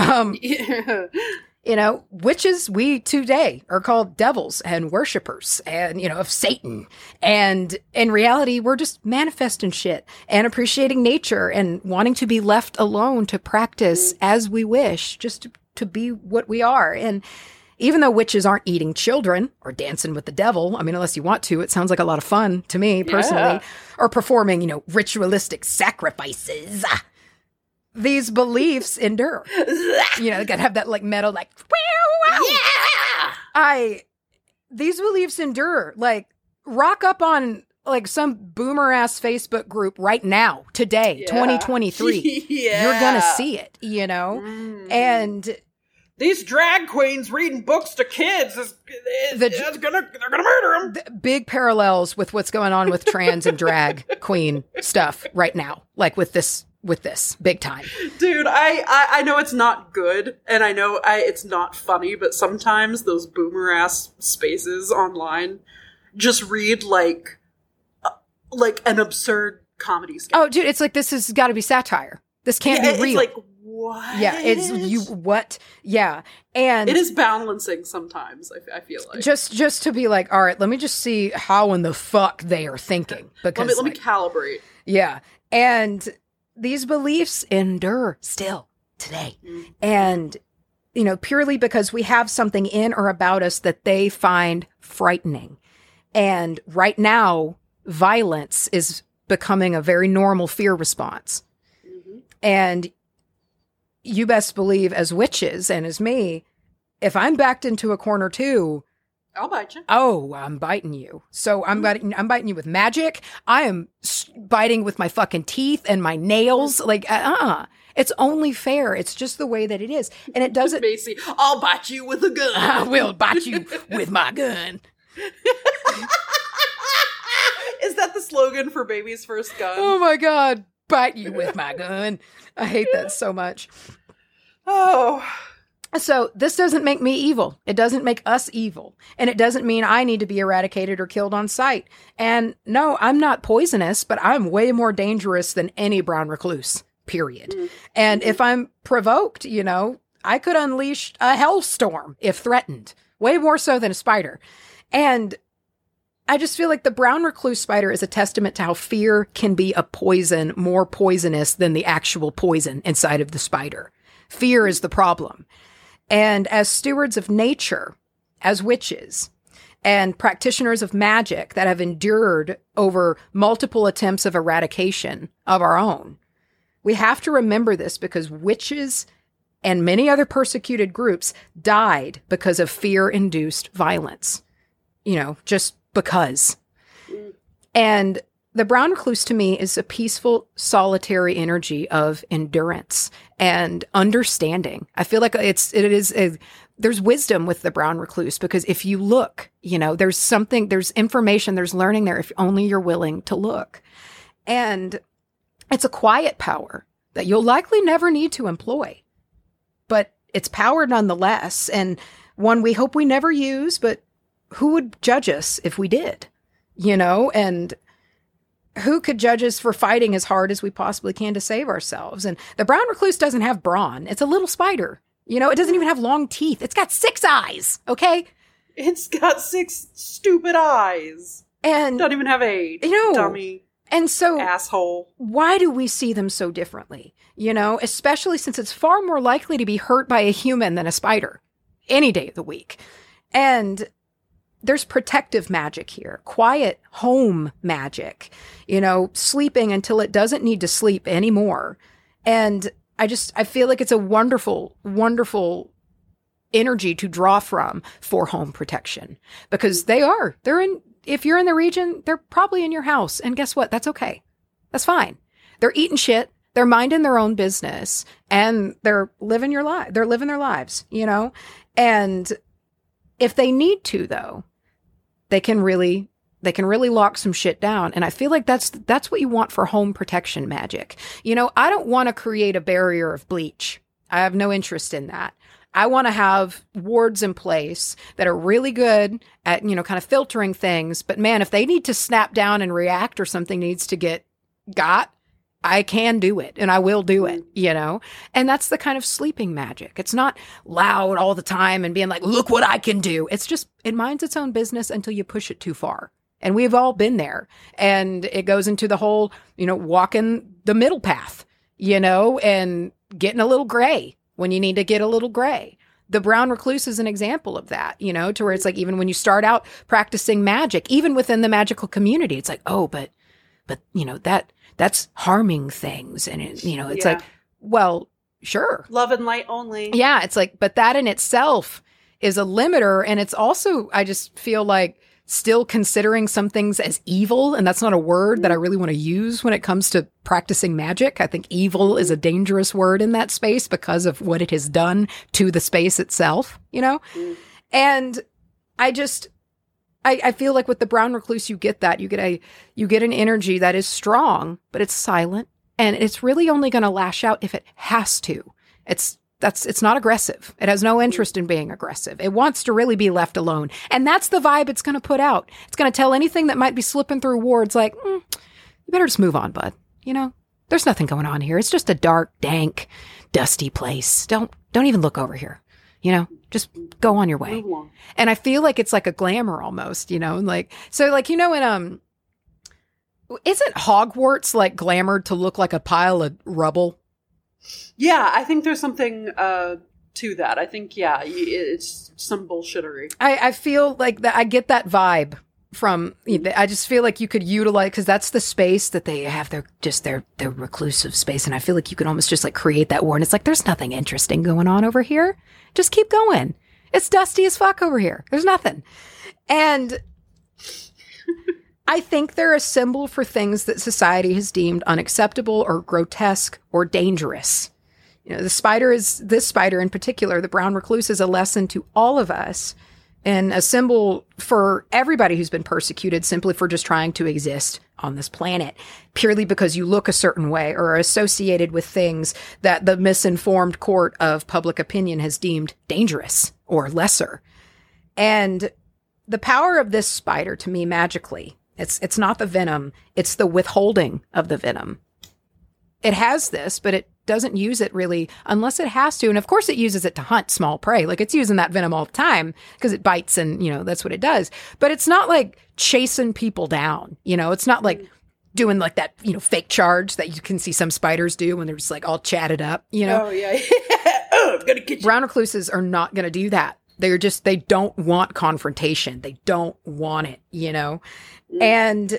Witches, we today are called devils and worshipers and, of Satan. And in reality, we're just manifesting shit and appreciating nature and wanting to be left alone to practice as we wish, just to be what we are. And even though witches aren't eating children or dancing with the devil, unless you want to, it sounds like a lot of fun to me personally, or performing, ritualistic sacrifices. These beliefs endure. They gotta have that metal, yeah. These beliefs endure. Rock up on some boomer ass Facebook group right now, today, 2023.
Yeah.
You're gonna see it, and
these drag queens reading books to kids they're gonna murder them.
Big parallels with what's going on with trans and drag queen stuff right now, with this big time.
Dude, I know it's not good, and I know it's not funny, but sometimes those boomer ass spaces online just read like an absurd comedy sketch.
Oh, dude, it's this has got to be satire. This can't be real.
It's what?
Yeah, what? Yeah, and
it is balancing sometimes. I feel like
just to be all right, let me just see how in the fuck they are thinking, because
let me calibrate.
Yeah, and these beliefs endure still today. And, purely because we have something in or about us that they find frightening. And right now, violence is becoming a very normal fear response. And you best believe, as witches and as me, if I'm backed into a corner too,
I'll bite you.
Oh, I'm biting you. So I'm biting you with magic. I am biting with my fucking teeth and my nails. It's only fair. It's just the way that it is. And it doesn't.
Macy, I'll bite you with a gun.
I will bite you with my gun.
Is that the slogan for Baby's First Gun?
Oh my God. Bite you with my gun. I hate that so much.
Oh.
So this doesn't make me evil. It doesn't make us evil. And it doesn't mean I need to be eradicated or killed on sight. And no, I'm not poisonous, but I'm way more dangerous than any brown recluse, period. And if I'm provoked, I could unleash a hellstorm if threatened, way more so than a spider. And I just feel like the brown recluse spider is a testament to how fear can be a poison more poisonous than the actual poison inside of the spider. Fear is the problem. And as stewards of nature, as witches, and practitioners of magic that have endured over multiple attempts of eradication of our own, we have to remember this because witches and many other persecuted groups died because of fear-induced violence. Just because. And the brown recluse to me is a peaceful, solitary energy of endurance and understanding. I feel like there's wisdom with the brown recluse because if you look, there's information, there's learning there if only you're willing to look. And it's a quiet power that you'll likely never need to employ, but it's power nonetheless. And one we hope we never use, but who would judge us if we did, and who could judge us for fighting as hard as we possibly can to save ourselves? And the brown recluse doesn't have brawn. It's a little spider. It doesn't even have long teeth. It's got 6 eyes. Okay.
It's got 6 stupid eyes.
And
don't even have 8. Dummy.
And so
asshole.
Why do we see them so differently? Especially since it's far more likely to be hurt by a human than a spider any day of the week. And there's protective magic here, quiet home magic, sleeping until it doesn't need to sleep anymore. And I feel like it's a wonderful, wonderful energy to draw from for home protection because if you're in the region, they're probably in your house. And guess what? That's okay. That's fine. They're eating shit. They're minding their own business and they're living They're living their lives, and if they need to, though, they can really lock some shit down. And I feel like that's what you want for home protection magic. I don't want to create a barrier of bleach. I have no interest in that. I want to have wards in place that are really good at, kind of filtering things. But man, if they need to snap down and react or something needs to get got, I can do it and I will do it, and that's the kind of sleeping magic. It's not loud all the time and being like, look what I can do. It's just, it minds its own business until you push it too far. And we've all been there. And it goes into the whole, walking the middle path, and getting a little gray when you need to get a little gray. The brown recluse is an example of that, to where it's like, even when you start out practicing magic, even within the magical community, it's like, oh, but that's harming things. And it's like, well, sure.
Love and light only.
Yeah. It's like, but that in itself is a limiter. And it's also, I just feel like still considering some things as evil. And that's not a word that I really want to use when it comes to practicing magic. I think evil is a dangerous word in that space because of what it has done to the space itself, And I feel like with the brown recluse, you get that. You get an energy that is strong, but it's silent, and it's really only going to lash out if it has to. It's not aggressive. It has no interest in being aggressive. It wants to really be left alone, and that's the vibe it's going to put out. It's going to tell anything that might be slipping through wards like, you better just move on, bud. There's nothing going on here. It's just a dark, dank, dusty place. Don't even look over here. Just go on your way. And I feel like it's like a glamour almost, in isn't Hogwarts like glamored to look like a pile of rubble?
Yeah, I think there's something to that. I think, it's some bullshittery.
I feel like that. I get that vibe from, I just feel like you could utilize, because that's the space that they have, their reclusive space. And I feel like you could almost just like create that war. And it's like, there's nothing interesting going on over here. Just keep going. It's dusty as fuck over here. There's nothing. And I think they're a symbol for things that society has deemed unacceptable or grotesque or dangerous. This spider in particular, the brown recluse, is a lesson to all of us and a symbol for everybody who's been persecuted simply for just trying to exist on this planet, purely because you look a certain way or are associated with things that the misinformed court of public opinion has deemed dangerous or lesser. And the power of this spider, to me, magically, it's not the venom, it's the withholding of the venom. It has this, but doesn't use it really unless it has to. And of course it uses it to hunt small prey. Like it's using that venom all the time because it bites and, that's what it does. But it's not like chasing people down. It's not like doing like that, fake charge that you can see some spiders do when they're just like all chatted up,
Oh, yeah. Oh, I'm going to get you.
Brown recluses are not going to do that. They don't want confrontation. They don't want it, and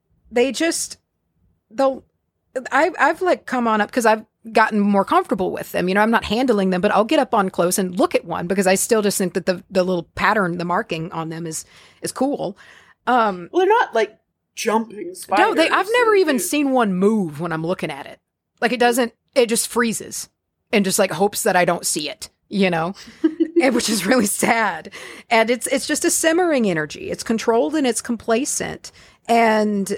I've like come on up because I've gotten more comfortable with them. I'm not handling them, but I'll get up on close and look at one because I still just think that the little pattern, the marking on them is cool.
Well, they're not like jumping spiders.
No, I've never even seen one move when I'm looking at it. Like it just freezes and just like hopes that I don't see it, which is really sad. And it's just a simmering energy. It's controlled and it's complacent. And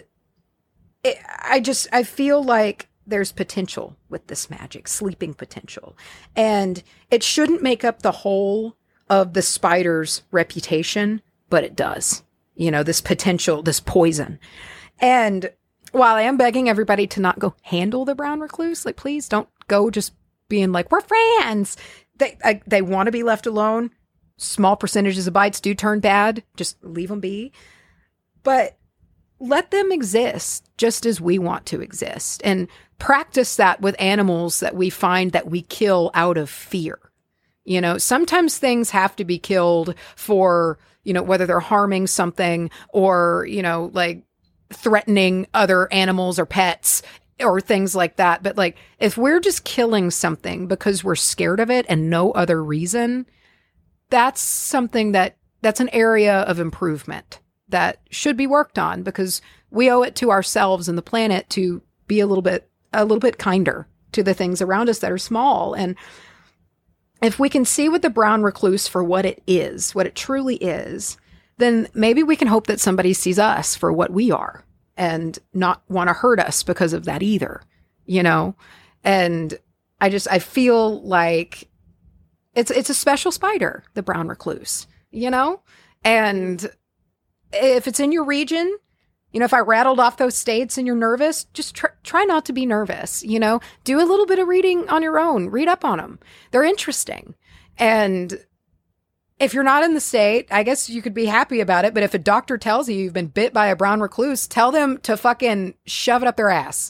I feel like there's potential with this magic, sleeping potential. And it shouldn't make up the whole of the spider's reputation, but it does. This potential, this poison. And while I am begging everybody to not go handle the brown recluse, like please don't go just being like, we're friends. They want to be left alone. Small percentages of bites do turn bad. Just leave them be. But let them exist just as we want to exist, and practice that with animals that we find that we kill out of fear. Sometimes things have to be killed for, whether they're harming something or, like threatening other animals or pets or things like that. But like, if we're just killing something because we're scared of it and no other reason, that's something that's an area of improvement that should be worked on, because we owe it to ourselves and the planet to be a little bit kinder to the things around us that are small. And if we can see with the brown recluse for what it is, what it truly is, then maybe we can hope that somebody sees us for what we are and not want to hurt us because of that either, And I feel like it's a special spider, the brown recluse, and if it's in your region, if I rattled off those states and you're nervous, just try not to be nervous, do a little bit of reading on your own, read up on them. They're interesting. And if you're not in the state, I guess you could be happy about it. But if a doctor tells you you've been bit by a brown recluse, tell them to fucking shove it up their ass.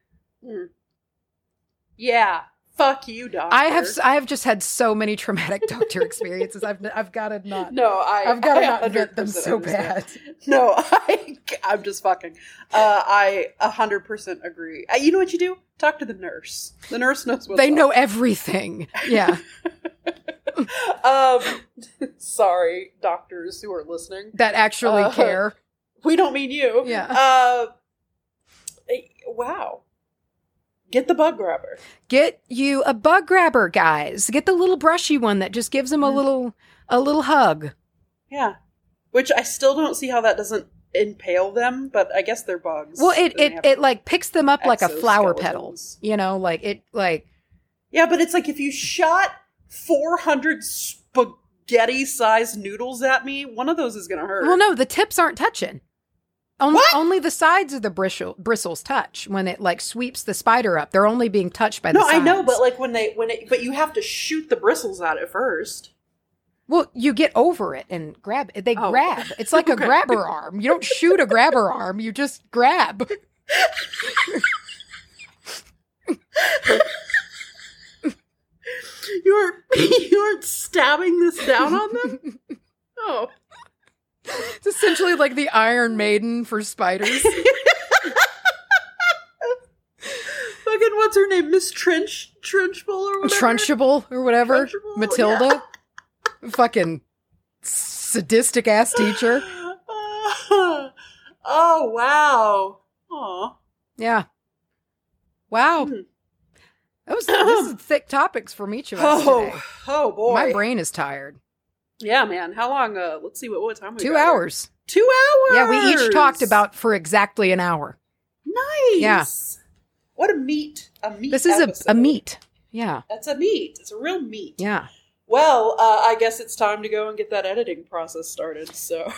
Yeah. Fuck you, doctor.
I have just had so many traumatic doctor experiences. I've got to not.
No,
I've got to not get them so
understand.
bad.
No, I'm just fucking. I 100% agree. You know what you do? Talk to the nurse. The nurse knows what
they know everything. Yeah.
Sorry, doctors who are listening
that actually care.
We don't mean you.
Yeah.
Wow. Get the bug grabber.
Get you a bug grabber, guys. Get the little brushy one that just gives them a little hug.
Yeah. Which I still don't see how that doesn't impale them, but I guess they're bugs.
Well, it like picks them up like a flower petal.
Yeah, but it's like if you shot 400 spaghetti-sized noodles at me, one of those is going to hurt.
Well, no, the tips aren't touching. Only the sides of the bristles touch when it like sweeps the spider up. They're only being touched by the sides.
No, I know, but like but you have to shoot the bristles at it first.
Well, you get over it and grab it. They grab. It's like a grabber arm. You don't shoot a grabber arm. You just grab.
You're stabbing this down on them? Oh.
It's essentially like the Iron Maiden for spiders.
Fucking what's her name? Miss Trunchbull or whatever?
Trunchable or whatever.
Trunchbull,
Matilda. Yeah. Fucking sadistic ass teacher.
Oh, wow. Aw.
Yeah. Wow. This is thick topics from each of us today.
Oh, boy.
My brain is tired.
Yeah, man. How long? Let's see what time we got.
2 hours.
Here. 2 hours?
Yeah, we each talked about for exactly an hour.
Nice.
Yeah.
What a meat.
This is a meat. Yeah.
That's a meat. It's a real meat.
Yeah.
Well, I guess it's time to go and get that editing process started. So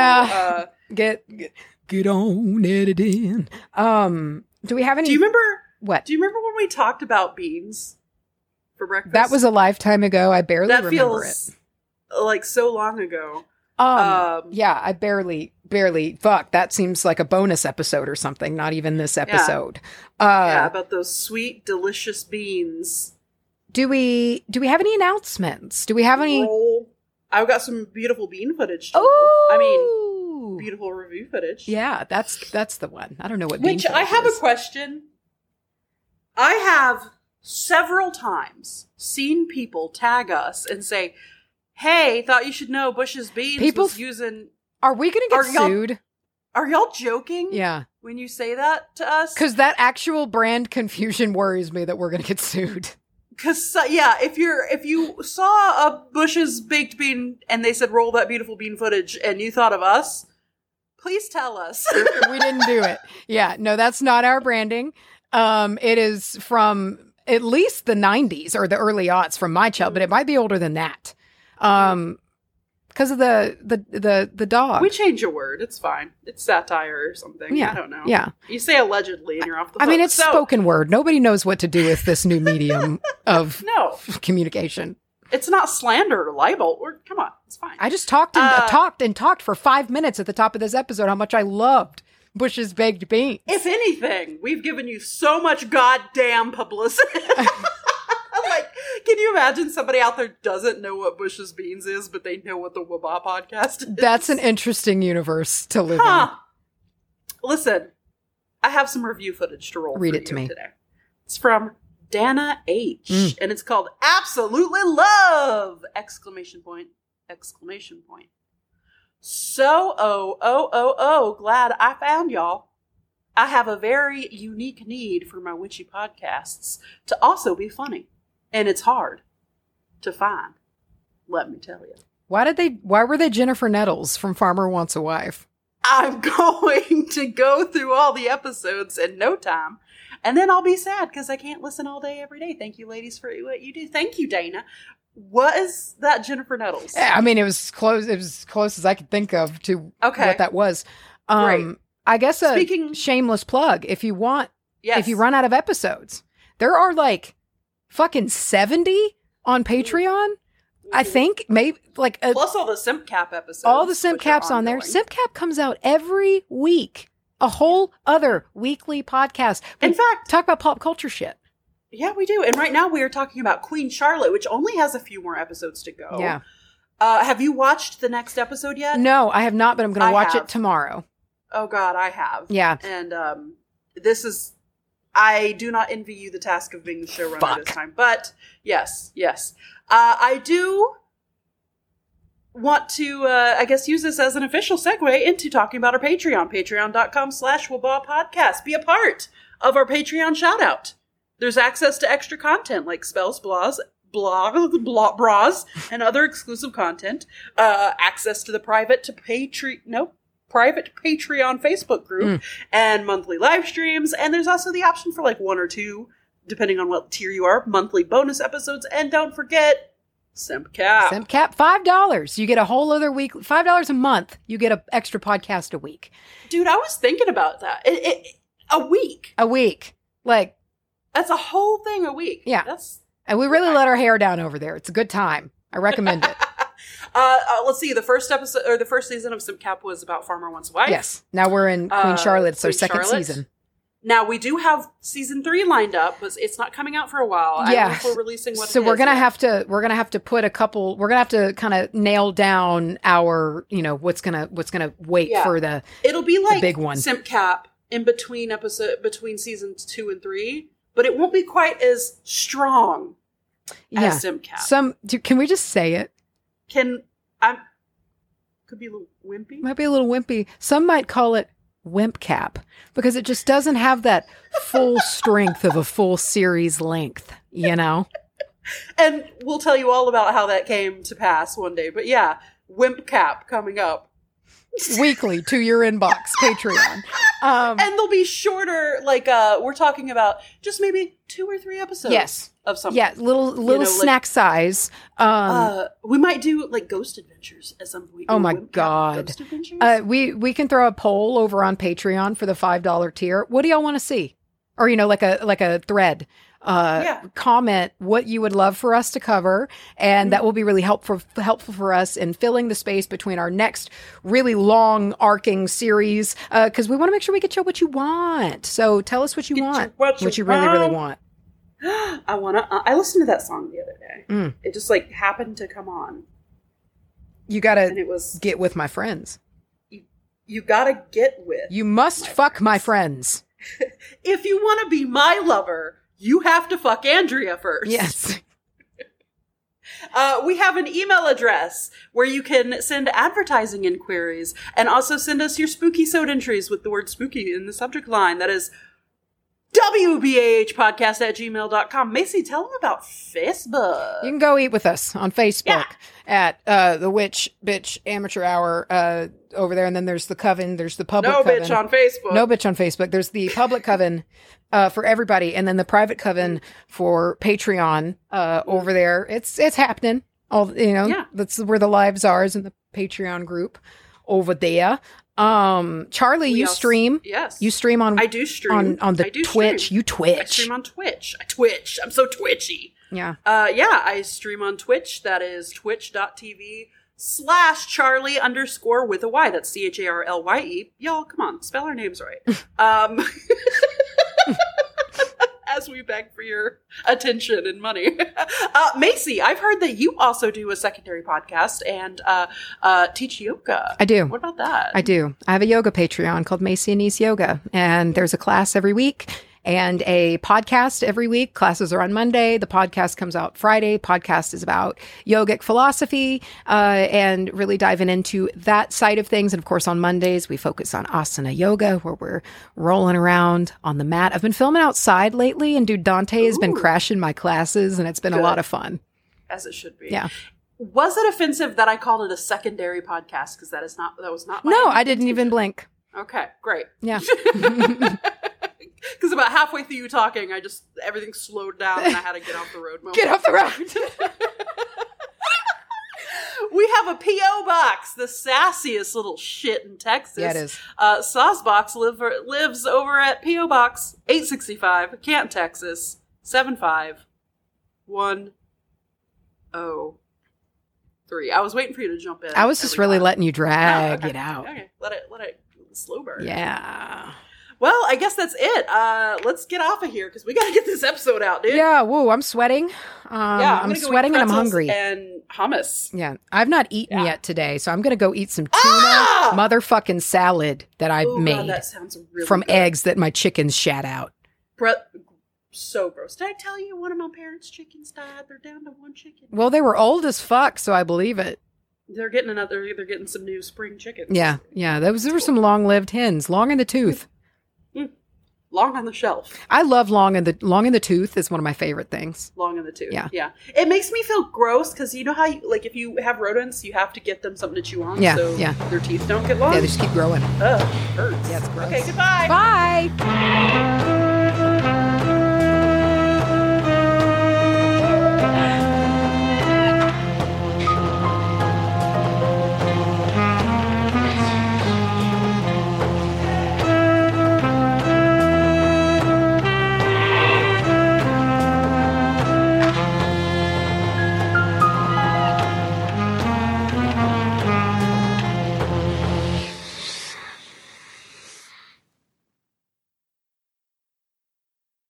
yeah, get on editing. Do we have any?
Do you remember?
What?
Do you remember when we talked about beans for breakfast?
That was a lifetime ago. I barely remember
feels like so long ago.
Yeah, I barely. Fuck, that seems like a bonus episode or something. Not even this episode.
Yeah, about those sweet, delicious beans.
Do we have any announcements? Do we have any?
I've got some beautiful bean footage. Beautiful review footage.
Yeah, that's the one. I don't know what.
Which I have a question. I have several times seen people tag us and say, "Hey, thought you should know Bush's Beans was using."
Are we going to get sued?
Are y'all joking?
Yeah.
When you say that to us,
because that actual brand confusion worries me that we're going to get sued.
Because if you saw a Bush's baked bean and they said roll that beautiful bean footage and you thought of us, please tell us.
We didn't do it. Yeah, no, that's not our branding. It is from at least the 90s or the early aughts from my child, but it might be older than that. Because of the dog.
We change a word. It's fine. It's satire or something. Yeah. I don't know.
Yeah.
You say allegedly and you're off the hook.
I mean, it's spoken word. Nobody knows what to do with this new medium of communication.
It's not slander or libel. Come on. It's fine.
I just talked for 5 minutes at the top of this episode how much I loved Bush's baked beans.
If anything, we've given you so much goddamn publicity. Can you imagine somebody out there doesn't know what Bush's Beans is, but they know what the Waba podcast is?
That's an interesting universe to live in.
Listen, I have some review footage to roll.
Read it to me
today. It's from Dana H. And it's called Absolutely Love! ! So, glad I found y'all. I have a very unique need for my witchy podcasts to also be funny. And it's hard to find, let me tell you.
Why were they Jennifer Nettles from Farmer Wants a Wife?
I'm going to go through all the episodes in no time, and then I'll be sad because I can't listen all day every day. Thank you, ladies, for what you do. Thank you, Dana. Was that Jennifer Nettles?
I mean, it was close. It was as close as I could think of to what that was.
Great.
I guess shameless plug. If you want, if you run out of episodes, there are like fucking 70 on Patreon. I think maybe
plus all the Simp Cap episodes.
All the Simp Caps on there. Simp Cap comes out every week. A whole other weekly podcast.
In fact,
talk about pop culture shit.
Yeah, we do. And right now we are talking about Queen Charlotte, which only has a few more episodes to go.
Yeah.
Have you watched the next episode yet?
No, I have not, but I'm going to watch it tomorrow.
Oh God, I have.
Yeah.
And I do not envy you the task of being the showrunner this time. But yes. I do want to, use this as an official segue into talking about our Patreon. Patreon.com/Waba Podcast. Be a part of our Patreon shout out. There's access to extra content like spells, bras, and other exclusive content. Access to the private Patreon Facebook group and monthly live streams. And there's also the option for like 1 or 2, depending on what tier you are, monthly bonus episodes. And don't forget Simp Cap.
Simp Cap, $5. You get a whole other week. $5 a month. You get an extra podcast a week.
Dude, I was thinking about that. A week.
A week. Like,
that's a whole thing a week.
Yeah. And we really let our hair down over there. It's a good time. I recommend it.
Let's see. The first episode or the first season of Simp Cap was about Farmer Wants a Wife.
Yes. Now we're in Queen Charlotte. It's our second season.
Now we do have season 3 lined up, but it's not coming out for a while.
Yeah.
I don't know if we're releasing what.
So we're gonna have to put a couple. We're gonna have to kind of nail down our, what's gonna wait for the.
It'll be like
the big one.
Simp Cap in between seasons 2 and 3, but it won't be quite as strong as Simp Cap.
Can we just say it?
Could be a little wimpy.
Might be a little wimpy. Some might call it Wimp Cap because it just doesn't have that full strength of a full series length,
And we'll tell you all about how that came to pass one day. But yeah, Wimp Cap coming up.
Weekly to your inbox, Patreon.
And they'll be shorter, we're talking about just maybe 2 or 3 episodes of something.
Yeah, little snack size.
We might do Ghost Adventures at some point.
Oh my God.
Ghost Adventures?
We can throw a poll over on Patreon for the $5 tier. What do y'all want to see? or, like a thread. Comment what you would love for us to cover, and that will be really helpful for us in filling the space between our next really long arcing series, because we want to make sure we get you what you want. So tell us what you want, what you really want.
I listened to that song the other day. It just happened to come on.
You gotta get with my friends.
You gotta get with.
You must fuck my friends.
If you want to be my lover, you have to fuck Andrea first.
Yes.
We have an email address where you can send advertising inquiries and also send us your spooky sode entries with the word spooky in the subject line. That is WBAHpodcast@gmail.com. Macy, tell them about Facebook.
You can go eat with us on Facebook at the Witch Bitch Amateur Hour over there. And then there's the Coven. There's the public Coven.
No bitch on Facebook.
No bitch on Facebook. There's the public Coven for everybody. And then the private Coven for Patreon over there. It's happening. That's where the lives are, is in the Patreon group over there. Charlie, you stream.
Yes.
You stream on.
I do stream.
On the Twitch.
Stream.
You Twitch.
I stream on Twitch. I twitch. I'm so twitchy.
Yeah.
I stream on Twitch. That is twitch.tv/Charlie_ with a Y. That's CHARLYE. Y'all, come on. Spell our names right. As we beg for your attention and money. Macy, I've heard that you also do a secondary podcast and teach yoga.
I do.
What about that?
I do. I have a yoga Patreon called Macy Anise Yoga, and there's a class every week and a podcast every week. Classes are on Monday. The podcast comes out Friday. Podcast is about yogic philosophy and really diving into that side of things. And of course, on Mondays, we focus on asana yoga, where we're rolling around on the mat. I've been filming outside lately, and dude, Dante has been crashing my classes, and it's been a lot of fun.
As it should be.
Yeah.
Was it offensive that I called it a secondary podcast? Because that was not my
No, I didn't even blink.
Okay, great.
Yeah.
Because about halfway through you talking, everything slowed down and I had to get off the road.
Get off the road.
We have a P.O. box, the sassiest little shit in Texas.
Yeah, it is.
Saucebox lives over at P.O. Box 865, Canton, Texas 75103. I was waiting for you to jump in.
I was just really letting you drag it out.
Okay, let it slow burn.
Yeah.
Well, I guess that's it. Let's get off of here because we got to get this episode out, dude.
Yeah, whoa, I'm sweating. I'm sweating and I'm hungry.
And hummus.
Yeah, I've not eaten yet today, so I'm going to go eat some tuna motherfucking salad that I made.
God, that sounds really
from
good.
Eggs that my chickens shat out.
So gross. Did I tell you one of my parents' chickens died? They're down to one chicken.
Well, they were old as fuck, so I believe it.
They're getting some new spring chickens.
Yeah. There were some long-lived hens, long in the tooth.
Long on the shelf.
I love long in the tooth is one of my favorite things.
Long in the tooth.
Yeah.
It makes me feel gross because you know how if you have rodents, you have to get them something to chew on. So their teeth don't get long.
Yeah, they just keep growing.
Ugh, hurts.
Yeah, it's gross.
Okay, goodbye.
Bye.